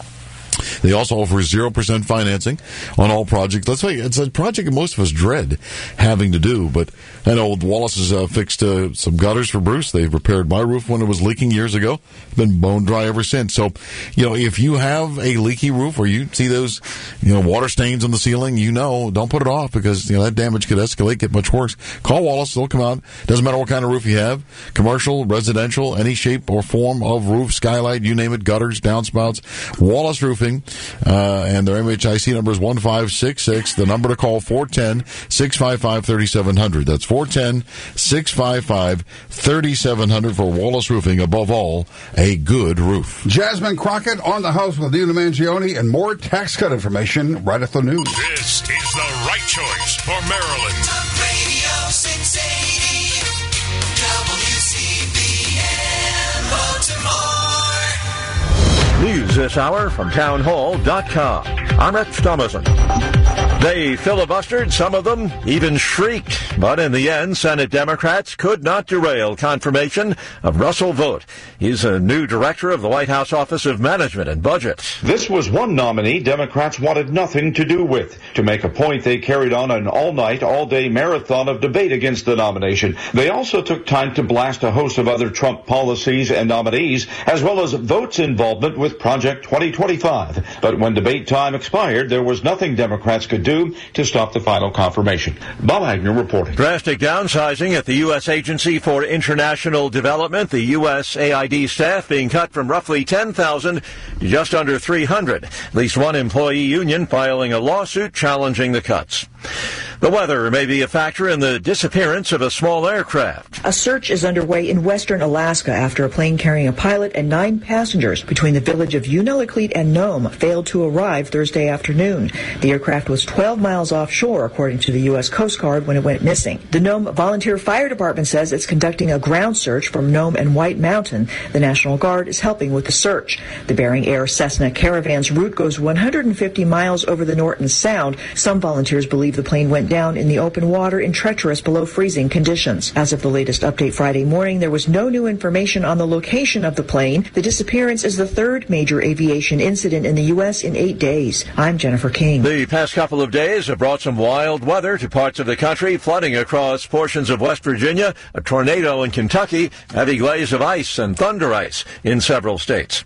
They also offer 0% financing on all projects. Let's say it's a project that most of us dread having to do, but I know Wallace has fixed some gutters for Bruce. They've repaired my roof when it was leaking years ago. It's been bone dry ever since. So, if you have a leaky roof or you see those, water stains on the ceiling, don't put it off because, that damage could escalate, get much worse. Call Wallace. They'll come out. Doesn't matter what kind of roof you have. Commercial, residential, any shape or form of roof, skylight, you name it, gutters, downspouts. Wallace Roofing. And their MHIC number is 1566. The number to call, 410-655-3700. That's 410-655-3700 for Wallace Roofing. Above all, a good roof. Jasmine Crockett on the house with Nina Mangione and more tax cut information right at the news. This is the right choice for Maryland. Talk Radio 680 WCBM Baltimore. News this hour from townhall.com. I'm Rex Thomason. They filibustered, some of them even shrieked, but in the end, Senate Democrats could not derail confirmation of Russell Vought. He's a new director of the White House Office of Management and Budget. This was one nominee Democrats wanted nothing to do with. To make a point, they carried on an all-night, all-day marathon of debate against the nomination. They also took time to blast a host of other Trump policies and nominees, as well as Vought's involvement with Project 2025. But when debate time expired, there was nothing Democrats could do to stop the final confirmation. Bob Agnew reporting. Drastic downsizing at the U.S. Agency for International Development, the USAID staff being cut from roughly 10,000 to just under 300. At least one employee union filing a lawsuit challenging the cuts. The weather may be a factor in the disappearance of a small aircraft. A search is underway in western Alaska after a plane carrying a pilot and 9 passengers between the village of Unalakleet and Nome failed to arrive Thursday afternoon. The aircraft was 12 miles offshore, according to the U.S. Coast Guard, when it went missing. The Nome Volunteer Fire Department says it's conducting a ground search from Nome and White Mountain. The National Guard is helping with the search. The Bering Air Cessna Caravan's route goes 150 miles over the Norton Sound. Some volunteers believe the plane went down in the open water in treacherous below freezing conditions. As of the latest update Friday morning, there was no new information on the location of the plane. The disappearance is the third major aviation incident in the U.S. in 8 days. I'm Jennifer King. The past couple of days have brought some wild weather to parts of the country, flooding across portions of West Virginia, a tornado in Kentucky, heavy glaze of ice and thunder ice in several states.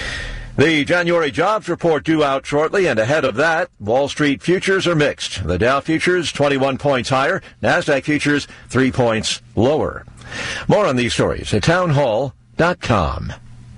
The January jobs report due out shortly, and ahead of that, Wall Street futures are mixed. The Dow futures 21 points higher, NASDAQ futures 3 points lower. More on these stories at townhall.com.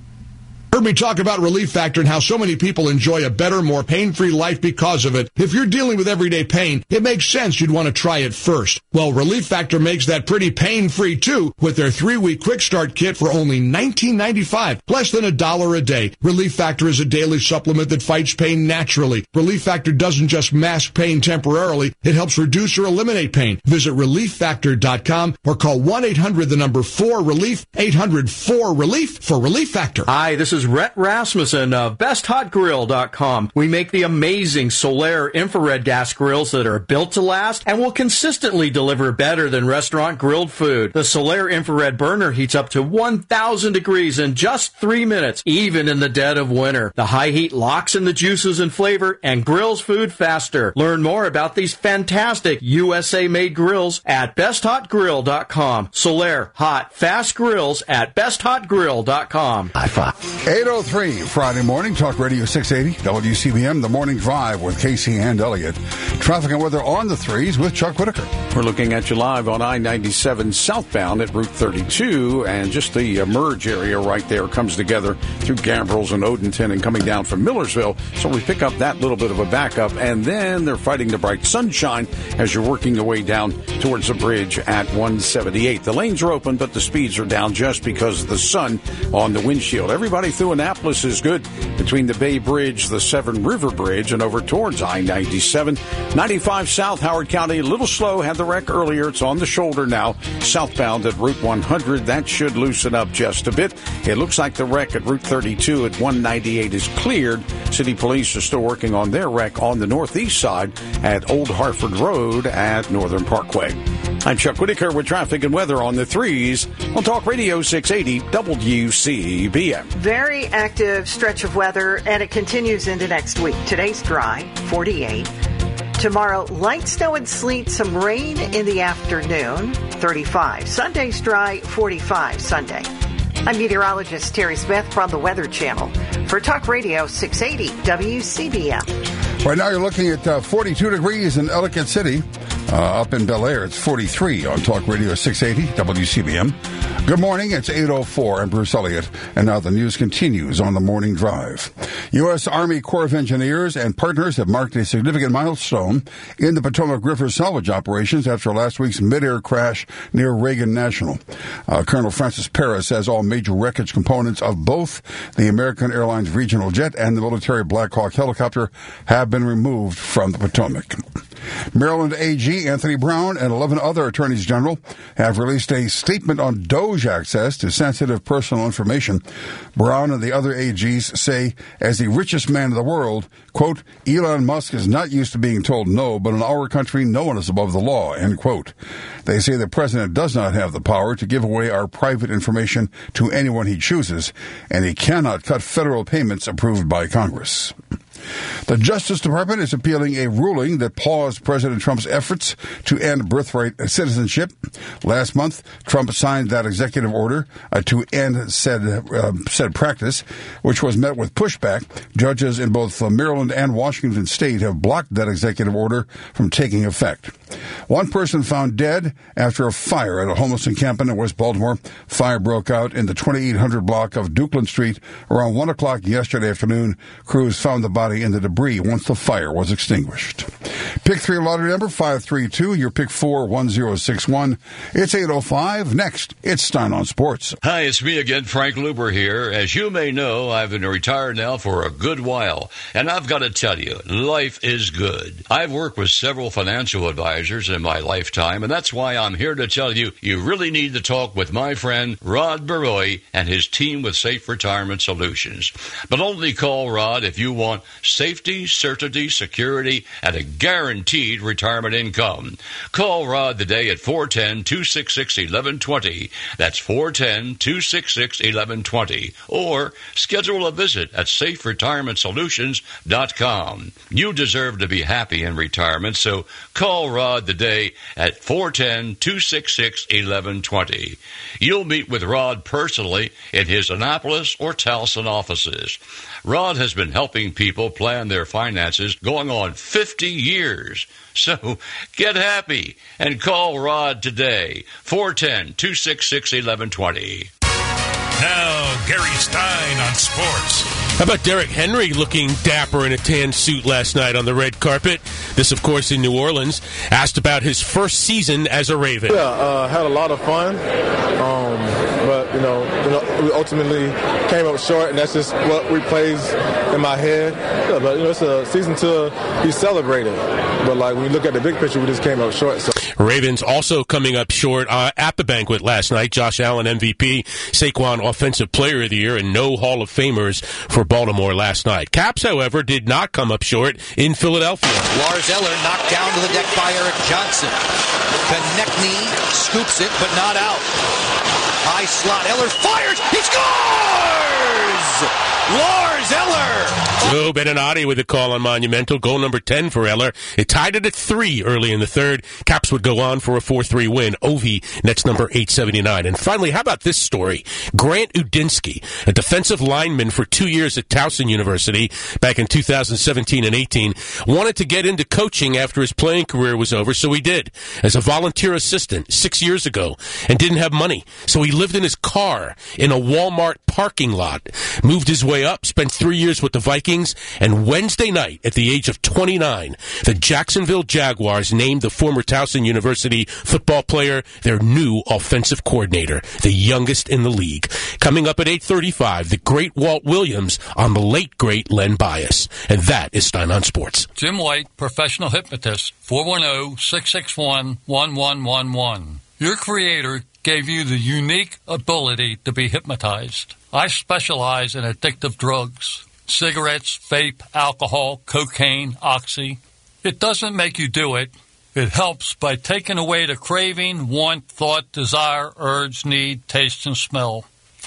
Heard me talk about Relief Factor and how so many people enjoy a better, more pain-free life because of it. If you're dealing with everyday pain, it makes sense you'd want to try it first. Well, Relief Factor makes that pretty pain-free too with their 3-week quick start kit for only $19.95, less than $1 a day. Relief Factor is a daily supplement that fights pain naturally. Relief Factor doesn't just mask pain temporarily, it helps reduce or eliminate pain. Visit ReliefFactor.com or call 1-800-4-RELIEF, 800-4-RELIEF for Relief Factor. Hi, this is Rhett Rasmussen of BestHotGrill.com. We make the amazing Solaire infrared gas grills that are built to last and will consistently deliver better than restaurant grilled food. The Solaire infrared burner heats up to 1,000 degrees in just 3 minutes, even in the dead of winter. The high heat locks in the juices and flavor and grills food faster. Learn more about these fantastic USA-made grills at BestHotGrill.com. Solaire hot, fast grills at BestHotGrill.com. High five. 8:03 Friday morning, Talk Radio 680, WCBM, The Morning Drive with Casey and Elliott. Traffic and weather on the threes with Chuck Whitaker. We're looking at you live on I-97 southbound at Route 32, and just the merge area right there comes together through Gambrels and Odenton and coming down from Millersville. So we pick up that little bit of a backup, and then they're fighting the bright sunshine as you're working your way down towards the bridge at 178. The lanes are open, but the speeds are down just because of the sun on the windshield. Everybody through Annapolis is good between the Bay Bridge, the Severn River Bridge, and over towards I-97. 95 South, Howard County, a little slow, had the wreck earlier. It's on the shoulder now. Southbound at Route 100, that should loosen up just a bit. It looks like the wreck at Route 32 at 198 is cleared. City Police are still working on their wreck on the northeast side at Old Hartford Road at Northern Parkway. I'm Chuck Whitaker with traffic and weather on the threes on Talk Radio 680 WCBM. Very active stretch of weather, and it continues into next week. Today's dry, 48. Tomorrow, light snow and sleet, some rain in the afternoon, 35. Sunday's dry, 45 Sunday. I'm meteorologist Terry Smith from the Weather Channel for Talk Radio 680 WCBM. Right now you're looking at 42 degrees in Ellicott City. Up in Bel Air, it's 43 on Talk Radio 680 WCBM. Good morning, it's 8:04. I'm Bruce Elliott, and now the news continues on the Morning Drive. U.S. Army Corps of Engineers and partners have marked a significant milestone in the Potomac River salvage operations after last week's mid-air crash near Reagan National. Colonel Francis Paris says all major wreckage components of both the American Airlines regional jet and the military Black Hawk helicopter have been removed from the Potomac. Maryland AG Anthony Brown and 11 other attorneys general have released a statement on DOJ access to sensitive personal information. Brown and the other AGs say, as the richest man in the world, quote, Elon Musk is not used to being told no, but in our country, no one is above the law, end quote. They say the president does not have the power to give away our private information to anyone he chooses, and he cannot cut federal payments approved by Congress. The Justice Department is appealing a ruling that paused President Trump's efforts to end birthright citizenship. Last month, Trump signed that executive order to end said practice, which was met with pushback. Judges in both Maryland and Washington state have blocked that executive order from taking effect. One person found dead after a fire at a homeless encampment in West Baltimore. Fire broke out in the 2800 block of Dukeland Street around 1 o'clock yesterday afternoon. Crews found the body body in the debris once the fire was extinguished. Pick 3 lottery number 532. Your pick 4 1061. It's 8:05. Next, it's Stein on Sports. Hi, it's me again, Frank Luber here. As you may know, I've been retired now for a good while, and I've got to tell you, life is good. I've worked with several financial advisors in my lifetime, and that's why I'm here to tell you, you really need to talk with my friend Rod Baroy and his team with Safe Retirement Solutions. But only call Rod if you want safety, certainty, security, and a guaranteed retirement income. Call Rod today at 410-266-1120. That's 410-266-1120. Or schedule a visit at SafeRetirementSolutions.com. You deserve to be happy in retirement, so call Rod today at 410-266-1120. You'll meet with Rod personally in his Annapolis or Towson offices. Rod has been helping people plan their finances going on 50 years. So get happy and call Rod today, 410-266-1120. Now, Gary Stein on sports. How about Derrick Henry looking dapper in a tan suit last night on the red carpet? This, of course, in New Orleans. Asked about his first season as a Raven. Yeah, had a lot of fun. But, you know, we ultimately came up short, and that's just what replays in my head. Yeah, but, you know, it's a season to be celebrated. But, like, when you look at the big picture, we just came up short. So. Ravens also coming up short at the banquet last night. Josh Allen, MVP, Saquon, Offensive Player of the Year, and no Hall of Famers for Baltimore last night. Caps, however, did not come up short in Philadelphia. Lars Eller knocked down to the deck by Eric Johnson. Konechny scoops it, but not out. High slot. Eller fires. He scores! Lars Eller! Joe Beninati with a call on Monumental. Goal number 10 for Eller. It tied it at 3 early in the third. Caps would go on for a 4-3 win. Ovi nets number 879. And finally, how about this story? Grant Udinsky, a defensive lineman for 2 years at Towson University back in 2017 and 18, wanted to get into coaching after his playing career was over, so he did, as a volunteer assistant 6 years ago, and didn't have money. So he lived in his car in a Walmart parking lot, moved his way up, spent 3 years with the Vikings, and Wednesday night, at the age of 29, the Jacksonville Jaguars named the former Towson University football player their new offensive coordinator, the youngest in the league. Coming up at 8:35, the great Walt Williams on the late, great Len Bias. And that is Stein on Sports. Jim White, professional hypnotist, 410-661-1111. Your creator gave you the unique ability to be hypnotized. I specialize in addictive drugs. Cigarettes, vape, alcohol, cocaine, oxy. It doesn't make you do it. It helps by taking away the craving, want, thought, desire, urge, need, taste, and smell.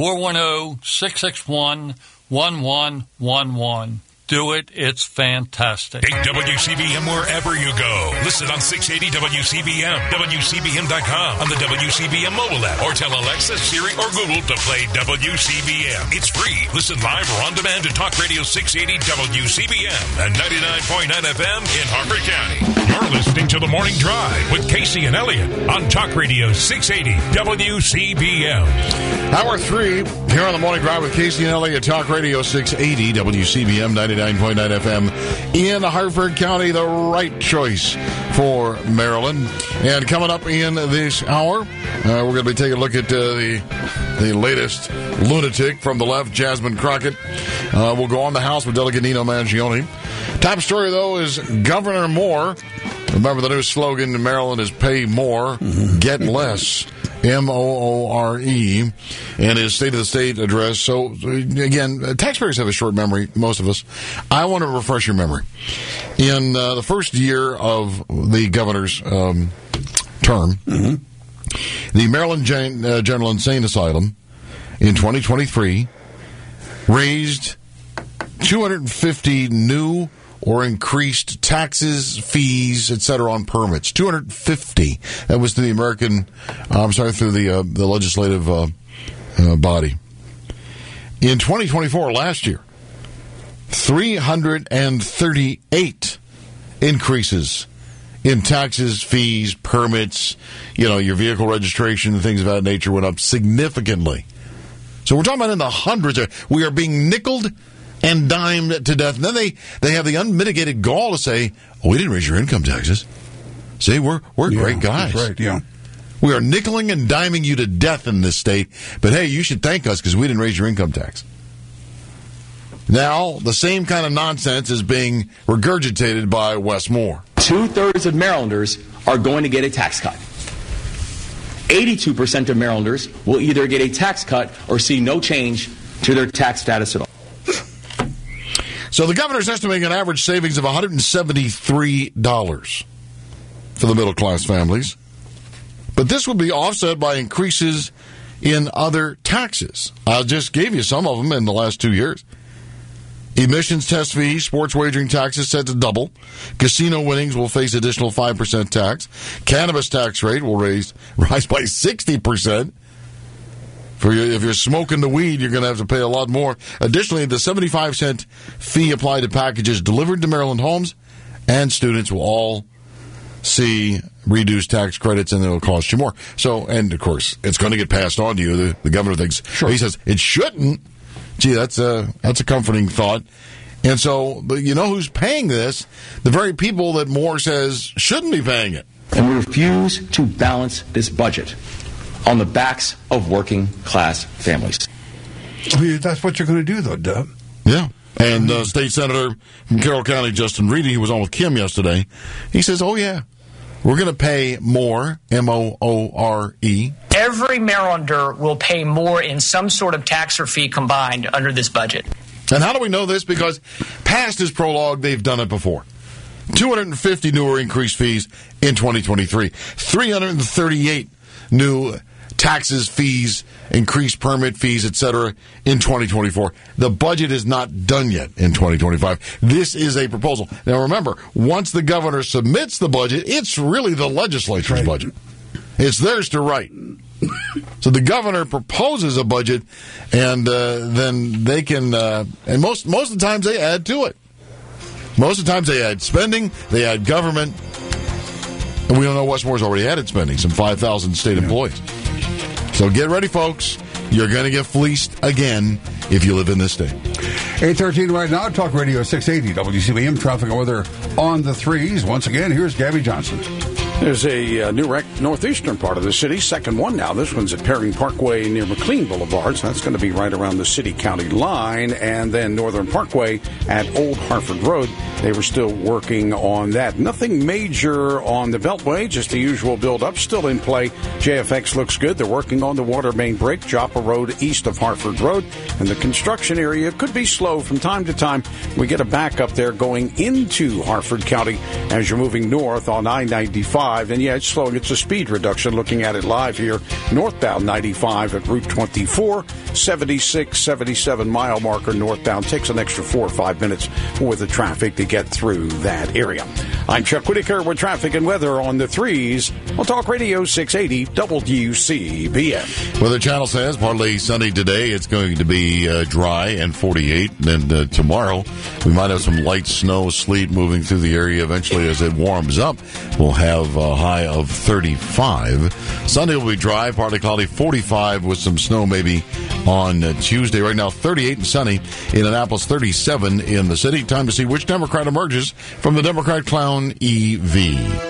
410-661-1111. Do it. It's fantastic. Take WCBM wherever you go. Listen on 680 WCBM, WCBM.com, on the WCBM mobile app, or tell Alexa, Siri, or Google to play WCBM. It's free. Listen live or on demand to Talk Radio 680 WCBM and 99.9 FM in Harford County. You're listening to The Morning Drive with Casey and Elliott on Talk Radio 680 WCBM. Hour 3 here on The Morning Drive with Casey and Elliott, Talk Radio 680 WCBM 99.9 FM in Harford County, the right choice for Maryland. And coming up in this hour, we're going to be taking a look at the latest lunatic from the left, Jasmine Crockett. We'll go on the House with Delegate Nino Mangione. Top story, though, is Governor Moore. Remember, the new slogan in Maryland is pay more, get less. M-O-O-R-E, and his State of the State address. So, again, taxpayers have a short memory, most of us. I want to refresh your memory. In the first year of the governor's term, the Maryland General Insane Asylum in 2023 raised 250 new or increased taxes, fees, etc. on permits. 250. That was through through the legislative body. In 2024, last year, 338 increases in taxes, fees, permits, your vehicle registration and things of that nature went up significantly. So we're talking about in the hundreds. We are being nickeled and dimed to death. And then they have the unmitigated gall to say, "Oh, we didn't raise your income taxes. See, we're great guys. That's right, yeah. We are nickeling and diming you to death in this state, but hey, you should thank us because we didn't raise your income tax." Now, the same kind of nonsense is being regurgitated by Wes Moore. 2/3 of Marylanders are going to get a tax cut. 82% of Marylanders will either get a tax cut or see no change to their tax status at all. So the governor's estimating an average savings of $173 for the middle-class families. But this will be offset by increases in other taxes. I just gave you some of them in the last 2 years. Emissions test fees, sports wagering taxes set to double. Casino winnings will face additional 5% tax. Cannabis tax rate will rise by 60%. If you're smoking the weed, you're going to have to pay a lot more. Additionally, the 75-cent fee applied to packages delivered to Maryland homes and students will all see reduced tax credits, and it'll cost you more. So, and of course, it's going to get passed on to you. The governor thinks, sure. He says, it shouldn't. Gee, that's a comforting thought. And so, you know who's paying this? The very people that Moore says shouldn't be paying it. And we refuse to balance this budget on the backs of working class families. That's what you're going to do, though, Dub. Yeah. And State Senator from Carroll County, Justin Reedy, who was on with Kim yesterday, he says, oh, yeah, we're going to pay more, M-O-O-R-E. Every Marylander will pay more in some sort of tax or fee combined under this budget. And how do we know this? Because past his prologue, they've done it before. 250 new or increased fees in 2023. 338 new taxes, fees, increased permit fees, etc. in 2024. The budget is not done yet in 2025. This is a proposal. Now remember, once the governor submits the budget, it's really the legislature's budget. It's theirs to write. So the governor proposes a budget, and then they can, and most of the times they add to it. Most of the times they add spending, they add government, and we don't know Wes Moore's already added spending, some 5,000 state employees. So get ready, folks. You're going to get fleeced again if you live in this state. 8:13 right now, Talk Radio 680, WCBM, traffic and weather on the threes. Once again, here's Gabby Johnson. There's a new wreck northeastern part of the city, second one now. This one's at Perry Parkway near McLean Boulevard, so that's going to be right around the city-county line. And then Northern Parkway at Old Hartford Road, they were still working on that. Nothing major on the Beltway, just the usual build-up still in play. JFX looks good. They're working on the water main break, Joppa Road east of Hartford Road. And the construction area could be slow from time to time. We get a backup there going into Hartford County as you're moving north on I-95. And yeah, it's slowing. It's a speed reduction. Looking at it live here, northbound 95 at Route 24, 76, 77 mile marker northbound. Takes an extra 4 or 5 minutes for the traffic to get through that area. I'm Chuck Whitaker with traffic and weather on the threes on Talk Radio 680 WCBM. Weather Channel says partly sunny today. It's going to be dry and 48. And then tomorrow we might have some light snow, sleet moving through the area. Eventually, as it warms up, we'll have a high of 35. Sunday will be dry, partly cloudy, 45 with some snow maybe on Tuesday. Right now, 38 and sunny in Annapolis, 37 in the city. Time to see which Democrat emerges from the Democrat Clown EV.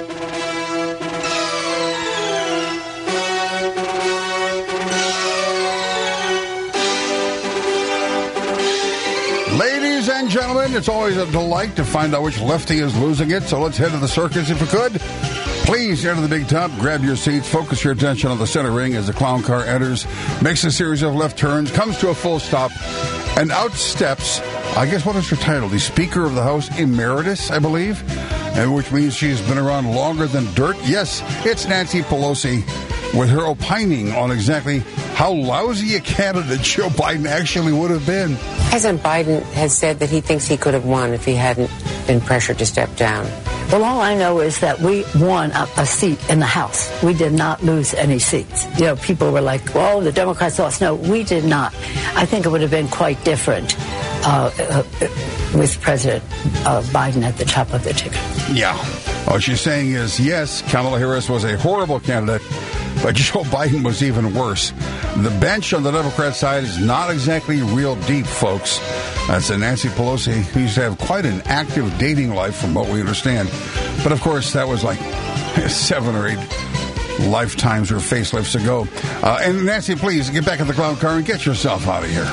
Ladies and gentlemen, it's always a delight to find out which lefty is losing it, so let's head to the circus if we could. Please enter the big top, grab your seats, focus your attention on the center ring as the clown car enters, makes a series of left turns, comes to a full stop, and out steps, I guess what is her title? The Speaker of the House Emeritus, I believe, and which means she's been around longer than dirt. Yes, it's Nancy Pelosi with her opining on exactly how lousy a candidate Joe Biden actually would have been. President Biden has said that he thinks he could have won if he hadn't been pressured to step down. Well, all I know is that we won a seat in the House. We did not lose any seats. You know, people were like, well, the Democrats lost. No, we did not. I think it would have been quite different with President Biden at the top of the ticket. Yeah. All she's saying is, yes, Kamala Harris was a horrible candidate, But Joe Biden was even worse. The bench on the Democrat side is not exactly real deep, folks. That's Nancy Pelosi, who used to have quite an active dating life from what we understand. But of course, that was like 7 or 8 lifetimes or facelifts ago. And Nancy, please get back in the clown car and get yourself out of here.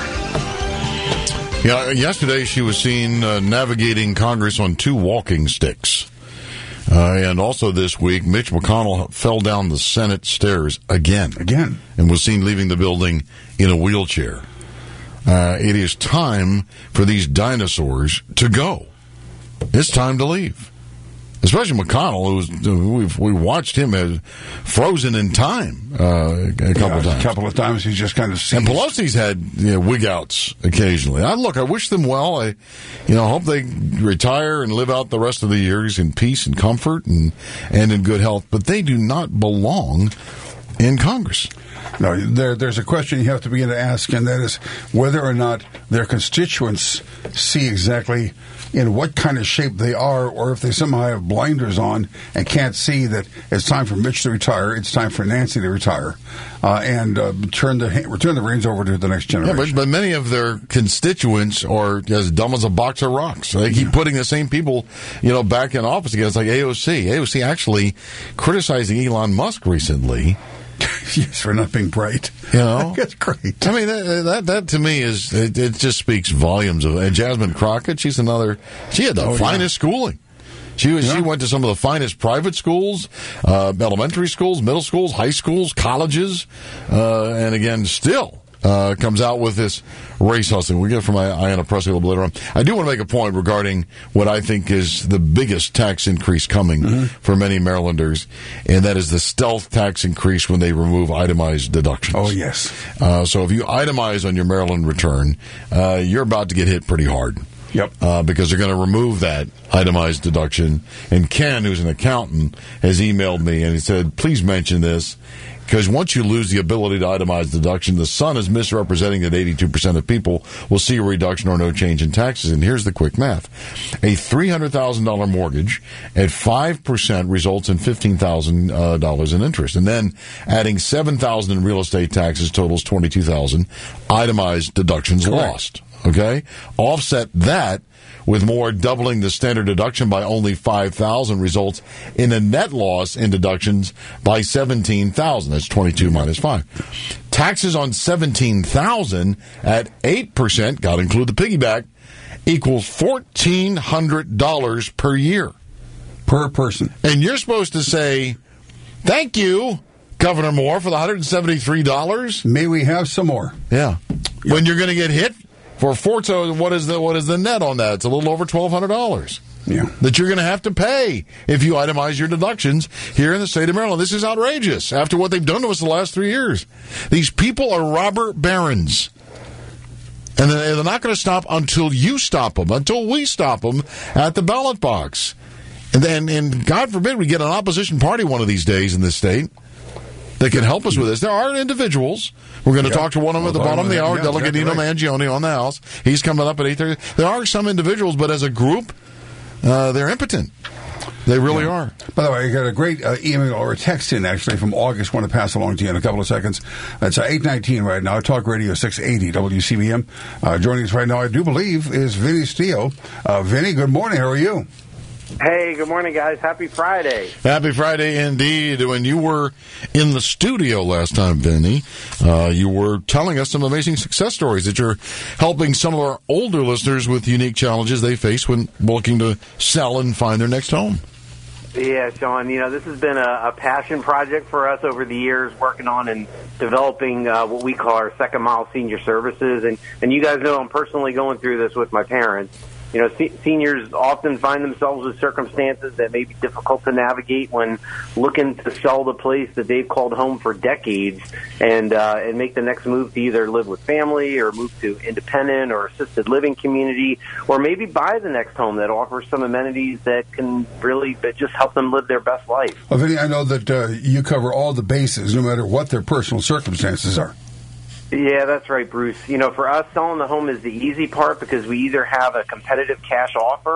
Yeah, yesterday she was seen navigating Congress on 2 walking sticks. And also this week, Mitch McConnell fell down the Senate stairs again. And was seen leaving the building in a wheelchair. It is time for these dinosaurs to go. It's time to leave. Especially McConnell, we watched him as frozen in time a couple of times. He's just kind of seized. And Pelosi's had wig outs occasionally. I wish them well. I hope they retire and live out the rest of the years in peace and comfort and in good health. But they do not belong in Congress. No, there's a question you have to begin to ask, and that is whether or not their constituents see exactly in what kind of shape they are, or if they somehow have blinders on and can't see that it's time for Mitch to retire, it's time for Nancy to retire, and return the reins over to the next generation. Yeah, but many of their constituents are as dumb as a box of rocks. They keep putting the same people, back in office again. It's like AOC. AOC actually criticizing Elon Musk recently. Yes, for not being bright. That's great. I mean, that to me is it just speaks volumes of. And Jasmine Crockett, she had the finest schooling. She went to some of the finest private schools, elementary schools, middle schools, high schools, colleges, and again, still comes out with this race hustling. We'll get it from Ayanna Presley a little bit later on. I do want to make a point regarding what I think is the biggest tax increase coming for many Marylanders, and that is the stealth tax increase when they remove itemized deductions. Oh, yes. So if you itemize on your Maryland return, you're about to get hit pretty hard. Yep. Because they're going to remove that itemized deduction. And Ken, who's an accountant, has emailed me and he said, please mention this. Because once you lose the ability to itemize deduction, the Sun is misrepresenting that 82% of people will see a reduction or no change in taxes. And here's the quick math. A $300,000 mortgage at 5% results in $15,000 in interest. And then adding $7,000 in real estate taxes totals $22,000. Itemized deductions lost. Okay? Offset that with more, doubling the standard deduction by only $5,000 results in a net loss in deductions by $17,000. That's 22 minus 5. Taxes on $17,000 at 8%, got to include the piggyback, equals $1,400 per year. Per person. And you're supposed to say, thank you, Governor Moore, for the $173. May we have some more? Yeah. Yep. When you're going to get hit for so what is the net on that? It's a little over $1,200. Yeah. That you're going to have to pay if you itemize your deductions here in the state of Maryland. This is outrageous after what they've done to us the last 3 years. These people are robber barons. And they're not going to stop until you stop them, until we stop them at the ballot box. And God forbid we get an opposition party one of these days in this state that can help us with this. There are individuals. We're going to talk to one of them at the bottom of the hour, Delegate Nino Mangione on the House. He's coming up at 8:30. There are some individuals, but as a group, they're impotent. They really are. By the way, I got a great email or a text in, actually, from August. I want to pass along to you in a couple of seconds. It's 8:19 right now. Talk Radio 680 WCBM. Joining us right now, I do believe, is Vinny Steele. Vinny, good morning. How are you? Hey, good morning, guys. Happy Friday. Happy Friday indeed. When you were in the studio last time, Vinny, you were telling us some amazing success stories that you're helping some of our older listeners with unique challenges they face when looking to sell and find their next home. Yeah, Sean, this has been a passion project for us over the years, working on and developing what we call our second mile senior services. And you guys know I'm personally going through this with my parents. Seniors often find themselves in circumstances that may be difficult to navigate when looking to sell the place that they've called home for decades and make the next move to either live with family or move to independent or assisted living community, or maybe buy the next home that offers some amenities that can really just help them live their best life. Well, Vinny, I know that you cover all the bases, no matter what their personal circumstances are. Yeah, that's right, Bruce. For us, selling the home is the easy part because we either have a competitive cash offer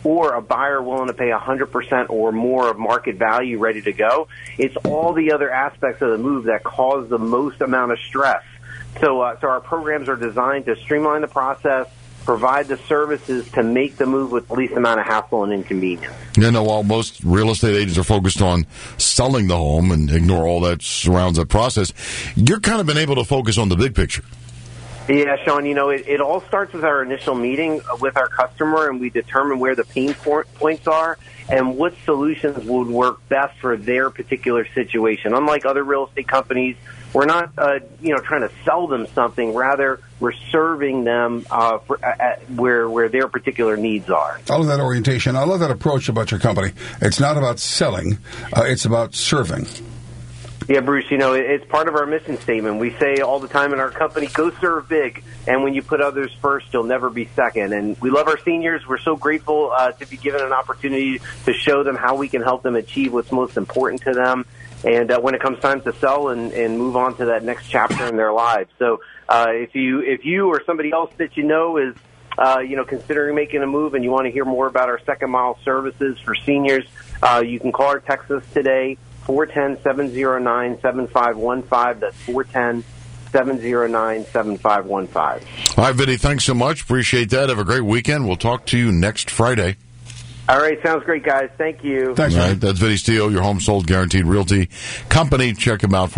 or a buyer willing to pay 100% or more of market value ready to go. It's all the other aspects of the move that cause the most amount of stress. So our programs are designed to streamline the process, provide the services to make the move with the least amount of hassle and inconvenience. While most real estate agents are focused on selling the home and ignore all that surrounds that process, you're kind of been able to focus on the big picture. Yeah, Sean, it all starts with our initial meeting with our customer, and we determine where the pain points are and what solutions would work best for their particular situation. Unlike other real estate companies, we're not, trying to sell them something. Rather, we're serving them where their particular needs are. I love that orientation. I love that approach about your company. It's not about selling. It's about serving. Yeah, Bruce, it's part of our mission statement. We say all the time in our company, go serve big. And when you put others first, you'll never be second. And we love our seniors. We're so grateful to be given an opportunity to show them how we can help them achieve what's most important to them. And when it comes time to sell and move on to that next chapter in their lives. So if you or somebody else that is considering making a move and you want to hear more about our second mile services for seniors, you can call or text us today. 410-709-7515. That's 410-709-7515. All right, Vinny, thanks so much. Appreciate that. Have a great weekend. We'll talk to you next Friday. All right, sounds great, guys. Thank you. Thanks, man. That's Vinny Steele, your home sold guaranteed realty company. Check him out,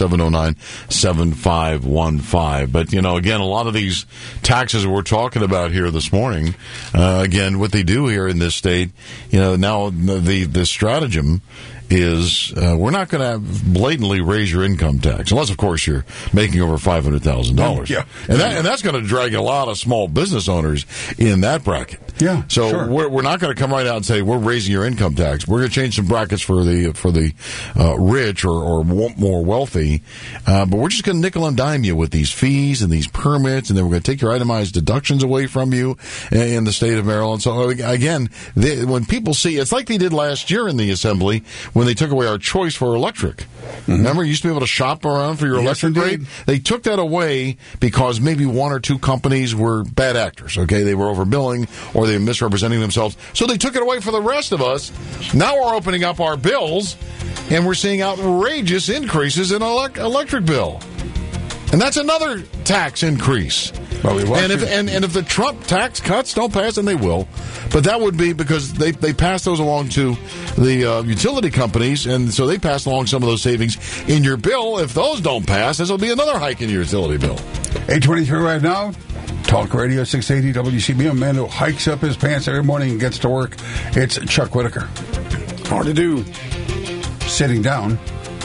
410-709-7515. But, again, a lot of these taxes we're talking about here this morning, again, what they do here in this state, now the stratagem is we're not going to blatantly raise your income tax, unless, of course, you're making over $500,000. Yeah. And that's going to drag a lot of small business owners in that bracket. Yeah. So sure. we're not going to come right out and say we're raising your income tax. We're going to change some brackets for the rich or more wealthy, but we're just going to nickel and dime you with these fees and these permits, and then we're going to take your itemized deductions away from you in the state of Maryland. So again, when people see, it's like they did last year in the Assembly when they took away our choice for electric. Mm-hmm. Remember, you used to be able to shop around for your electric rate? They took that away because maybe one or two companies were bad actors, okay? They were overbilling or they were misrepresenting themselves. So they took it away for the rest of us. Now we're opening up our bills, and we're seeing outrageous increases in electric bill. And that's another tax increase. Well, and if the Trump tax cuts don't pass, and they will, but that would be because they pass those along to the utility companies, and so they pass along some of those savings in your bill. If those don't pass, this will be another hike in your utility bill. 8:23 right now. Talk Radio 680 WCBM. A man who hikes up his pants every morning and gets to work. It's Chuck Whitaker. Hard to do. Sitting down.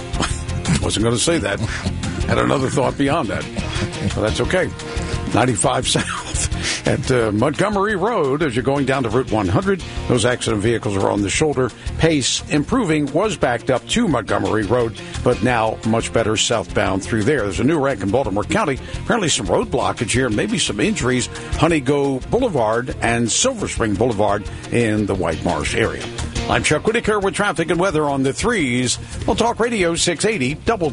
Wasn't going to say that. Had another thought beyond that. But that's okay. 95 South at Montgomery Road as you're going down to Route 100. Those accident vehicles are on the shoulder. Pace improving, was backed up to Montgomery Road, but now much better southbound through there. There's a new wreck in Baltimore County. Apparently some road blockage here, maybe some injuries. Honeygo Boulevard and Silver Spring Boulevard in the White Marsh area. I'm Chuck Whitaker with traffic and weather on the 3s. We'll talk Radio 680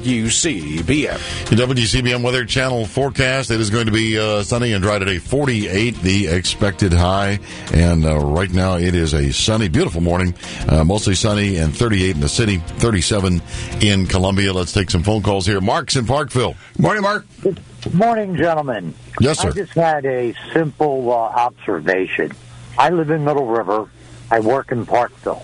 WCBM. The WCBM Weather Channel forecast. It is going to be sunny and dry today. 48 the expected high. And right now it is a sunny, beautiful morning. Mostly sunny and 38 in the city, 37 in Columbia. Let's take some phone calls here. Mark's in Parkville. Morning, Mark. Good morning, gentlemen. Yes, sir. I just had a simple observation. I live in Middle River. I work in Parkville.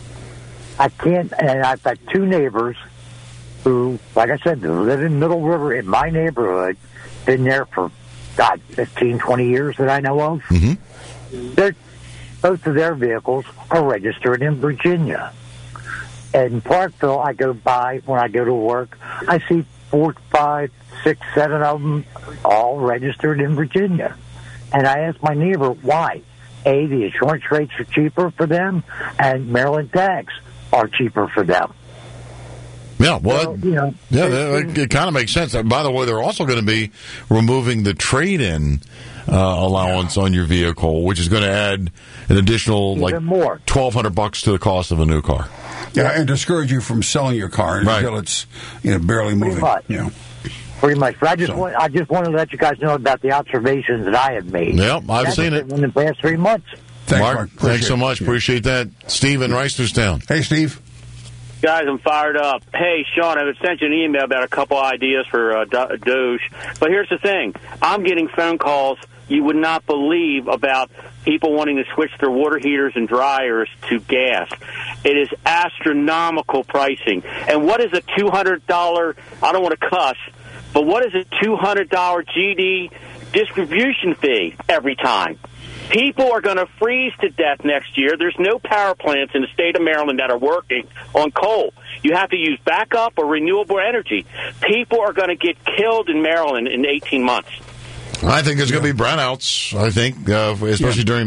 And I've got two neighbors who, like I said, live in Middle River in my neighborhood, been there for, 15, 20 years that I know of. Mm-hmm. Both of their vehicles are registered in Virginia. In Parkville, I go by, when I go to work, I see 4, 5, 6, 7 of them all registered in Virginia. And I asked my neighbor, why? A, the insurance rates are cheaper for them, and Maryland tax are cheaper for them. Yeah, well, it kind of makes sense. By the way, they're also going to be removing the trade-in allowance on your vehicle, which is going to add an additional more $1,200 to the cost of a new car. Yeah, and discourage you from selling your car until it's barely moving. Pretty much. But I just want to let you guys know about the observations that I have made. Yep, I've seen it in the past 3 months. Mark. Thanks so much. Appreciate that. Steve in Reisterstown. Hey, Steve. Guys, I'm fired up. Hey, Sean, I sent you an email about a couple ideas for Doge. But here's the thing. I'm getting phone calls you would not believe about people wanting to switch their water heaters and dryers to gas. It is astronomical pricing. And what is a $200, I don't want to cuss, but what is a $200 GD distribution fee every time? People are going to freeze to death next year. There's no power plants in the state of Maryland that are working on coal. You have to use backup or renewable energy. People are going to get killed in Maryland in 18 months. I think there's going to be brownouts. I think, especially during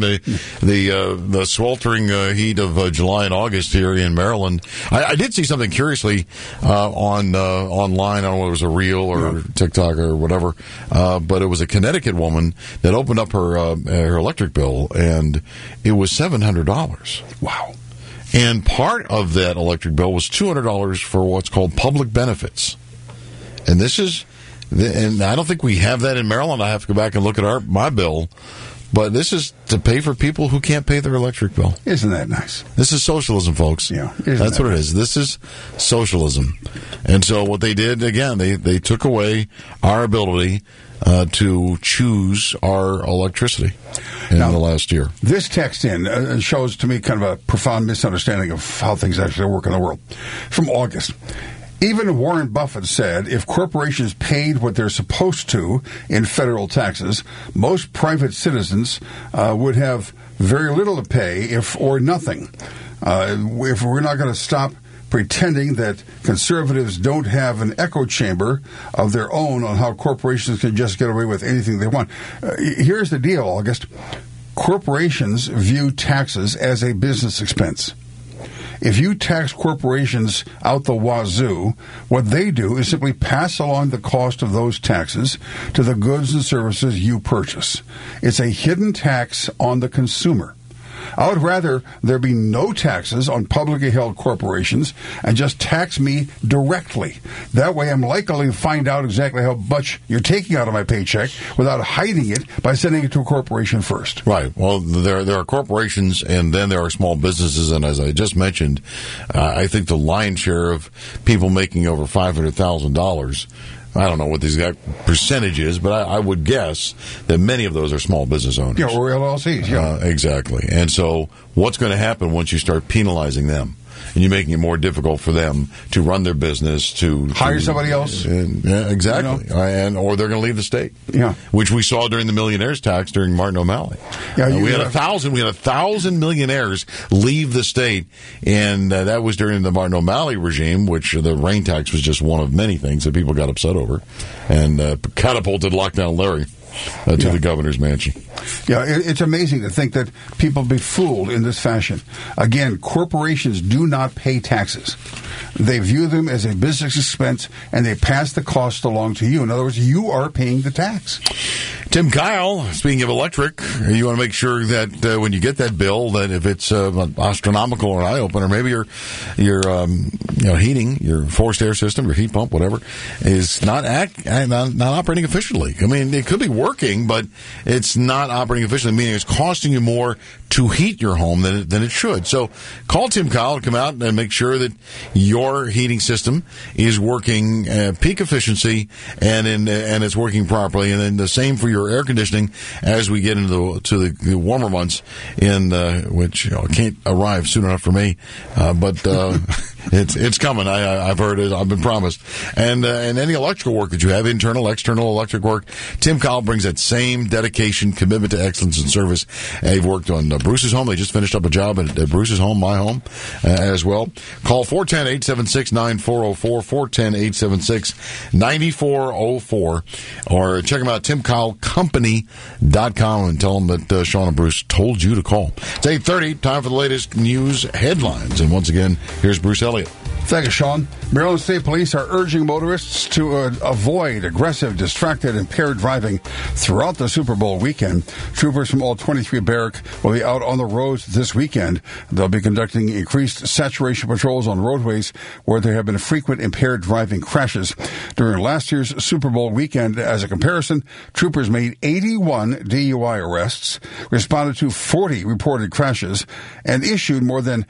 the sweltering heat of July and August here in Maryland. I did see something curiously online. I don't know if it was a reel or TikTok or whatever, but it was a Connecticut woman that opened up her electric bill, and it was $700. Wow! And part of that electric bill was $200 for what's called public benefits, and this is. And I don't think we have that in Maryland. I have to go back and look at my bill. But this is to pay for people who can't pay their electric bill. Isn't that nice? This is socialism, folks. Yeah. That's what it is. This is socialism. And so what they did, again, they took away our ability to choose our electricity in the last year. This text in shows to me kind of a profound misunderstanding of how things actually work in the world. From August. Even Warren Buffett said if corporations paid what they're supposed to in federal taxes, most private citizens would have very little to pay or nothing. If we're not going to stop pretending that conservatives don't have an echo chamber of their own on how corporations can just get away with anything they want. Here's the deal, August. Corporations view taxes as a business expense. If you tax corporations out the wazoo, what they do is simply pass along the cost of those taxes to the goods and services you purchase. It's a hidden tax on the consumer. I would rather there be no taxes on publicly held corporations and just tax me directly. That way I'm likely to find out exactly how much you're taking out of my paycheck without hiding it by sending it to a corporation first. Right. Well, there are corporations and then there are small businesses. And as I just mentioned, I think the lion's share of people making over $500,000, I don't know what the exact percentage is, but I would guess that many of those are small business owners. Yeah, or LLCs, yeah. Exactly. And so what's going to happen once you start penalizing them? And you're making it more difficult for them to run their business, to hire somebody else. Yeah, exactly. Or they're going to leave the state. Yeah. Which we saw during the millionaires tax during Martin O'Malley. Yeah, we had 1,000 millionaires leave the state, and that was during the Martin O'Malley regime, which the rain tax was just one of many things that people got upset over, and catapulted Lockdown Larry to the governor's mansion. Yeah, it's amazing to think that people be fooled in this fashion. Again, corporations do not pay taxes. They view them as a business expense, and they pass the cost along to you. In other words, you are paying the tax. Tim Kyle, speaking of electric, you want to make sure that when you get that bill, that if it's astronomical or an eye-opener, maybe your heating, your forced air system, your heat pump, whatever, is not operating efficiently. I mean, it could be working, but it's not operating efficiently, meaning it's costing you more to heat your home than it should. So call Tim Kyle to come out and make sure that your heating system is working at peak efficiency and it's working properly. And then the same for your air conditioning as we get into the warmer months, which can't arrive soon enough for me, but it's coming. I've heard it. I've been promised. And any electrical work that you have, internal, external electric work, Tim Kyle brings that same dedication, commitment to excellence and service. They've worked on Bruce's home. They just finished up a job at Bruce's home, my home, as well. Call 410-876-9404, 410-876-9404, or check them out, TimKyleCompany.com, and tell them that Sean and Bruce told you to call. It's 8:30, time for the latest news headlines. And once again, here's Bruce Elliott. Thank you, Sean. Maryland State Police are urging motorists to avoid aggressive, distracted, impaired driving throughout the Super Bowl weekend. Troopers from all 23 barracks will be out on the roads this weekend. They'll be conducting increased saturation patrols on roadways where there have been frequent impaired driving crashes. During last year's Super Bowl weekend, as a comparison, troopers made 81 DUI arrests, responded to 40 reported crashes, and issued more than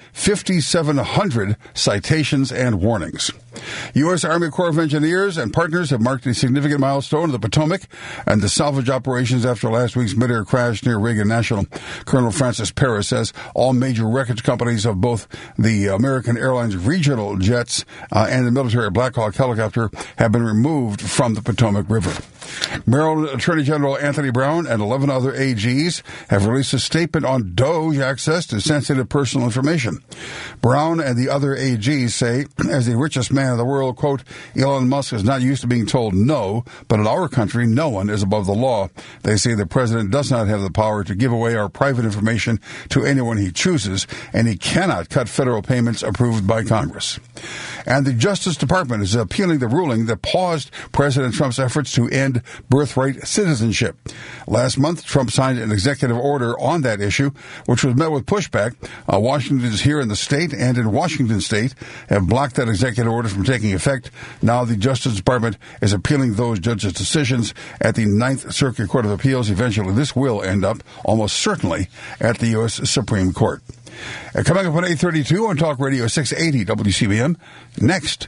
5,700 citations and warnings. U.S. Army Corps of Engineers and partners have marked a significant milestone in the Potomac and the salvage operations after last week's mid-air crash near Reagan National. Colonel Francis Paris says all major wreckage companies of both the American Airlines regional jets and the military Black Hawk helicopter have been removed from the Potomac River. Maryland Attorney General Anthony Brown and 11 other AGs have released a statement on DOJ access to sensitive personal information. Brown and the other AGs say, as the richest man in the world, quote, Elon Musk is not used to being told no, but in our country, no one is above the law. They say the president does not have the power to give away our private information to anyone he chooses, and he cannot cut federal payments approved by Congress. And the Justice Department is appealing the ruling that paused President Trump's efforts to end birthright citizenship. Last month, Trump signed an executive order on that issue, which was met with pushback. Washington's here in the state and in Washington state have blocked that executive order from taking effect. Now the Justice Department is appealing those judges' decisions at the Ninth Circuit Court of Appeals. Eventually, this will end up, almost certainly, at the U.S. Supreme Court. Coming up at 8:32 on Talk Radio 680 WCBM. Next,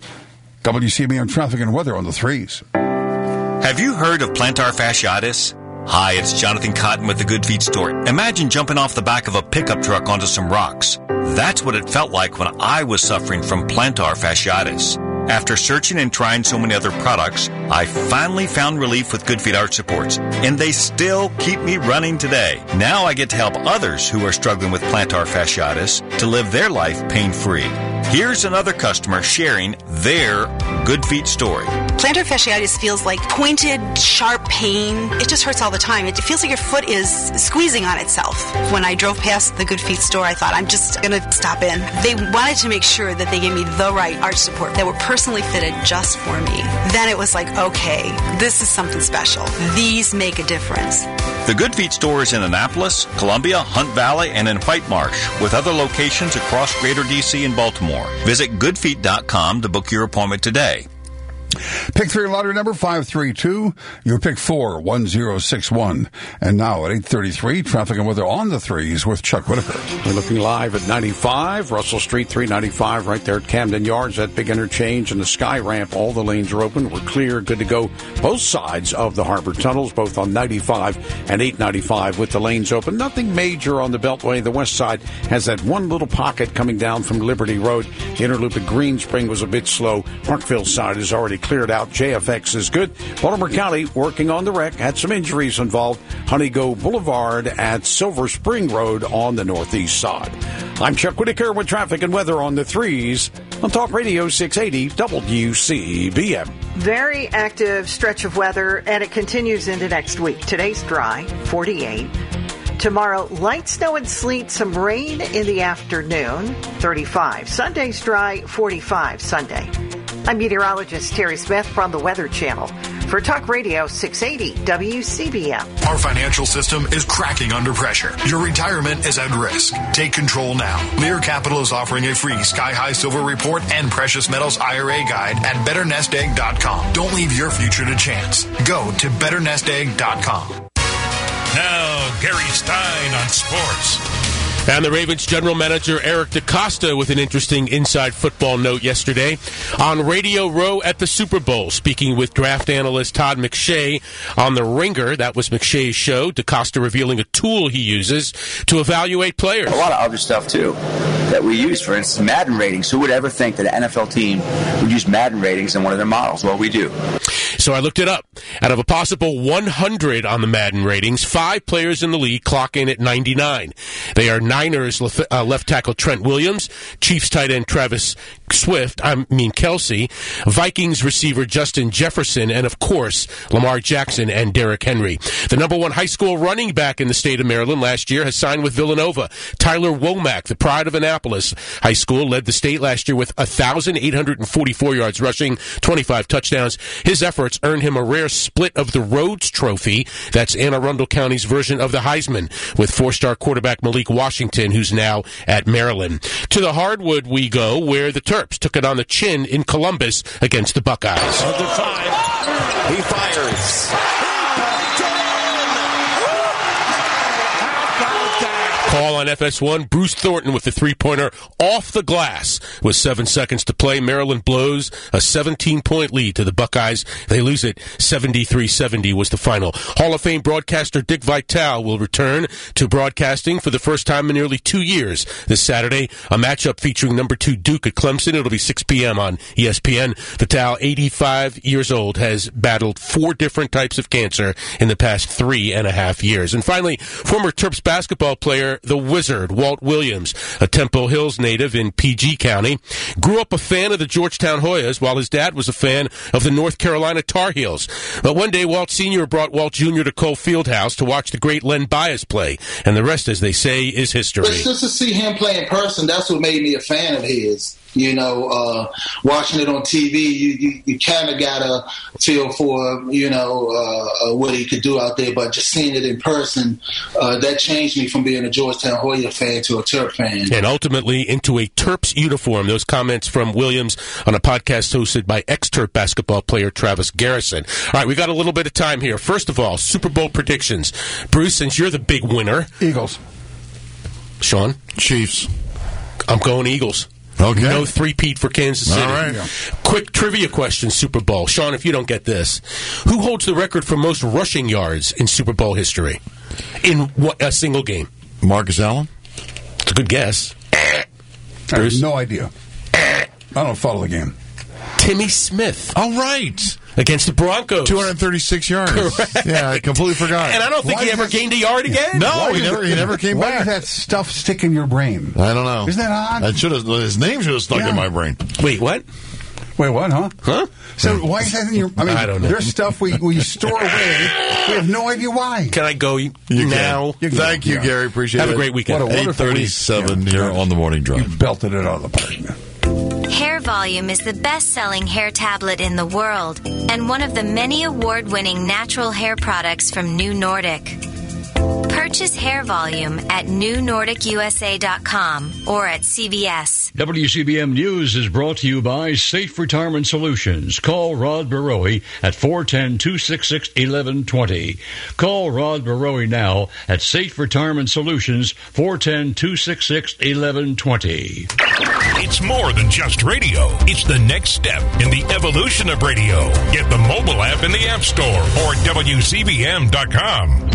WCBM traffic and weather on the threes. Have you heard of plantar fasciitis? Hi, it's Jonathan Cotton with the Good Feet Store. Imagine jumping off the back of a pickup truck onto some rocks. That's what it felt like when I was suffering from plantar fasciitis. After searching and trying so many other products, I finally found relief with Good Feet Arch Supports, and they still keep me running today. Now I get to help others who are struggling with plantar fasciitis to live their life pain-free. Here's another customer sharing their Good Feet story. Plantar fasciitis feels like pointed, sharp pain. It just hurts all the time. It feels like your foot is squeezing on itself. When I drove past the Good Feet store, I thought, I'm just going to stop in. They wanted to make sure that they gave me the right arch support that were personally fitted just for me. Then it was like, okay, this is something special. These make a difference. The Good Feet store is in Annapolis, Columbia, Hunt Valley, and in White Marsh, with other locations across Greater D.C. and Baltimore. Visit goodfeet.com to book your appointment today. Pick 3 lottery number 532. Your pick 4, 1061. And now at 8:33, traffic and weather on the threes with Chuck Whitaker. We're looking live at 95, Russell Street, 395, right there at Camden Yards, that big interchange and the Sky Ramp. All the lanes are open. We're clear, good to go. Both sides of the harbor tunnels, both on 95 and 895 with the lanes open. Nothing major on the Beltway. The west side has that one little pocket coming down from Liberty Road. The interloop at Greenspring was a bit slow. Parkville side is already cleared out. JFX is good. Baltimore County working on the wreck. Had some injuries involved. Honeygo Boulevard at Silver Spring Road on the northeast side. I'm Chuck Whitaker with traffic and weather on the threes on Talk Radio 680 WCBM. Very active stretch of weather, and it continues into next week. Today's dry, 48. Tomorrow, light snow and sleet, some rain in the afternoon, 35. Sunday's dry, 45 Sunday. I'm meteorologist Terry Smith from the Weather Channel for Talk Radio 680 WCBM. Our financial system is cracking under pressure. Your retirement is at risk. Take control now. Lear Capital is offering a free Sky High Silver Report and Precious Metals IRA Guide at BetterNestEgg.com. Don't leave your future to chance. Go to BetterNestEgg.com. Now, Gary Stein on sports. And the Ravens general manager Eric DeCosta with an interesting inside football note yesterday on Radio Row at the Super Bowl, speaking with draft analyst Todd McShay on The Ringer. That was McShay's show. DeCosta revealing a tool he uses to evaluate players. A lot of other stuff, too, that we use. For instance, Madden ratings. Who would ever think that an NFL team would use Madden ratings in one of their models? Well, we do. So I looked it up. Out of a possible 100 on the Madden ratings, 5 players in the league clock in at 99. They are Niners left tackle Trent Williams, Chiefs tight end Travis Kelce, Vikings receiver Justin Jefferson, and of course, Lamar Jackson and Derrick Henry. The number 1 high school running back in the state of Maryland last year has signed with Villanova. Tyler Womack, the pride of Annapolis, Minneapolis High School led the state last year with 1,844 yards rushing, 25 touchdowns. His efforts earned him a rare split of the Rhodes Trophy. That's Anne Arundel County's version of the Heisman, with four-star quarterback Malik Washington, who's now at Maryland. To the hardwood we go, where the Terps took it on the chin in Columbus against the Buckeyes. Under 5, he fires. Call on FS1. Bruce Thornton with the three-pointer off the glass with 7 seconds to play. Maryland blows a 17-point lead to the Buckeyes. They lose it 73-70 was the final. Hall of Fame broadcaster Dick Vitale will return to broadcasting for the first time in nearly 2 years this Saturday. A matchup featuring number 2 Duke at Clemson. It'll be 6 p.m. on ESPN. Vitale, 85 years old, has battled 4 different types of cancer in the past 3.5 years. And finally, former Terps basketball player the Wizard, Walt Williams, a Temple Hills native in PG County, grew up a fan of the Georgetown Hoyas while his dad was a fan of the North Carolina Tar Heels. But one day, Walt Sr. brought Walt Jr. to Cole Fieldhouse to watch the great Len Bias play. And the rest, as they say, is history. But just to see him play in person, that's what made me a fan of his. You know, watching it on TV, you kind of got a feel for, what he could do out there. But just seeing it in person, that changed me from being a Georgetown Hoya fan to a Terp fan. And ultimately into a Terps uniform. Those comments from Williams on a podcast hosted by ex-Terp basketball player Travis Garrison. All right, we got a little bit of time here. First of all, Super Bowl predictions. Bruce, since you're the big winner. Eagles. Sean? Chiefs. I'm going Eagles. Okay. No three-peat for Kansas City. All right. Yeah. Quick trivia question, Super Bowl. Sean, if you don't get this, who holds the record for most rushing yards in Super Bowl history in a single game? Marcus Allen? It's a good guess. I have no idea. I don't follow the game. Timmy Smith. Oh, right. Against the Broncos. 236 yards. Correct. Yeah, I completely forgot. And I don't think he ever gained a yard again. No, he never came why back. Why does that stuff stick in your brain? I don't know. Isn't that odd? His name should have stuck in my brain. Wait, what? Wait, what, huh? Huh? So why is that in your... I don't know. There's stuff we store away. We have no idea why. Can I go now? Thank you, Gary. Appreciate it. Have a great weekend. 8:37 here on the Morning Drive. You belted it out of the park. Hair Volume is the best-selling hair tablet in the world and one of the many award-winning natural hair products from New Nordic. Purchase Hair Volume at newnordicusa.com or at CVS. WCBM News is brought to you by Safe Retirement Solutions. Call Rod Barowie at 410-266-1120. Call Rod Barowie now at Safe Retirement Solutions, 410-266-1120. It's more than just radio. It's the next step in the evolution of radio. Get the mobile app in the App Store or WCBM.com.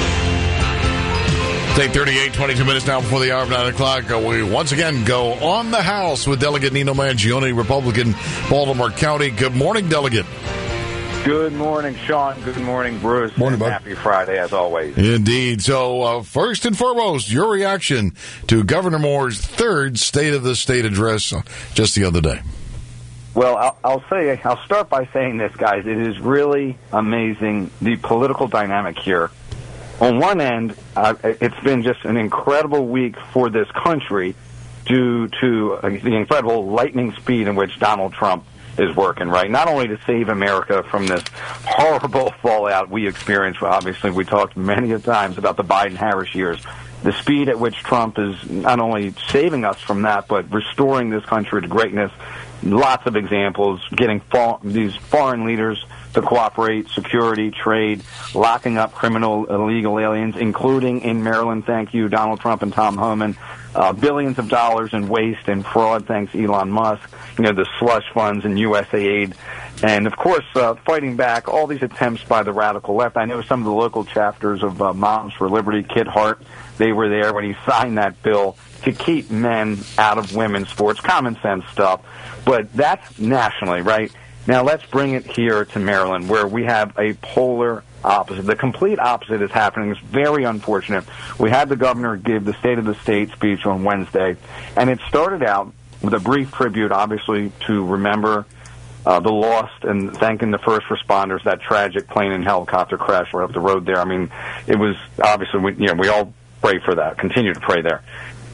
8:38, 22 minutes now before the hour of 9 o'clock. We once again go on the House with Delegate Nino Mangione, Republican, Baltimore County. Good morning, Delegate. Good morning, Sean. Good morning, Bruce. Morning, bud. Happy Friday, as always. Indeed. So, first and foremost, your reaction to Governor Moore's third State of the State address just the other day. Well, I'll start by saying this, guys. It is really amazing, the political dynamic here. On one end, it's been just an incredible week for this country due to the incredible lightning speed in which Donald Trump is working, right? Not only to save America from this horrible fallout we experienced, obviously we talked many a times about the Biden-Harris years, the speed at which Trump is not only saving us from that, but restoring this country to greatness. Lots of examples, getting these foreign leaders to cooperate, security, trade, locking up criminal illegal aliens, including in Maryland, thank you, Donald Trump and Tom Homan, billions of dollars in waste and fraud, thanks Elon Musk, the slush funds and USAID, and of course, fighting back all these attempts by the radical left. I know some of the local chapters of Moms for Liberty, Kit Hart, they were there when he signed that bill to keep men out of women's sports, common sense stuff, but that's nationally, right? Now let's bring it here to Maryland, where we have a polar opposite. The complete opposite is happening. It's very unfortunate. We had the governor give the State of the State speech on Wednesday, and it started out with a brief tribute, obviously, to remember the lost and thanking the first responders, that tragic plane and helicopter crash right up the road there. I mean, it was obviously, we all pray for that, continue to pray there.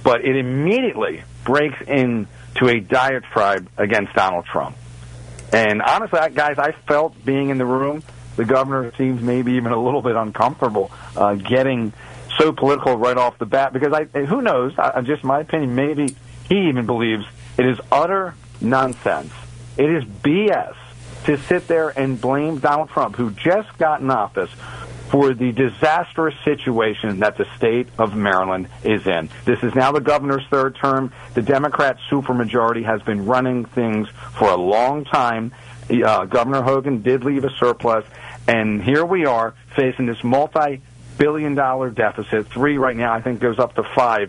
but it immediately breaks into a diatribe against Donald Trump. And honestly, guys, I felt being in the room, the governor seems maybe even a little bit uncomfortable getting so political right off the bat, because who knows, just my opinion, maybe he even believes it is utter nonsense. It is BS to sit there and blame Donald Trump, who just got in office, for the disastrous situation that the state of Maryland is in. This is now the governor's third term. The Democrat supermajority has been running things for a long time. Governor Hogan did leave a surplus, and here we are facing this multi-billion-dollar deficit. 3 right now, I think goes up to 5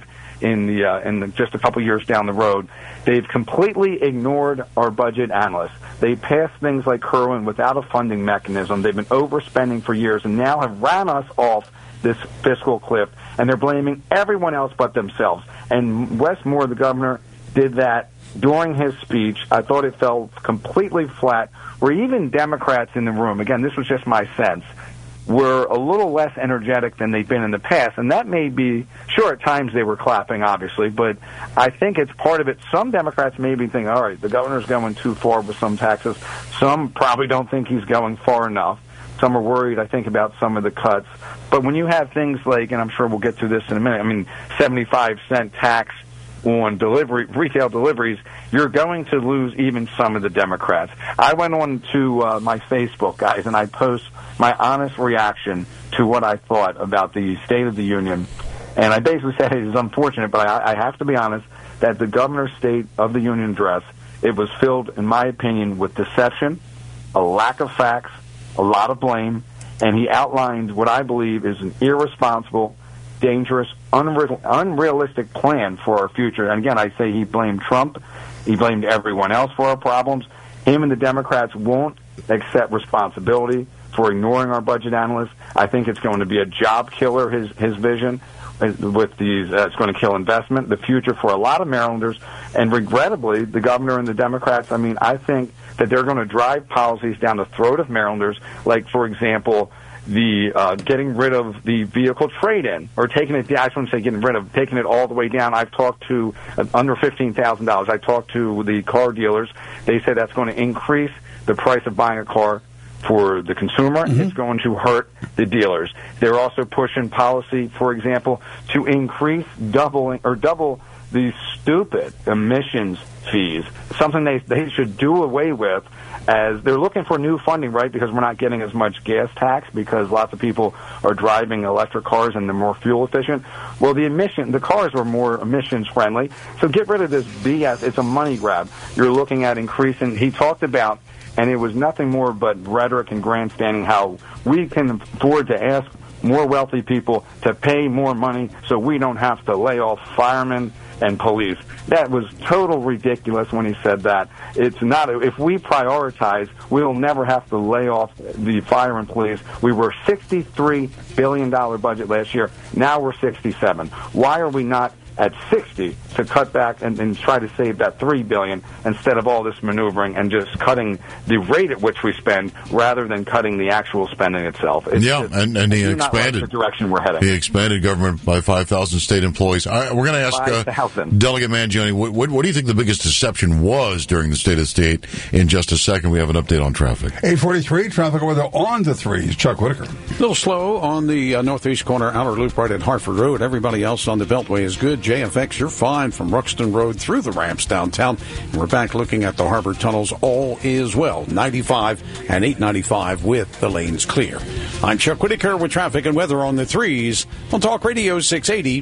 in just a couple years down the road. They've completely ignored our budget analysts. They passed things like Kerwin without a funding mechanism. They've been overspending for years and now have ran us off this fiscal cliff, and they're blaming everyone else but themselves. And Wes Moore, the governor, did that during his speech. I thought it fell completely flat, where even Democrats in the room, again, this was just my sense, were a little less energetic than they've been in the past. And that may be, sure, at times they were clapping, obviously, but I think it's part of it. Some Democrats may be thinking, all right, the governor's going too far with some taxes. Some probably don't think he's going far enough. Some are worried, I think, about some of the cuts. But when you have things like, and I'm sure we'll get to this in a minute, 75-cent tax on retail deliveries, you're going to lose even some of the Democrats. I went on to my Facebook, guys, and I post my honest reaction to what I thought about the State of the Union. And I basically said it is unfortunate, but I have to be honest, that the governor's State of the Union address, it was filled, in my opinion, with deception, a lack of facts, a lot of blame, and he outlined what I believe is an irresponsible, dangerous, unrealistic plan for our future. And again, I say he blamed Trump. He blamed everyone else for our problems. Him and the Democrats won't accept responsibility for ignoring our budget analysts. I think it's going to be a job killer, his vision, with these, it's going to kill investment, the future for a lot of Marylanders. And regrettably, the governor and the Democrats, I think that they're going to drive policies down the throat of Marylanders, like, for example, the getting rid of the vehicle trade-in, or taking it, I shouldn't say getting rid of, taking it all the way down. I've talked to under $15,000. I talked to the car dealers. They say that's going to increase the price of buying a car for the consumer. Mm-hmm. It's going to hurt the dealers. They're also pushing policy, for example, to increase double the stupid emissions fees, something they should do away with, as they're looking for new funding, right, because we're not getting as much gas tax because lots of people are driving electric cars and they're more fuel efficient. Well, the cars were more emissions friendly, so get rid of this BS. It's a money grab. You're looking at increasing, he talked about, and it was nothing more but rhetoric and grandstanding, how we can afford to ask more wealthy people to pay more money so we don't have to lay off firemen and police. That was total ridiculous when he said that. It's not. If we prioritize, we'll never have to lay off the fire and police. We were $63 billion budget last year. Now we're 67. Why are we not at 60 to cut back and try to save that $3 billion instead of all this maneuvering and just cutting the rate at which we spend rather than cutting the actual spending itself? And he expanded the direction we're heading. He expanded government by 5,000 state employees. We're going to ask Delegate Mangione, what do you think the biggest deception was during the State of the State? In just a second, we have an update on traffic. 8:43, traffic weather on the threes. Chuck Whitaker. A little slow on the northeast corner, outer loop right at Hartford Road. Everybody else on the Beltway is good. JFX, you're fine from Ruxton Road through the ramps downtown. And we're back looking at the harbor tunnels. All is well. 95 and 895 with the lanes clear. I'm Chuck Whitaker with traffic and weather on the threes on Talk Radio 680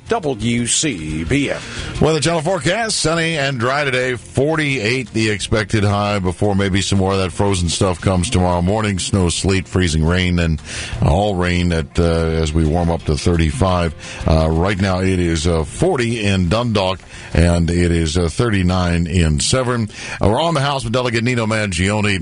WCBM. Weather channel forecast, sunny and dry today. 48 the expected high before maybe some more of that frozen stuff comes tomorrow morning. Snow, sleet, freezing rain, and all rain as we warm up to 35. Right now it is 40 in Dundalk, and it is 39 in Severn. We're on the House with Delegate Nino Mangione.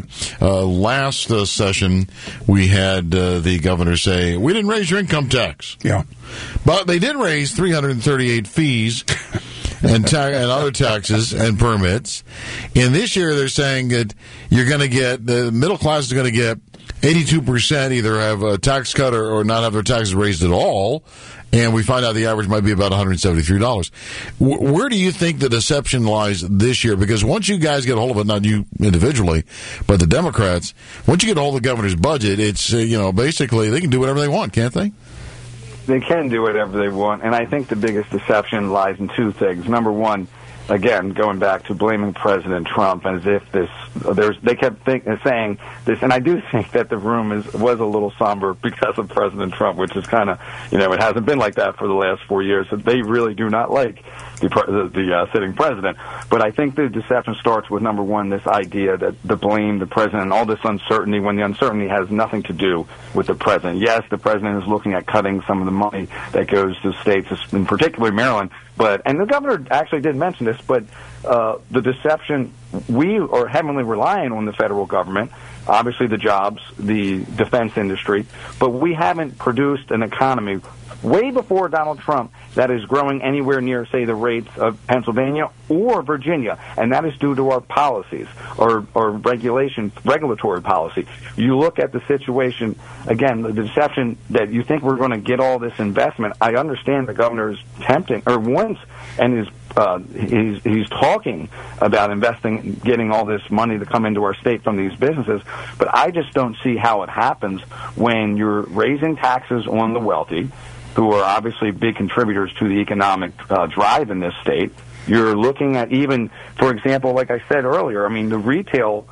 Last session we had the governor say, we didn't raise your income tax. Yeah. But they did raise 338 fees and other taxes and permits. And this year they're saying that you're going to get, the middle class is going to get 82% either have a tax cut or not have their taxes raised at all, and we find out the average might be about $173. Where do you think the deception lies this year? Because once you guys get a hold of it, not you individually, but the Democrats, once you get a hold of the governor's budget, it's, basically they can do whatever they want, can't they? They can do whatever they want, and I think the biggest deception lies in two things. Number one, again, going back to blaming President Trump as if they kept saying this, and I do think that the room was a little somber because of President Trump, which is kind of, it hasn't been like that for the last 4 years. So they really do not like the sitting president. But I think the deception starts with, number one, this idea that the blame the president and all this uncertainty, when the uncertainty has nothing to do with the president. Yes, the president is looking at cutting some of the money that goes to states, in particular Maryland, and the governor actually did mention this, but the deception, we are heavily relying on the federal government, obviously the jobs, the defense industry, but we haven't produced an economy way before Donald Trump that is growing anywhere near, say, the rates of Pennsylvania or Virginia, and that is due to our policies or regulatory policy. You look at the situation, again, the deception that you think we're going to get all this investment. I understand the governor is tempting, or wants, and he's talking about investing, getting all this money to come into our state from these businesses, but I just don't see how it happens when you're raising taxes on the wealthy, who are obviously big contributors to the economic drive in this state. You're looking at even, for example, like I said earlier, I mean, the retail,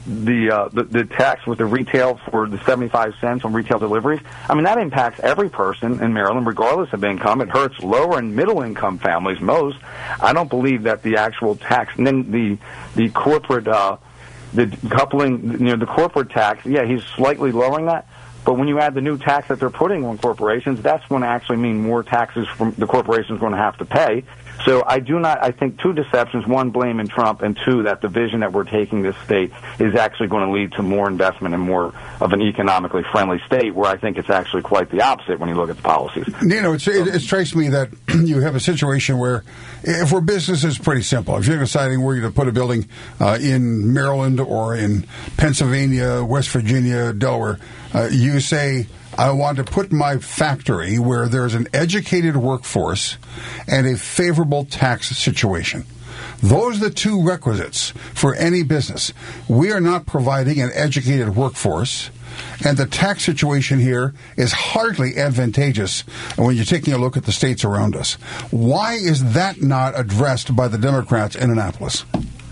the tax with the retail for the 75 cents on retail deliveries, I mean, that impacts every person in Maryland, regardless of income. It hurts lower and middle income families most. I don't believe that the actual tax, and then the corporate, the coupling, the corporate tax, yeah, he's slightly lowering that. But when you add the new tax that they're putting on corporations, that's going to actually mean more taxes from the corporations going to have to pay. So I think two deceptions, one, blaming Trump, and two, that the vision that we're taking this state is actually going to lead to more investment and more of an economically friendly state, where I think it's actually quite the opposite when you look at the policies. It strikes me that you have a situation where, for business, it's pretty simple. If you're deciding where you're going to put a building in Maryland or in Pennsylvania, West Virginia, Delaware, you say, I want to put my factory where there's an educated workforce and a favorable tax situation. Those are the two requisites for any business. We are not providing an educated workforce, and the tax situation here is hardly advantageous when you're taking a look at the states around us. Why is that not addressed by the Democrats in Annapolis?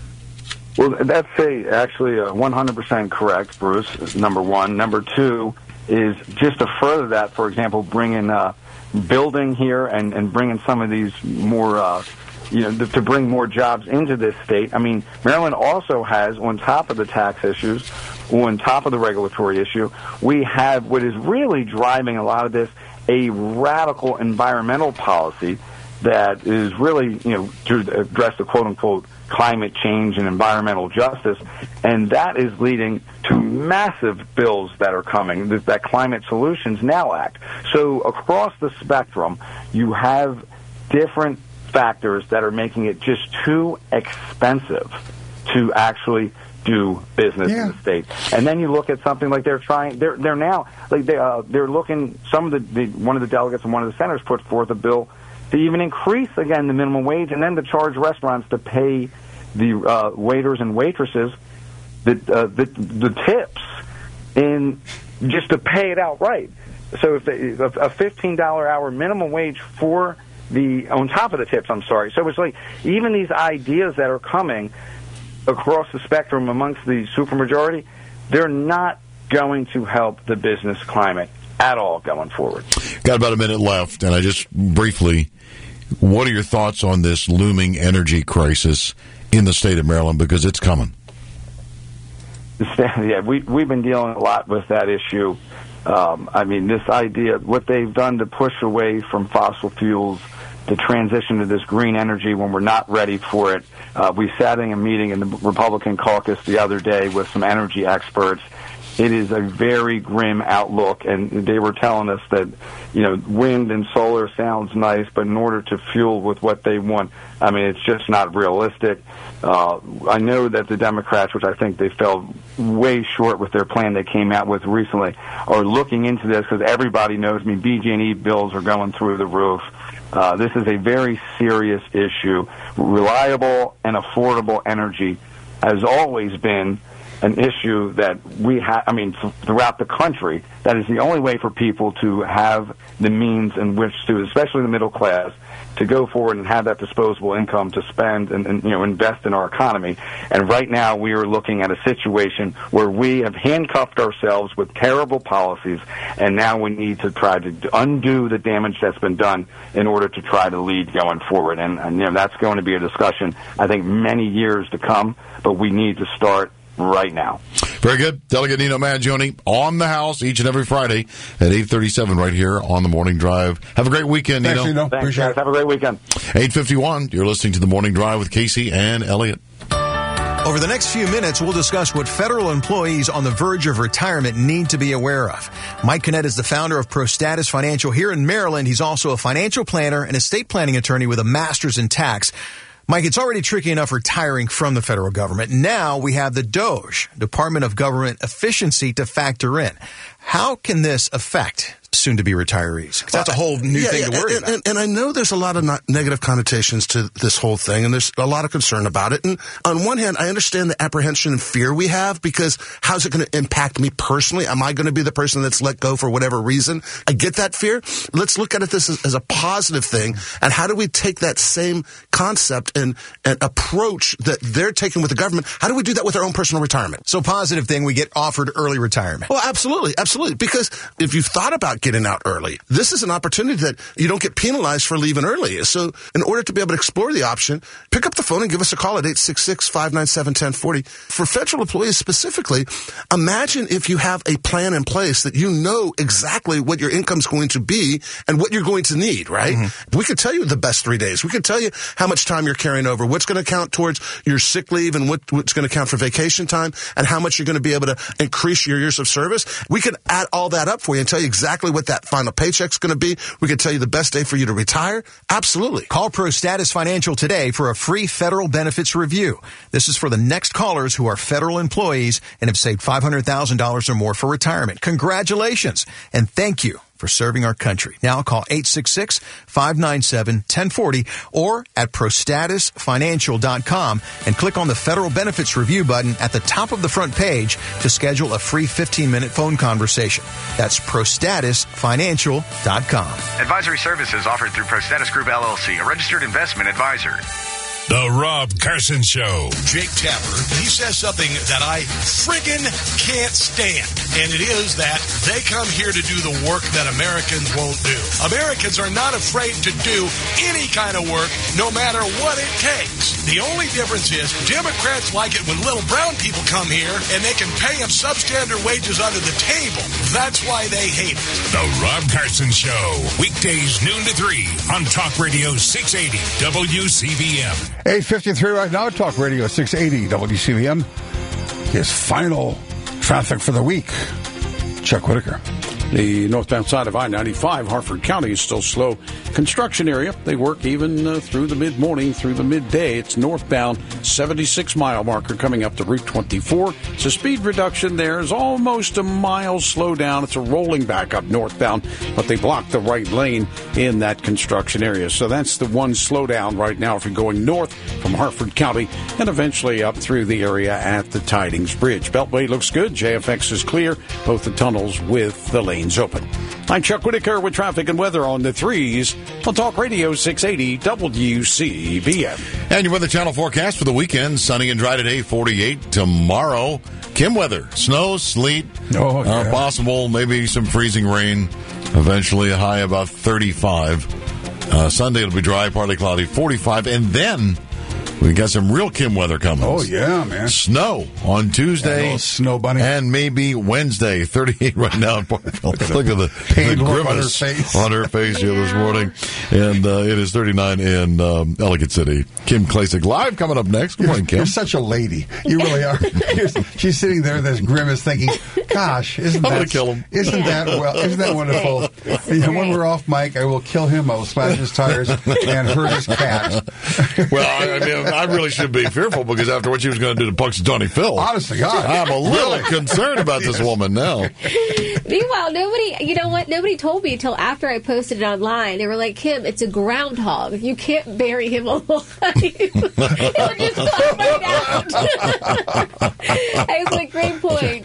Well, that's actually 100% correct, Bruce, number one. Number two is just to further that, for example, bringing building here and bringing some of these more, to bring more jobs into this state. I mean, Maryland also has, on top of the tax issues, on top of the regulatory issue, we have what is really driving a lot of this, a radical environmental policy that is really, to address the quote-unquote climate change and environmental justice, and that is leading to massive bills that are coming, that Climate Solutions Now Act. So across the spectrum, you have different factors that are making it just too expensive to actually do business in the state. And then you look at something like they're now, like they're looking, one of the delegates and one of the senators put forth a bill to even increase, again, the minimum wage, and then to charge restaurants to pay the waiters and waitresses the tips, in just to pay it outright. So if a $15 hour minimum wage for on top of the tips, I'm sorry. So it's like even these ideas that are coming across the spectrum amongst the supermajority, they're not going to help the business climate at all going forward. Got about a minute left, and I just briefly, what are your thoughts on this looming energy crisis in the state of Maryland, because it's coming? Yeah, we've been dealing a lot with that issue. I mean, this idea, what they've done to push away from fossil fuels to transition to this green energy when we're not ready for it. We sat in a meeting in the Republican caucus the other day with some energy experts, it is a very grim outlook. And they were telling us that, wind and solar sounds nice, but in order to fuel with what they want, I mean, it's just not realistic. I know that the Democrats, which I think they fell way short with their plan they came out with recently, are looking into this because everybody knows, BG&E bills are going through the roof. This is a very serious issue. Reliable and affordable energy has always been an issue that we have, throughout the country. That is the only way for people to have the means in which to, especially the middle class, to go forward and have that disposable income to spend and invest in our economy. And right now we are looking at a situation where we have handcuffed ourselves with terrible policies, and now we need to try to undo the damage that's been done in order to try to lead going forward. And that's going to be a discussion, I think, many years to come, but we need to start right now. Very good. Delegate Nino Mangione on the House each and every Friday at 8:37 right here on the Morning Drive. Have a great weekend, Thanks, Nino. Thanks, guys. Have a great weekend. 8:51. You're listening to the Morning Drive with Casey and Elliot. Over the next few minutes, we'll discuss what federal employees on the verge of retirement need to be aware of. Mike Kinnett is the founder of ProStatus Financial here in Maryland. He's also a financial planner and estate planning attorney with a master's in tax. Mike, it's already tricky enough retiring from the federal government. Now we have the DOGE, Department of Government Efficiency, to factor in. How can this affect soon-to-be retirees? 'Cause that's a whole new thing to worry about. And I know there's a lot of negative connotations to this whole thing, and there's a lot of concern about it. And on one hand, I understand the apprehension and fear we have, because how's it going to impact me personally? Am I going to be the person that's let go for whatever reason? I get that fear. Let's look at it as a positive thing, and how do we take that same concept and approach that they're taking with the government? How do we do that with our own personal retirement? So positive thing, we get offered early retirement. Well, absolutely. Because if you've thought about getting out early, this is an opportunity that you don't get penalized for leaving early. So in order to be able to explore the option, pick up the phone and give us a call at 866-597-1040. For federal employees specifically, imagine if you have a plan in place that you know exactly what your income's going to be and what you're going to need, right? Mm-hmm. We could tell you the best 3 days. We could tell you how much time you're carrying over, what's going to count towards your sick leave and what's going to count for vacation time, and how much you're going to be able to increase your years of service. We could add all that up for you and tell you exactly what that final paycheck's going to be. We could tell you the best day for you to retire. Absolutely. Call ProStatus Financial today for a free federal benefits review. This is for the next callers who are federal employees and have saved $500,000 or more for retirement. Congratulations, and thank you for serving our country. Now call 866-597-1040 or at prostatusfinancial.com and click on the Federal Benefits Review button at the top of the front page to schedule a free 15-minute phone conversation. That's prostatusfinancial.com. Advisory services offered through ProStatus Group, LLC, a registered investment advisor. The Rob Carson Show. Jake Tapper, he says something that I friggin' can't stand. And it is that they come here to do the work that Americans won't do. Americans are not afraid to do any kind of work, no matter what it takes. The only difference is Democrats like it when little brown people come here and they can pay them substandard wages under the table. That's why they hate it. The Rob Carson Show. Weekdays noon to 3 on Talk Radio 680 WCBM. 8:53 right now, Talk Radio 680 WCBM. His final traffic for the week. Chuck Whitaker. The northbound side of I-95, Harford County, is still slow. Construction area. They work even through the mid-morning, through the midday. It's northbound 76-mile marker coming up to Route 24. So speed reduction there is almost a mile slow down. It's a rolling back up northbound, but they block the right lane in that construction area. So that's the one slowdown right now if you're going north from Harford County and eventually up through the area at the Tidings Bridge. Beltway looks good. JFX is clear. Both the tunnels with the lanes open. I'm Chuck Whitaker with traffic and weather on the 3s on Talk Radio 680 WCBM. And your Weather Channel forecast for the weekend. Sunny and dry today, 48. Tomorrow, Kim weather. Snow, sleet, possible, maybe some freezing rain. Eventually a high about 35. Sunday it'll be dry, partly cloudy, 45. And then We got some real Kim weather coming. Oh, yeah, man. Snow on Tuesday. Snow bunny. And maybe Wednesday. 38 right now in Parkville. Look at the grimace on her face here this morning. And it is 39 in Ellicott City. Kim Klacik live coming up next. Good morning, Kim. You're such a lady. You really are. She's sitting there with this grimace thinking, gosh, isn't that wonderful? When we're off mic, I will kill him. I will slash his tires and hurt his cat. Well, I mean, I really should be fearful because after what she was going to do to Punxsutawney Phil, honest to God, I'm a little concerned about this woman now. Meanwhile, nobody told me until after I posted it online. They were like, Kim, it's a groundhog. You can't bury him alive. He'll just come right out. I was like, great point.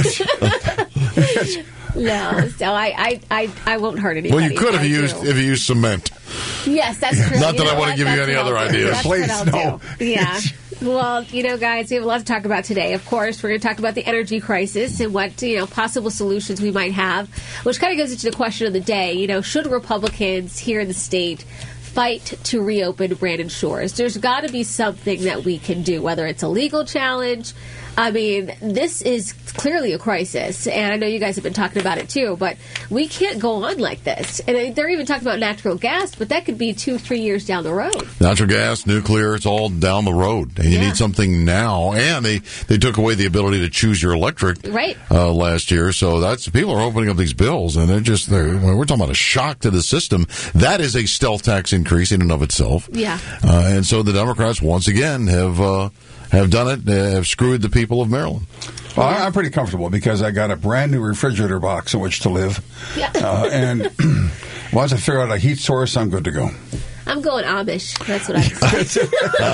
No, so I won't hurt anybody. Well, you could if you used cement. Yes, that's true. Not that I want to give you any other ideas. Please, no. Yeah. Well, guys, we have a lot to talk about today. Of course, we're going to talk about the energy crisis and what, possible solutions we might have, which kind of goes into the question of the day. Should Republicans here in the state fight to reopen Brandon Shores? There's got to be something that we can do, whether it's a legal challenge. I mean, this is clearly a crisis, and I know you guys have been talking about it too, but we can't go on like this. And they're even talking about natural gas, but that could be 2-3 years down the road. Natural gas, nuclear, it's all down the road, and you need something now. And they took away the ability to choose your electric last year, so people are opening up these bills, and we're talking about a shock to the system. That is a stealth tax increase in and of itself. Yeah. And so the Democrats once again have done it, have screwed the people of Maryland. Well, I'm pretty comfortable because I got a brand new refrigerator box in which to live. Yeah. And once I figure out a heat source, I'm good to go. I'm going Amish. That's what I'm saying.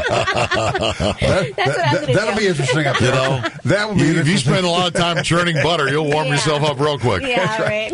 That'll be interesting up there. That will be if you spend a lot of time churning butter, you'll warm yourself up real quick. Yeah, right.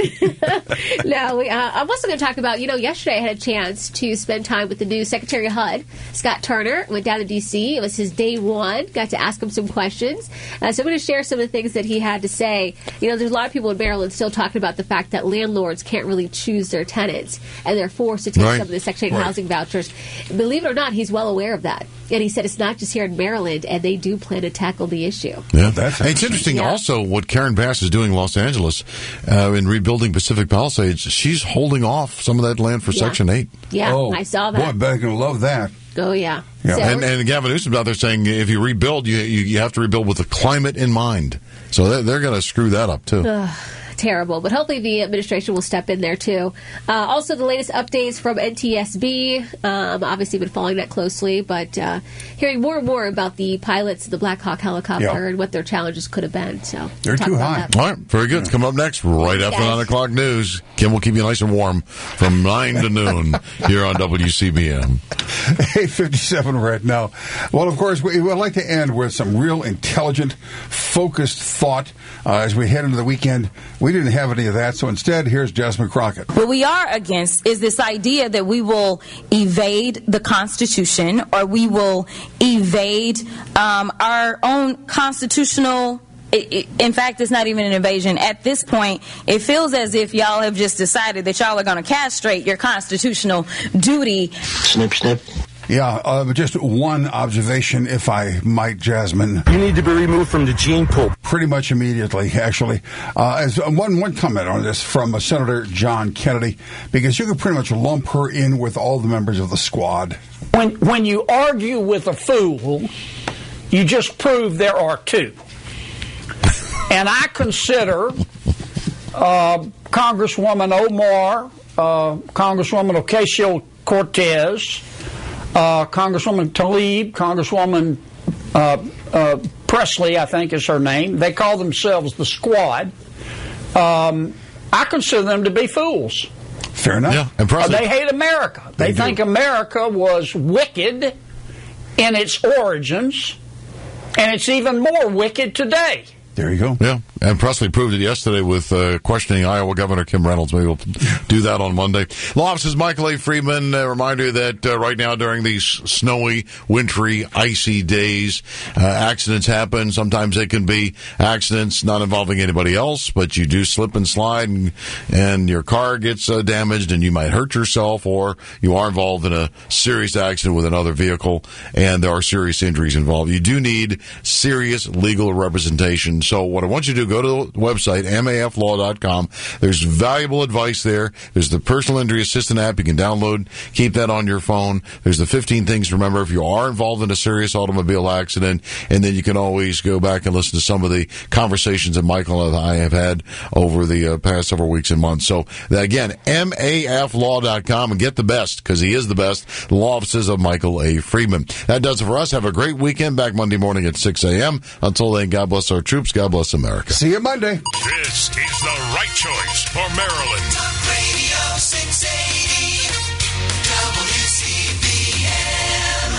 No, I'm also going to talk about, yesterday I had a chance to spend time with the new Secretary of HUD, Scott Turner. Went down to D.C. It was his day one. Got to ask him some questions. So I'm going to share some of the things that he had to say. There's a lot of people in Maryland still talking about the fact that landlords can't really choose their tenants, and they're forced to take some of the Section 8 housing vouchers. Believe it or not, he's well aware of that. And he said it's not just here in Maryland, and they do plan to tackle the issue. Yeah, it's interesting also what Karen Bass is doing in Los Angeles in rebuilding Pacific Palisades. She's holding off some of that land for Section 8. Yeah, I saw that. Boy, I'm going to love that. Oh, yeah. So, and Gavin Newsom's out there saying if you rebuild, you have to rebuild with the climate in mind. So they're going to screw that up, too. Terrible, but hopefully the administration will step in there too. Also, the latest updates from NTSB. Obviously, been following that closely, but hearing more and more about the pilots of the Black Hawk helicopter and what their challenges could have been. So they're too high. All right, very good. It's coming up next, right after 9 o'clock news. Kim will keep you nice and warm from 9 to noon here on WCBM. 8:57 right now. Well, of course, we would like to end with some real intelligent, focused thought as we head into the weekend. We didn't have any of that, so instead, here's Jasmine Crockett. What we are against is this idea that we will evade the Constitution or we will evade our own constitutional. In fact, it's not even an invasion. At this point, it feels as if y'all have just decided that y'all are going to castrate your constitutional duty. Snip, snip. Yeah, just one observation, if I might, Jasmine. You need to be removed from the gene pool. Pretty much immediately, actually. As one comment on this from Senator John Kennedy, because you can pretty much lump her in with all the members of the squad. When you argue with a fool, you just prove there are two. And I consider Congresswoman Omar, Congresswoman Ocasio-Cortez, Congresswoman Tlaib, Congresswoman Presley, I think is her name. They call themselves the Squad. I consider them to be fools. Fair enough. Yeah, and they hate America. They think America was wicked in its origins, and it's even more wicked today. There you go. Yeah. And Presley proved it yesterday with questioning Iowa Governor Kim Reynolds. Maybe we'll do that on Monday. Law office's Michael A. Friedman. A reminder that right now during these snowy, wintry, icy days, accidents happen. Sometimes they can be accidents not involving anybody else, but you do slip and slide and your car gets damaged and you might hurt yourself, or you are involved in a serious accident with another vehicle and there are serious injuries involved. You do need serious legal representation. So what I want you to do, go to the website, maflaw.com. There's valuable advice there. There's the personal injury assistant app you can download. Keep that on your phone. There's the 15 things to remember if you are involved in a serious automobile accident. And then you can always go back and listen to some of the conversations that Michael and I have had over the past several weeks and months. So, again, maflaw.com, and get the best, because he is the best. The law offices of Michael A. Friedman. That does it for us. Have a great weekend. Back Monday morning at 6 a.m. Until then, God bless our troops. God bless America. See you Monday. This is the right choice for Maryland.